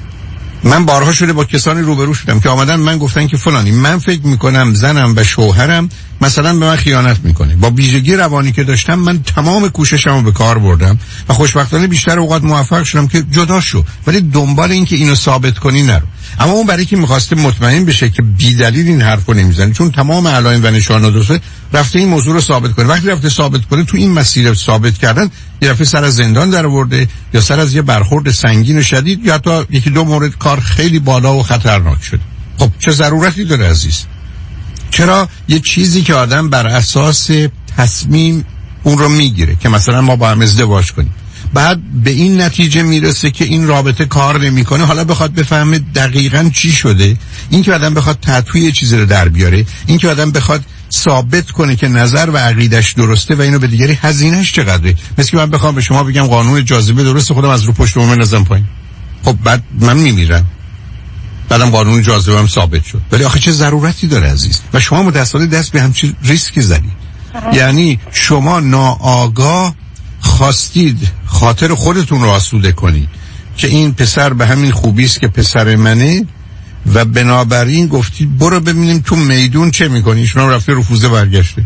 من بارها شده با کسانی روبرو شدم که آمدن من گفتن که فلانی من فکر میکنم زنم و شوهرم مثلا به من خیانت میکنه. با ویژگی روانی که داشتم من تمام کوششمو به کار بردم و خوشبختانه بیشتر اوقات موفق شدم که جدا شو، ولی دنبال این که اینو ثابت کنی نرو. اما اون برای که میخواسته مطمئن بشه که بی دلیل این حرفو نمیزنه، چون تمام علائم و نشانات درسته، رفته این موضوع رو ثابت کنه. وقتی رفته ثابت کنه تو این مسیر ثابت کردن یه دفعه سر از زندان در آورده، یا سر از یه برخورد سنگین و شدید، یا تا یکی دو مورد کار خیلی بالا و خطرناک شده. خب چه ضرورتی داره عزیز؟ چرا یه چیزی که آدم بر اساس تصمیم اون رو میگیره که مثلا ما با هم ازدواج کنیم، بعد به این نتیجه میرسه که این رابطه کار نمیکنه، حالا بخواد بفهمه دقیقاً چی شده، این که آدم بخواد تطوی چیزی رو در بیاره، این که آدم بخواد ثابت کنه که نظر و عقیدش درسته و اینو به دیگری، هزینه‌اش چقدره؟ مثل که من بخوام به شما بگم قانون جاذبه درسته، خودم از رو پشت بوم بندازم پایین، خب بعد من میمیرم، بعدم قانون جاذبه هم ثابت شد. ولی آخه چه ضرورتی داره عزیز؟ و شما متأسفانه دست به همچین ریسکی زدید. یعنی شما ناآگاه خواستید خاطر خودتون رو آسوده کنید که این پسر به همین خوبی است که پسر منه و بنابراین گفتید برو ببینیم تو میدون چه میکنی. شما رفته رفوزه برگشته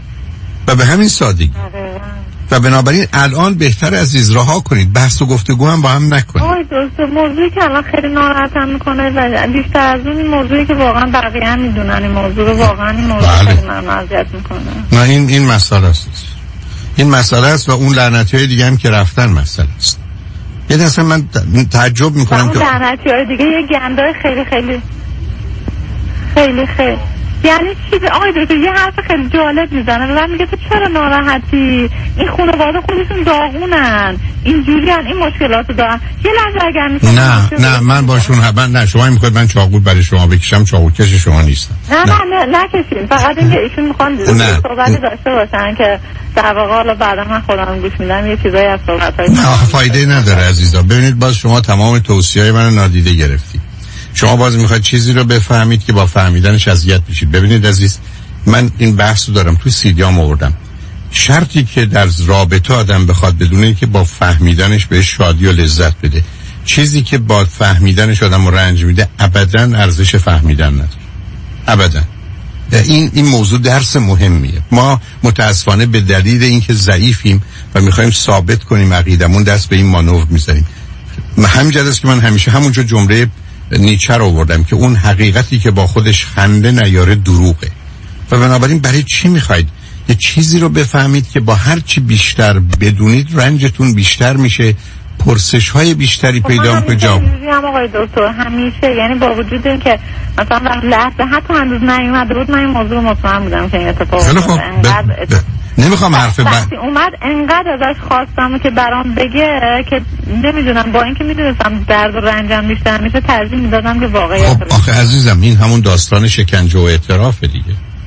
و به همین سادگی. و بنابراین الان بهتر عزیز رها کنید، بحث و گفتگو هم با هم نکنید. آی دوست، موضوعی که الان خیلی ناراحتم میکنه و بیشتر از اون موضوعی که واقعا بقیه هم میدونن این موضوع رو، واقعا این موضوع بله. خیلی من اذیت میکنه. نه این این مسئله است. این مسئله است و اون لعنتی‌های دیگه هم که رفتن مسئله است. یه دفعه من تعجب میکنم که اون لعنتی‌های دیگه یه گندای خیلی خیلی خیلی خیلی یعنی چیز. آقای دکتر یه حرف خیلی جالب میزنه و من میگه تو چرا ناراحتی؟ این خانواده خودشون داغونن، اینجوریان، این مشکلاتو دارن. یه لحظه اگر میتونم نه نه من باشون حبن نه شما میخواید من چاقو برای شما بکشم، چاقو کش شما نیستم. نه نه نه نکشین، فقط اینکه ایشون میخوان صحبتی داشته باشن که در واقع حالا بعدا من خودم گوش میدم یه چیزایی از صحبت‌های نه فایده نداره عزیزا. ببینید باز شما تمام توصیه‌های منو نادیده گرفتید. شما باز میخواید چیزی رو بفهمید که با فهمیدنش اذیت میشید. ببینید عزیز، من این بحث رو دارم توی سیدیام آوردم. شرطی که در رابطه آدم بخواد بدونه که با فهمیدنش بهش شادی و لذت بده، چیزی که با فهمیدنش آدم رو رنج میده ابداً ارزش فهمیدن نداره. ابداً. این این موضوع درس مهمیه. ما متاسفانه به دلیل اینکه ضعیفیم و میخوایم ثابت کنیم عقیدمون، دست به این مانور میزنیم. همین جاست که من همیشه همونجا جمله نیچه رو آوردم که اون حقیقتی که با خودش خنده نیاره دروغه. و بنابراین برای چی میخواید یه چیزی رو بفهمید که با هر چی بیشتر بدونید رنجتون بیشتر میشه، پرسش های بیشتری پیدا میکنه. جواب هم آقای دکتر همیشه، یعنی با وجود اینکه مثلا در لحظه حتی هنوز نیومده بود من این موضوع مطمئن بودم که این اتفاق افتاد. نمیخوام حرف بعد اومد انقدر ازش خواستم که برام بگه که نمیدونم، با اینکه میدونستم درد و رنجم بیشتر میشه ترجیح میدادم که واقعیت. خب آخه عزیزم این همون داستان شکنجه و اعتراف دیگه.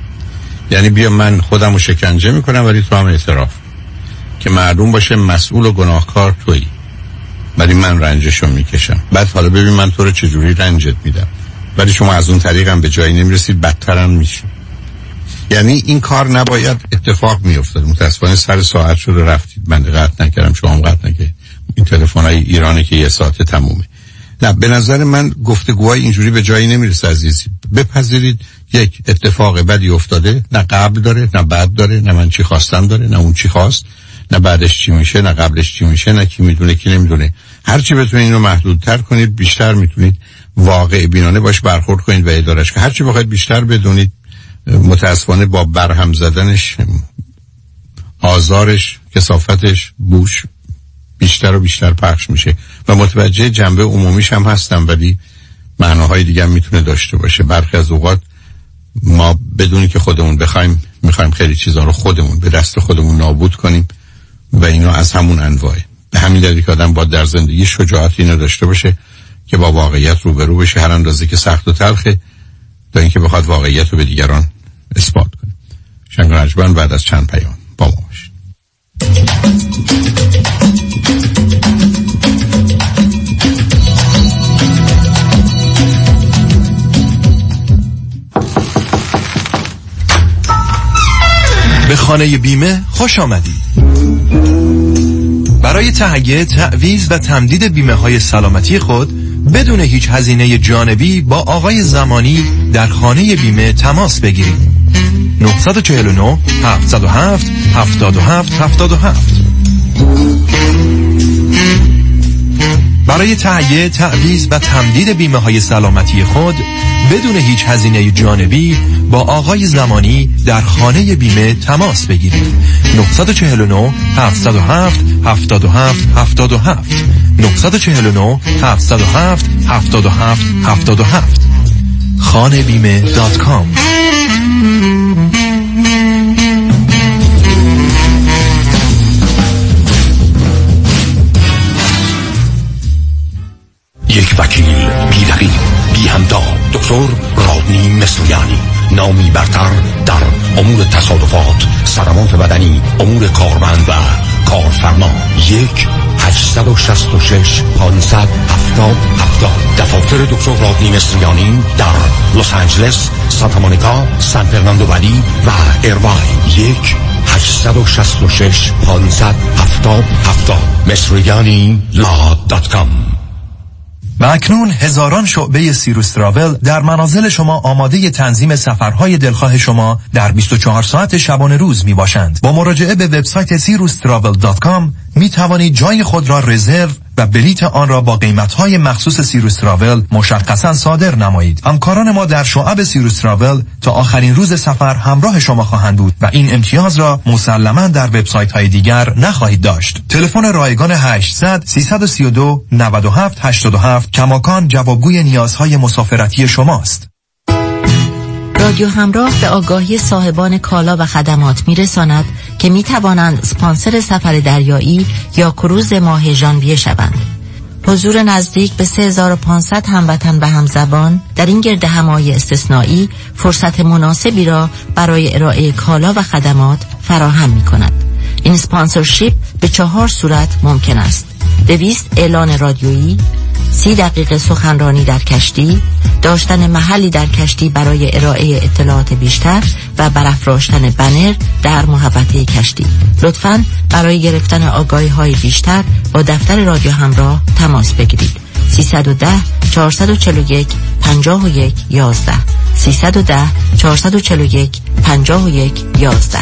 یعنی بیا من خودم رو شکنجه میکنم ولی تو هم اعتراف، که معلوم باشه مسئول و گناهکار تویی ولی من رنجشو میکشم. بعد حالا ببین من تو رو چجوری رنجت میدم، ولی شما از اون طریقم به جایی نمیرسید، بدترم میشید. یعنی این کار نباید اتفاق میافتاد. متاسفانه سر ساعت شده رفتید، من دقت نکردم، شما هم قطع نکردید. این تلفن‌های ایرانه که یه ساعت تمومه. نه به نظر من گفتگوهای اینجوری به جایی نمیرسه عزیزی. بپذیرید یک اتفاق بدی افتاده، نه قبل داره نه بعد داره، نه من چی خواستم داره نه اون چی خواست، نه بعدش چی میشه، نه قبلش چی میشه، نه کی میدونه کی نمیدونه. هر چی بتونید اینو محدودتر کنید بیشتر میتونید واقع بینانه باش برخورد کنید و ادارش کنید. هر چی بخواید بیشتر بدونید متاسفانه با برهم زدنش آزارش، کثافتش، بوش بیشتر و بیشتر پخش میشه و متوجه جنبه عمومیش هم هستم، ولی معناهای دیگه هم میتونه داشته باشه. برخی از اوقات ما بدونی که خودمون بخوایم میخوایم خیلی چیزا رو خودمون به دست خودمون نابود کنیم و اینا از همون انواعه. به همین دلیل که آدم باید در زندگی شجاعت اینو داشته باشه که با واقعیت روبرو بشه، هر اندازه که سخت و تلخه، تا اینکه بخواد واقعیت رو به دیگران اثبات کنه. شنگ رجبن بعد از چند پیام با ما باشید. به خانه بیمه خوش آمدید. برای تهیه تعویض و تمدید بیمه های سلامتی خود بدون هیچ هزینه جانبی با آقای زمانی در خانه بیمه تماس بگیرید. نه چهار نه هفت صفر هفت هفت هفت هفت هفت. برای تهیه تعویض و تمدید بیمه های سلامتی خود بدون هیچ هزینه جانبی با آقای زمانی در خانه بیمه تماس بگیرید. نه چهار نه هفت صفر هفت هفت هفت هفت هفت. نه چهار نه هفت صفر هفت هفت هفت هفت هفت. خانه بیمه دات کام. یک وکیل بی رقیب بی همتا، دکتر رادنی مصریانی، نامی برتر در امور تصادفات، صدمات بدنی، امور کارمند و کارفرما. یک هشتصد و شصت و شش پانصد هفتاد هفتاد. دفاتر دکتر رادنی مصریانی در لس آنجلس، سانتا مونیکا، سان فرناندو ولی و ایرواین. یک هشتصد و شصت و شش پانصد هفتاد هفتاد. مصریانی لا دات کام. و اکنون هزاران شعبه سیروس تراول در منازل شما آماده تنظیم سفرهای دلخواه شما در بیست و چهار ساعت شبانه روز می باشند. با مراجعه به وبسایت سیروس تراول دات کام می توانید جای خود را رزرو و بلیط آن را با قیمت‌های مخصوص سیروس تراول مشخصاً صادر نمایید. همکاران ما در شعب سیروس تراول تا آخرین روز سفر همراه شما خواهند بود و این امتیاز را مسلماً در وبسایت‌های دیگر نخواهید داشت. تلفن رایگان هشتصد سیصد و سی و دو نود و هفت هشتاد و هفت کماکان جوابگوی نیازهای مسافرتی شماست. رادیو همراه به آگاهی صاحبان کالا و خدمات میرساند که می توانند اسپانسر سفر دریایی یا کروز ماه ژانویه شوند. حضور نزدیک به سه هزار و پانصد هموطن و همزبان در این گرد همایی استثنایی فرصت مناسبی را برای ارائه کالا و خدمات فراهم می کند. این اسپانسرشیپ به چهار صورت ممکن است: دویست اعلان رادیویی، سی دقیقه سخنرانی در کشتی، داشتن محلی در کشتی برای ارائه اطلاعات بیشتر و برافراشتن بنر در محوطه کشتی. لطفاً برای گرفتن آگاهی‌های بیشتر با دفتر رادیو همراه تماس بگیرید. سیصد و ده چهارصد و چهل و یک پنجاه و یک یازده. سیصد و ده چهارصد و چهل و یک پنجاه و یک یازده.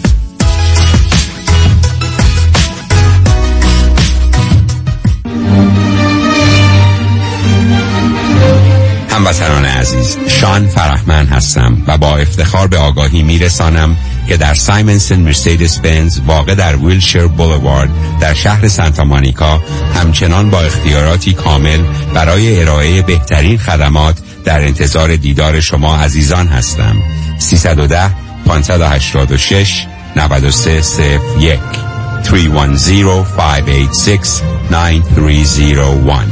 هموطنان عزیز، شان فرحمن هستم و با افتخار به آگاهی میرسانم که در سایمنسن مرسیدس بنز واقع در ویلشیر بولوارد در شهر سانتا مونیکا همچنان با اختیاراتی کامل برای ارائه بهترین خدمات در انتظار دیدار شما عزیزان هستم. سیصد و ده پانصد و هشتاد و شش نود و سه صفر یک سه یک صفر پنج هشت شش نه سه صفر یک.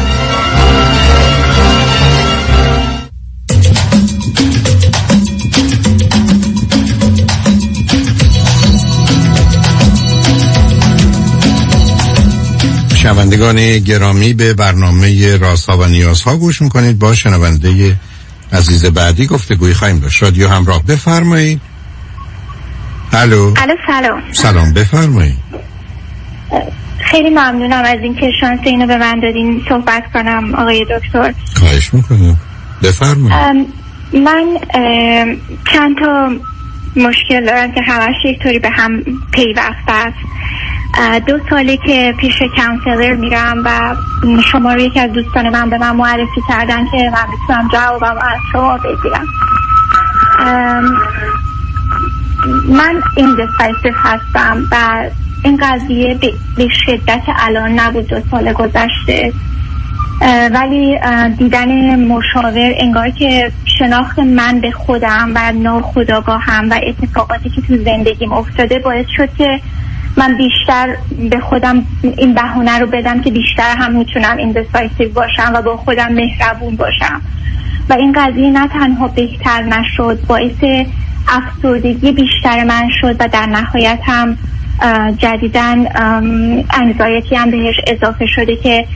شنوندگان گرامی، به برنامه رازها و نیازها گوش میکنید. با شنونده عزیز بعدی گفتگوی خواهیم داشت. رادیو همراه، بفرمایید. الو. الو سلام. سلام، بفرمایید. خیلی ممنونم از اینکه شانس اینو به من دادین صحبت کنم آقای دکتر. خواهش میکنم، بفرمایید. من چند تا مشکل دارم که همش یک طوری به هم پیوسته است. دو ساله که پیش کانسلر میرم و شما رو یکی از دوستان من به من معرفی کردن که من میتونم جوابم از شما بگیرم. من ایندیسایسیو هستم و این قضیه به شدت الان نبود، دو سال گذشته، ولی دیدن مشاور انگار که شناخت من به خودم و ناخودآگاهم و اتفاقاتی که تو زندگیم افتاده باعث شد که من بیشتر به خودم این بهونه رو بدم که بیشتر هم میتونم ایندیسایسیو باشم و با خودم مهربون باشم و این قضیه نه تنها بهتر نشد، باعث افسردگی بیشتر من شد و در نهایت هم جدیداً انگزایتی هم بهش اضافه شده که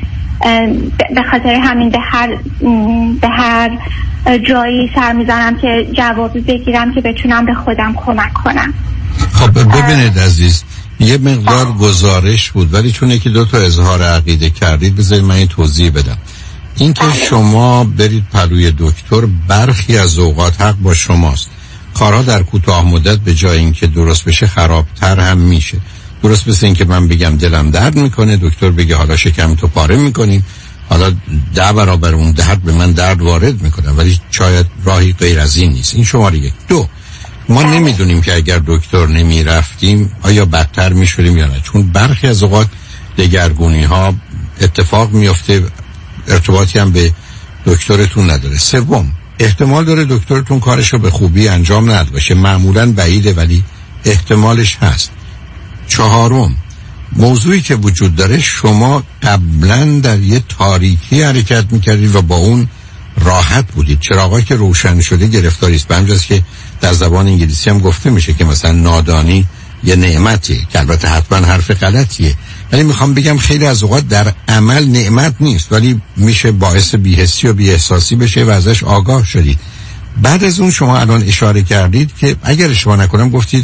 به خاطر همین به هر به هر جایی سر میزنم که جوابی بگیرم که بتونم به خودم کمک کنم. خب ببینید عزیز، یه مقدار گزارش بود ولی چون که دو تا اظهار عقیده کردید بذارید من این توضیح بدم. این که شما برید پلوی دکتر برخی از اوقات حق با شماست. کارها در کوتاه مدت به جای اینکه درست بشه خرابتر هم میشه. درست مثل این که من بگم دلم درد میکنه، دکتر بگه حالا شکم تو پاره میکنیم، حالا ده برابر اون درد به من درد وارد میکنه، ولی شاید راهی غیر از این نیست. این شماره یک. دو، ما نمیدونیم که اگر دکتر نمیرفتیم آیا بدتر میشوریم یا نه، چون برخی از اوقات دگرگونی ها اتفاق میفته، ارتباطی هم به دکترتون نداره. سوم، احتمال داره دکترتون کارشو به خوبی انجام نداده باشه، معمولاً بعیده ولی احتمالش هست. چهارم، موضوعی که وجود داره شما قبلا در یه تاریکی حرکت میکردید و با اون راحت بودید. چراغایی که روشن شده گرفتاری است. به همجاست که در زبان انگلیسی هم گفته میشه که مثلا نادانی یه نعمتیه که البته حتما حرف غلطیه، ولی میخوام بگم خیلی از اوقات در عمل نعمت نیست ولی میشه باعث بی‌حسی و بی‌احساسی بشه و ازش آگاه شدید. بعد از اون شما الان اشاره کردید که اگر اشتباه نکنم گفتید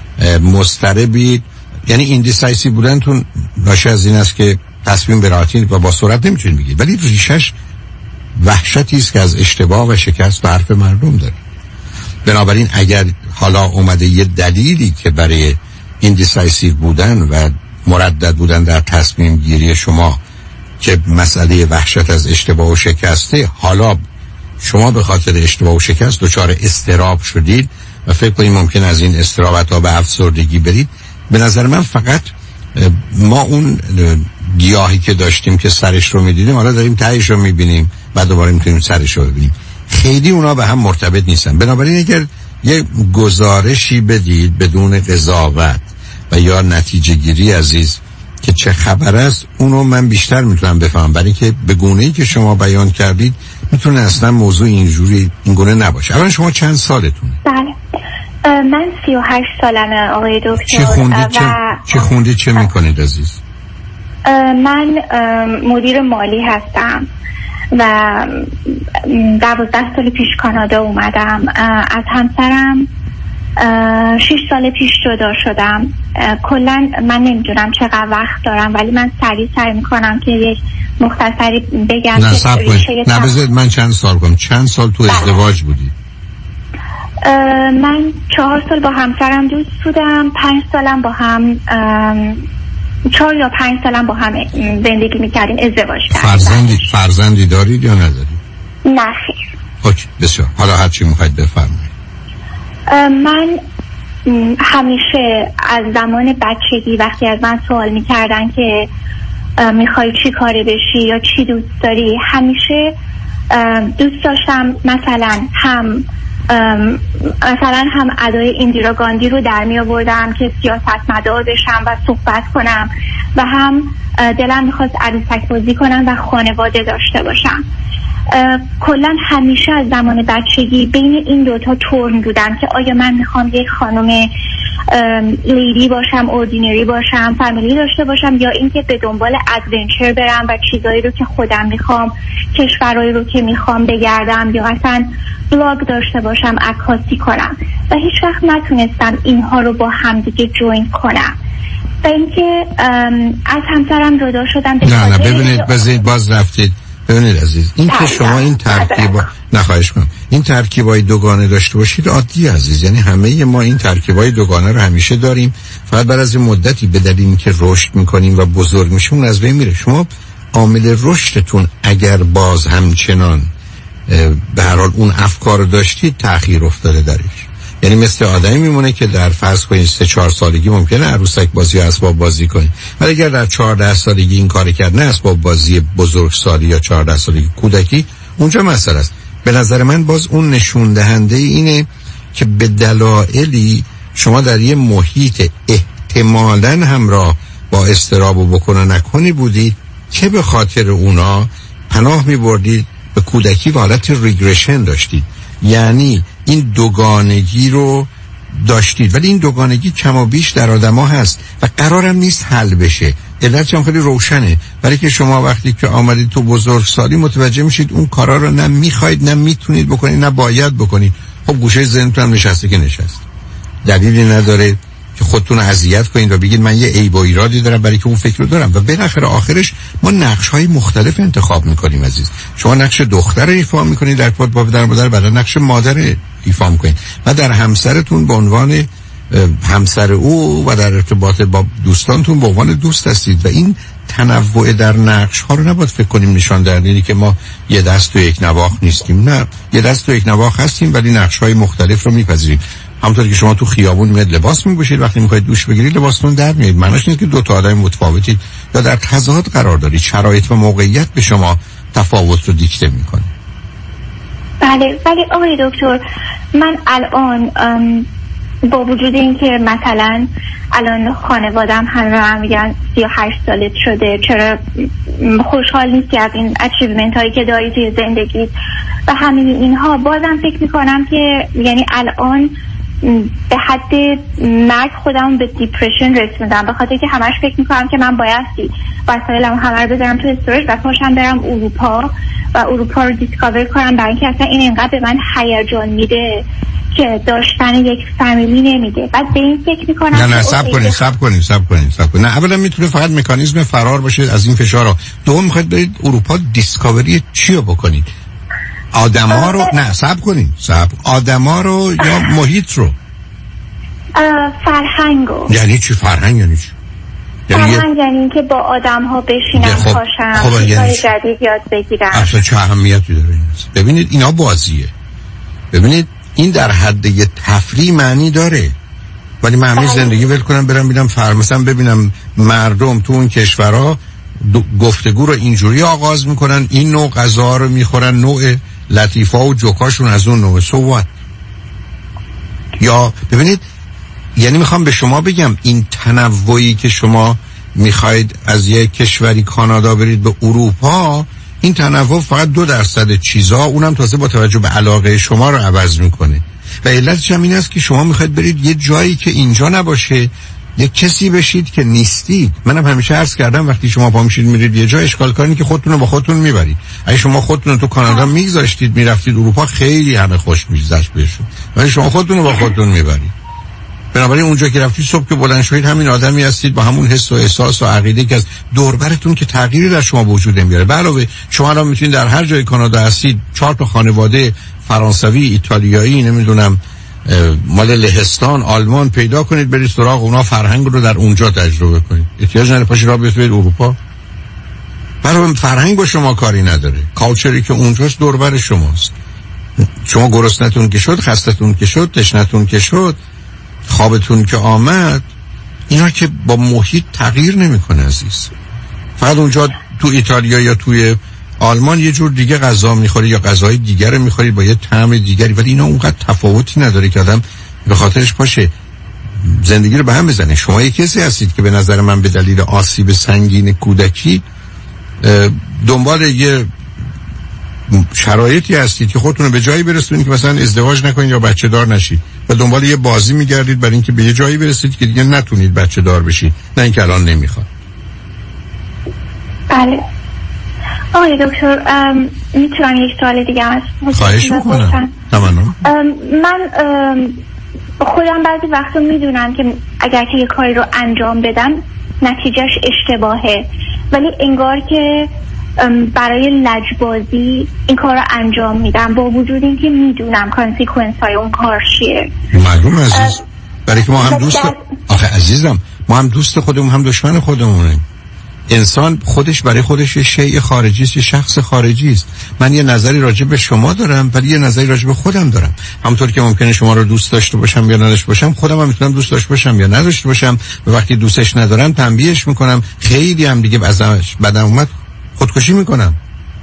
مضطربید، یعنی ایندیسایسیو بودنتون ناشی از این است که تصمیم به راحتی و با سرعت نمیتونید بگیرید، ولی ریشش وحشتی است که از اشتباه و شکست به حرف مردم داره. بنابراین اگر حالا اومده یه دلیلی که برای ایندیسایسیو بودن و مردد بودن در تصمیم گیری شما که مسئله وحشت از اشتباه و شکسته، حالا شما به خاطر اشتباه و شکست دچار اضطراب شدید و فکر کنید ممکن از این اضطراب تا به افسردگی برید، به نظر من فقط ما اون گیاهی که داشتیم که سرش رو میدیدیم حالا داریم تهش رو میبینیم بعد دوباره میتونیم سرش رو ببینیم، خیلی اونا به هم مرتبط نیستن. بنابراین اگر یه گزارشی بدید بدون قضاوت و یا نتیجه گیری عزیز که چه خبر است، اونو من بیشتر میتونم بفهمم، برای که به گونه‌ای که شما بیان کردید میتونه اصلا موضوع اینجوری این گونه نباشه. الان شما چند سالتونه؟ بله من سی و هشت سالمه آقای دکتر. چه خوندید چه, چه خوندید چه میکنید عزیز؟ من مدیر مالی هستم و دوازده سال پیش کانادا اومدم. از همسرم شش سال پیش جدا شدم. کلا من نمیدونم چقدر وقت دارم ولی من سریع سعی میکنم که یک مختصری بگم. نه صبر کنید، نه بذارید من چند سال کنم. چند سال تو ازدواج بودی؟ من چهار سال با همسرم دوست بودم، پنج سالم با هم چهار یا پنج سالم با هم زندگی میکردیم، ازدواج کردیم. فرزندی فرزندی دارید یا ندارید؟ نه خیر. اوکی بسیار. حالا هر چی میخواید بفرمایید. من همیشه از زمان بچگی وقتی از من سوال میکردن که میخوای چی کاره بشی یا چی دوست داری، همیشه دوست داشتم مثلا هم مثلا هم ادای ایندیرا گاندی رو در می آوردم که سیاستمدار بشم و صحبت کنم و هم دلم میخواست عروسک بازی کنم و خانواده داشته باشم. کلا همیشه از زمان بچگی بین این دوتا تورن بودم که آیا من میخوام یک خانم لیدی باشم، اوردینری باشم، فامیلی داشته باشم، یا اینکه به دنبال ادونچر برم و چیزایی رو که خودم میخوام، کشورایی رو که میخوام بگردم، یا اصلا بلاگ داشته باشم، عکاسی کنم. و هیچ وقت نتونستم اینها رو با همدیگه جوین کنم. و اینکه از همسرم جدا شدم. نه نه ببینید بذارید باز رفتید ببینید عزیز، این که شما این ترکیب نخواهش کنم این ترکیبای دوگانه داشته باشید عادی عزیز، یعنی همه ما این ترکیبای دوگانه رو همیشه داریم، فقط بعد از مدتی به دلیل اینکه رشد میکنیم و بزرگ میشیم اون از بین میره. شما عامل رشدتون اگر باز همچنان به هر حال اون افکار رو داشتید تأخیر افتاده درش، یعنی مثل آدمی میمونه که در فرض کنید سه چهار سالگی ممکنه عروسک بازی و اسباب بازی کنه، ولی اگر در چهارده سالگی این کار کرد، نه اسباب بازی بزرگسالی یا چهارده سالگی کودکی، اونجا مسئله است. به نظر من باز اون نشون دهنده اینه که به دلایلی شما در یه محیط احتمالاً همراه با اضطراب و بکنه نکنی بودید که به خاطر اونا پناه می‌بردید به کودکی و حالت ریگرشن داشتید، یعنی این دوگانگی رو داشتید، ولی این دوگانگی کم و بیش در آدم‌ها هست و قرارم نیست حل بشه. علتش هم خیلی روشنه، برای که شما وقتی که آمدید تو بزرگسالی متوجه میشید اون کارا رو نه میخواید نه میتونید بکنید نه باید بکنید. خب گوشه ذهنتون هم نشسته که نشست، دلیلی نداره که خودتون رو اذیت کنید و بگید من یه عیب و ایرادی دارم برای که اون فکر رو دارم. و بالاخره آخرش ما نقش‌های مختلف انتخاب می‌کنیم عزیز. شما نقش دختر رو ایفا می‌کنید در ارتباط با پدر و مادر، بعد نقش مادر رو ایفا می‌کنید و در همسرتون به عنوان همسر او و در ارتباط با دوستانتون به عنوان دوست هستید و این تنوع در نقش‌ها رو نباید فکر کنیم نشان دهنده که ما یه دست و یک نواخت نیستیم. نه، یه دست و یک نواخت هستیم ولی نقش‌های مختلف رو می‌پذیریم. همونطور که شما تو خیابون میاد لباس میپوشید، وقتی میخواید دوش بگیرید لباستون در میاد، معنیش نیست که دو تا آدم متفاوتید یا در تضاد قرار دارید، شرایط و موقعیت به شما تفاوت رو دیکته میکنه. بله، ولی آقای دکتر من الان با وجود اینکه مثلا الان خانوادم همه هم میگن سی و هشت سالت شده، چرا خوشحال نیستی از این اچیومنت هایی که داری توی زندگیت و همین اینها، بازم فکر میکنم که یعنی الان به حد مرگ خودم به دیپرشن رسوندم، به خاطر که همش فکر میکنم که من بایستی وسایلم همه رو بذارم تو استورج و پاشم برم اروپا و اروپا رو دیسکاور کنم، برای اینکه اصلا این اینقدر به من هیجان میده که داشتن یک فامیلی نمیده. بعد به این فکر میکنم نه نه صبر کنید صبر کنید صبر کنید صبر کنید. نه اولا میتونه فقط مکانیزم فرار باشه از این فشارها. دوم میخواید برید اروپا دیسکاوری چی رو بکنید؟ آدما رو نه صبر کنید صبر آدما رو یا محیط رو؟ فرهنگو. یعنی چی فرهنگ؟ یعنی چی؟ یعنی فرهنگ یعنی اینکه با آدم ها بشینم خب، پاشم خب یعنی جدید یاد بگیرم. اصلا چه اهمیتی داره این؟ ببینید اینا بازیه. ببینید این در حد یه تفریح معنی داره، ولی من همین زندگی ول کنم برم ببینم فر مثلا ببینم مردم تو اون کشورها گفتگو رو اینجوری آغاز میکنن، این نوع غذا رو میخورن، نوع لطیفه و جوکاشون از اون نوع سوات. یا ببینید یعنی میخوام به شما بگم این تنوعی که شما میخواید از یک کشوری کانادا برید به اروپا، این تنوع فقط دو درصد چیزا، اونم تازه با توجه به علاقه شما رو عوض میکنه و علتش هم این است که شما میخواید برید یه جایی که اینجا نباشه، یه کسی بشید که نیستید. منم همیشه عرض کردم وقتی شما پا میشید میرید یه جا، اشکال کاری که خودتون رو با خودتون میبرید. اگه شما خودتون رو تو کانادا میگذاشتید میرفتید اروپا، خیلی همه خوش میگذشت بهشون، ولی شما خودتون رو با خودتون میبرید. بنابراین اونجا که رفتید صبح که بلند شدید همین آدمی هستید با همون حس و احساس و عقیده که از دور برتون که تغییری در شما وجود نمیاره. به علاوه شما الان میتونید در هر جای کانادا هستید چهار تا خانواده فرانسوی، ایتالیایی، نمیدونم مال لهستان، آلمان پیدا کنید، برید سراغ اونا، فرهنگ رو در اونجا تجربه کنید. احتیاج نداره پاشید راه بیفتید اروپا. برای فرهنگ با شما کاری نداره، کالچری که اونجاست دور بر شماست. شما گرسنتون که شد، خستتون که شد، تشنتون که شد، خوابتون که آمد، اینا که با محیط تغییر نمیکنه عزیز. فقط اونجا تو ایتالیا یا توی آلمان یه جور دیگه غذا میخوری یا غذای دیگر میخوری با یه طعم دیگری، ولی اینا اونقدر تفاوتی نداره که آدم به خاطرش باشه زندگی رو به هم بزنه. شما یه کسی هستید که به نظر من به دلیل آسیب سنگین کودکی دنبال یه شرایطی هستید که خودتون رو به جایی برسونید که مثلا ازدواج نکنید یا بچه دار نشید و دنبال یه بازی میگردید برای اینکه به یه جایی برسید که دیگه نتونید بچه دار بشید، نه اینکه الان نمیخواد. بله آقای دکتر میتونم یک سوال دیگه از خواهش میکنم؟ تمام. من خودم بعضی وقتا میدونم که اگر که یه کاری رو انجام بدم نتیجهش اشتباهه، ولی انگار که برای لجبازی این کار رو انجام میدم با وجود اینکه میدونم کانسیکوئنس های اون کار چیه. معلوم عزیز، برای که ما هم دوست آخه عزیزم ما هم دوست خودمون هم دشمن خودمونیم. انسان خودش برای خودش یه شیء خارجی است، یه شخص خارجی است. من یه نظری راجع به شما دارم ولی یه نظری راجع به خودم دارم. همونطور که ممکنه شما رو دوست داشته باشم یا نداشته باشم، خودم هم میتونم دوست داشته باشم یا نداشته باشم و وقتی دوستش ندارم تنبیهش میکنم. خیلی هم دیگه ازش بدم اومد خودکشی میکنم.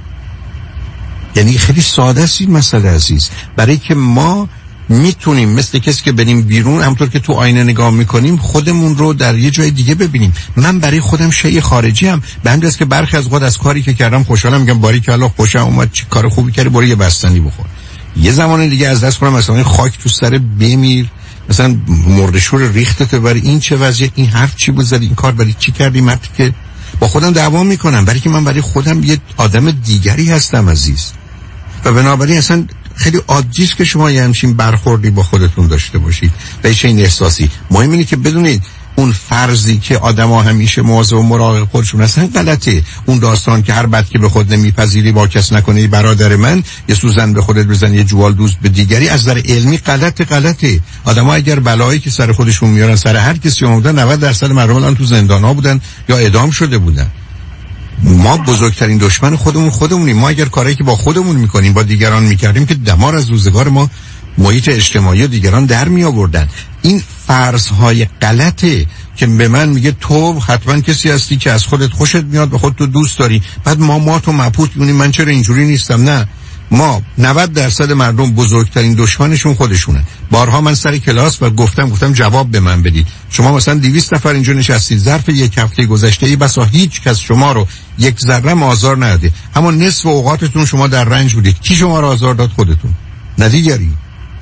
یعنی خیلی ساده است این مسئله عزیز، برای که ما میتونیم مثل کسی که بریم بیرون همونطور که تو آینه نگاه میکنیم خودمون رو در یه جای دیگه ببینیم. من برای خودم شیء خارجی ام، به همین که برخی از خود از کاری که کردم خوشحالم، میگم باریکلا خوشم اومد، چه کار خوبی کردی، برو یه بستنی بخور. یه زمان دیگه از دست کنم مثلا خاک تو سر بمیر، مثلا مردشور ریختت برای این چه وضعیت، این حرف چی بود زدی، این کار برای چی کردی، من که با خودم دعوا میکنم برای که من برای خودم یه آدم دیگری هستم عزیز. و بنابراین اصلا خیلی عادی است که شما یه همچین برخوردی با خودتون داشته باشید و این احساسی. مهم اینه که بدونید اون فرضی که آدما همیشه مواظب و مراقب خودشون هستن غلطه. اون داستان که هر بد که به خود نمیپذیری با کس نکنی، برادر من، یه سوزن به خودت بزن یه جوال دوست به دیگری، از نظر علمی غلطه غلطه. آدما اگر بلایی که سر خودشون میارن سر هر کسی اومدن، نود درصد مردم الان تو زندان‌ها بودن یا اعدام شده بودن. ما بزرگترین دشمن خودمون خودمونیم. ما اگر کاری که با خودمون میکنیم با دیگران میکردیم که دمار از روزگار ما محیط اجتماعی و دیگران در می آوردن. این فرض‌های غلطه که به من میگه تو حتما کسی هستی که از خودت خوشت میاد، به خودت تو دوست داری، بعد ما ما تو مبهوت می‌بینیم من چرا اینجوری نیستم. نه، ما نود درصد مردم بزرگترین دشمنشون خودشونه. بارها من سر کلاس و گفتم گفتم جواب به من بدید. شما مثلا دویست نفر اینجا نشستید، ظرف یک هفته گذشته ای بسا هیچ کس شما رو یک ذره آزار نداده، اما نصف اوقاتتون شما در رنج بودید. کی شما رو آزار داد؟ خودتون، نه دیگری.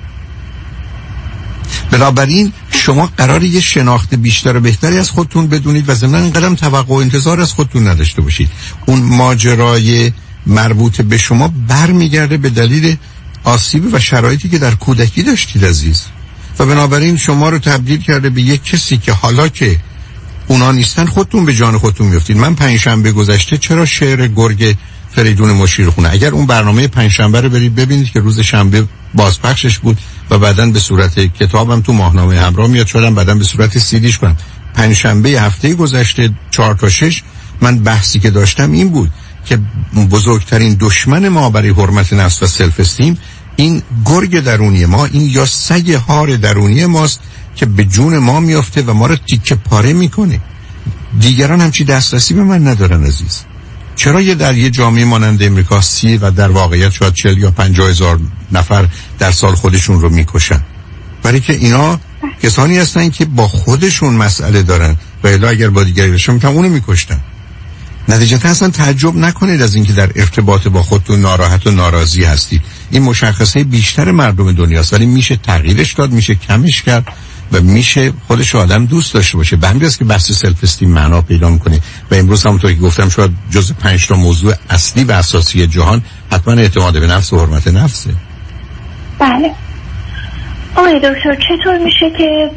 بنابراین شما قراره یه شناخت بیشتر و بهتری از خودتون بدونید و ضمناً اینقدر توقع و انتظار از خودتون نداشته باشید. اون ماجرای مربوط به شما برمیگرده به دلیل آسیب و شرایطی که در کودکی داشتید عزیز، و بنابراین شما رو تبدیل کرده به یک کسی که حالا که اونا نیستن خودتون به جان خودتون میافتید. من پنجشنبه گذشته چرا شعر گرگ فریدون مشیر خونه، اگر اون برنامه پنجشنبه رو برید ببینید که روز شنبه بازپخشش بود و بعداً به صورت کتابم تو ماهنامه همراه میاد، شدم بعداً به صورت سیدیش کنم. پنجشنبه هفته گذشته چهار تا شش من بحثی که داشتم این بود که بزرگترین دشمن ما برای حرمت نفس و سلف استیم این گرگ درونی ما، این یا سگ هار درونی ماست که به جون ما میافته و ما رو تیکه پاره میکنه. دیگران همچی دسترسی به من ندارن عزیز. چرا یه در یه جامعه مانند امریکا سی و در واقعیت شاید چهل یا پنجاه هزار نفر در سال خودشون رو میکشن؟ برای که اینا کسانی هستن که با خودشون مسئله دارن و الا اگر با دیگری باشن میتونن اونو میکشتن. نتیجتا اصلا تعجب نکنید از اینکه در ارتباط با خودتون ناراحت و ناراضی هستید. این مشخصه بیشتر مردم دنیاست، ولی میشه تغییرش داد، میشه کمش کرد و میشه خودش آدم دوست داشته باشه. به همین است که بحث سلف استیم معنا پیدا میکنه و امروز همونطور که گفتم شاید جز پنج تا موضوع اصلی و اساسی جهان حتما اعتماد به نفس و حرمت نفسه. بله. آقای دکتر چطور میشه که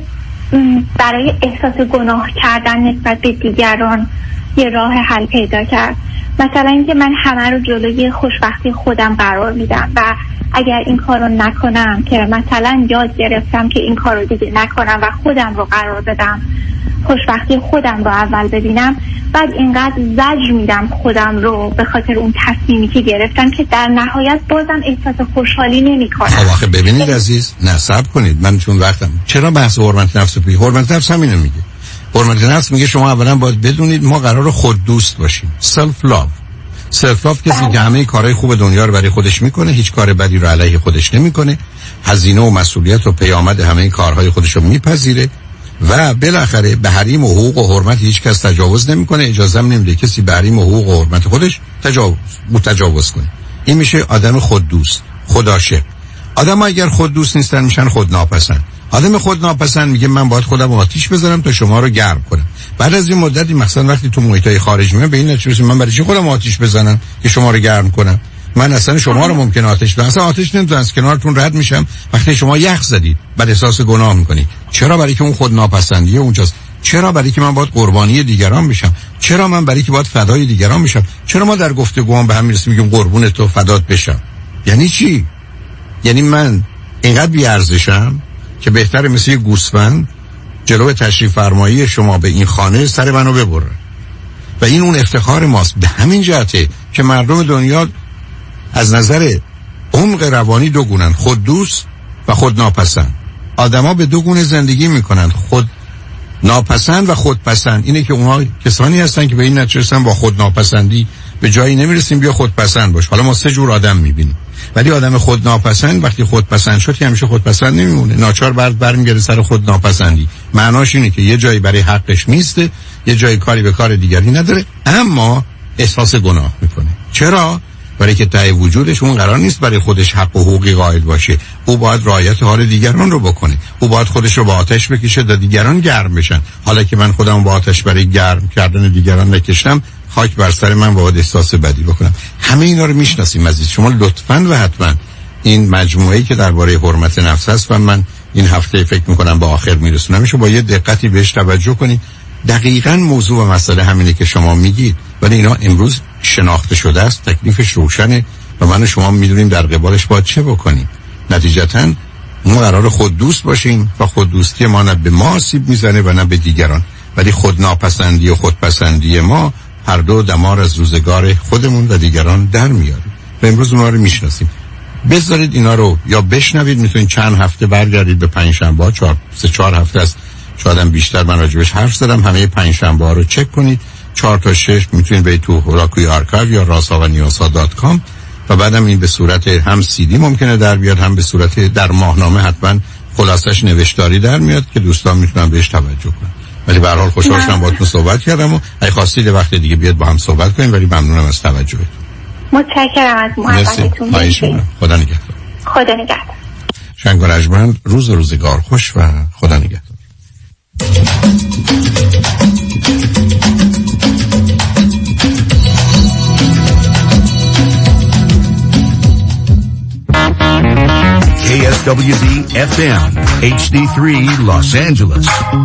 برای احساس گناه کردن نسبت به دیگران یه راه حل پیدا کرد؟ مثلا اینکه من همه رو جلوی خوشبختی خودم قرار میدم و اگر این کار رو نکنم که مثلا یاد گرفتم که این کار رو دیگه نکنم و خودم رو قرار بدم، خوشبختی خودم رو اول ببینم، بعد اینقدر زجر میدم خودم رو به خاطر اون تصمیمی که گرفتم که در نهایت بازم احساس خوشحالی نمی کنم. خب آخه ببینید عزیز، نصب کنید، من چون وقتم چرا بحث حرمت نفس رو بگید؟ حرمت نفس همینو میگه. حرمت نفس میگه شما اولا باید بدونید ما قرار خود دوست باشیم. سلف لاو. سلف لاو کسی که همه کارهای خوب دنیا رو برای خودش میکنه، هیچ کار بدی رو علیه خودش نمیکنه، هزینه و مسئولیت و پیامد همه کارهای خودش رو میپذیره و بالاخره به حریم و حقوق و حرمت هیچ کس تجاوز نمیکنه، اجازه هم نمیده کسی به حریم و حقوق و حرمت خودش تجاوز متجاوز کنه. این میشه آدم خود دوست، خودعاشق. آدم اگر خود دوست نیستن میشن خود ناپسند. آدم خود ناپسند میگه من باید خودم آتیش بذارم تا شما رو گرم کنم. بعد از این مدتی مثلا وقتی تو محیطای خارج میام به این نتیجه رسیدم من برای چی خودم آتیش بزنم که شما رو گرم کنم؟ من اصلا شما رو ممکن آتیش بدم، اصلا آتیش نمیتونم، از کنارتون رد میشم. وقتی شما یخ زدید بعد احساس گناه میکنید. چرا؟ برای که اون خود ناپسندیه اونجاست. چرا؟ برای که من باید قربانی دیگران بشم. چرا؟ من برای که باید فدای دیگران بشم. چرا ما در گفتگوام به هم میرسیم میگیم قربون تو فدات بشم؟ یعنی چی؟ یعنی من اینقدر بی‌ارزشم که بهتره مثل یه گوسفند جلو تشریف فرمایی شما به این خانه سر منو ببره. و این اون افتخار ماست. به همین جهته که مردم دنیا از نظر عمق روانی دو گونن، خود دوست و خود ناپسند. آدما به دو گونه زندگی میکنن، خود ناپسند و خودپسند. اینه که اونها کسانی هستن که به این نتیجه رسیدن با خود ناپسندی به جایی نمیرسیم، بیا خودپسند باش. حالا ما سه جور آدم میبینیم، ولی آدم خود ناپسند وقتی خودپسند شد که همیشه خودپسند نمیمونه، ناچار برد برمیگرده سر خود ناپسندی. معناش اینه که یه جایی برای حقش نیسته، یه جایی کاری به کار دیگری نداره، اما احساس گناه میکنه. چرا؟ برای که ته وجودش اون قرار نیست برای خودش حق و حقوقی قائل باشه. او باید رعایت حال دیگران رو بکنه. او باید خودش رو با آتش بکشه تا دیگران گرم بشن. حالا که من خودم با آتش برای گرم کردن دیگران نکشتم، خاک بر سر من باید احساس بدی بکنم. همه اینا رو میشناسیم عزیز. شما لطفاً و حتما این مجموعه‌ای که درباره حرمت نفس است و من این هفته فکر می‌کنم با آخر میرسونمش، با یه دقتی بهش توجه کنید. دقیقاً موضوع و مسئله همینه که شما میگید، ولی اینا امروز شناخته شده است، تکلیفش روشنه و من و شما میدونیم در قبالش باید چه بکنیم. نتیجتاً ما قرار خود دوست باشیم و خود دوستی ما نه به ما آسیب میزنه و نه به دیگران، ولی خود ناپسندی و خودپسندی ما هر دو دمار از روزگار خودمون و دیگران در میاره و امروز اونا رو میشناسیم. بذارید اینا رو یا بشنوید، میتونید چند هفته برگردید به پنجشنبه، چهار سه چهار هفته است شایدم بیشتر من راجبش حرف زدم، همه پنجشنبه ها رو چک کنید. چهار تا شش میتونید به تو هولاکوی آرکایو یا راسا و نیاسا دات کام و بعدم این به صورت هم سی دی ممکنه در بیاد، هم به صورت در ماهنامه حتما خلاصش نوشتاری در میاد که دوستان میتونن بهش توجه کنن. ولی به هر حال خوشحال شدم باهاتون صحبت کردم و اگه خواستید وقت دیگه بیاد با هم صحبت کنیم، ولی ممنونم از توجهتون. متشکرم از محبتتون. خدا نگهدار. خدا نگهدار. شنگ و رجمند، روز و روزگار خوش و خدا نگهدار. K S W D F M H D three Los Angeles.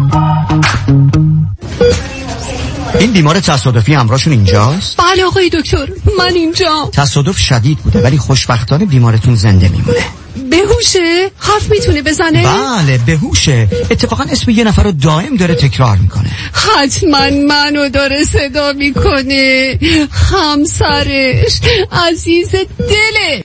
این بیمار تصادفی همراهشون اینجاست؟ بله آقای دکتر، من اینجا. تصادف شدید بوده ولی خوشبختانه بیمارتون زنده میمونه. بهوشه؟ حرف میتونه بزنه؟ بله بهوشه. اتفاقا اسم یه نفر رو دائم داره تکرار میکنه. حتما منو داره صدا میکنه. همسرش، عزیز دله.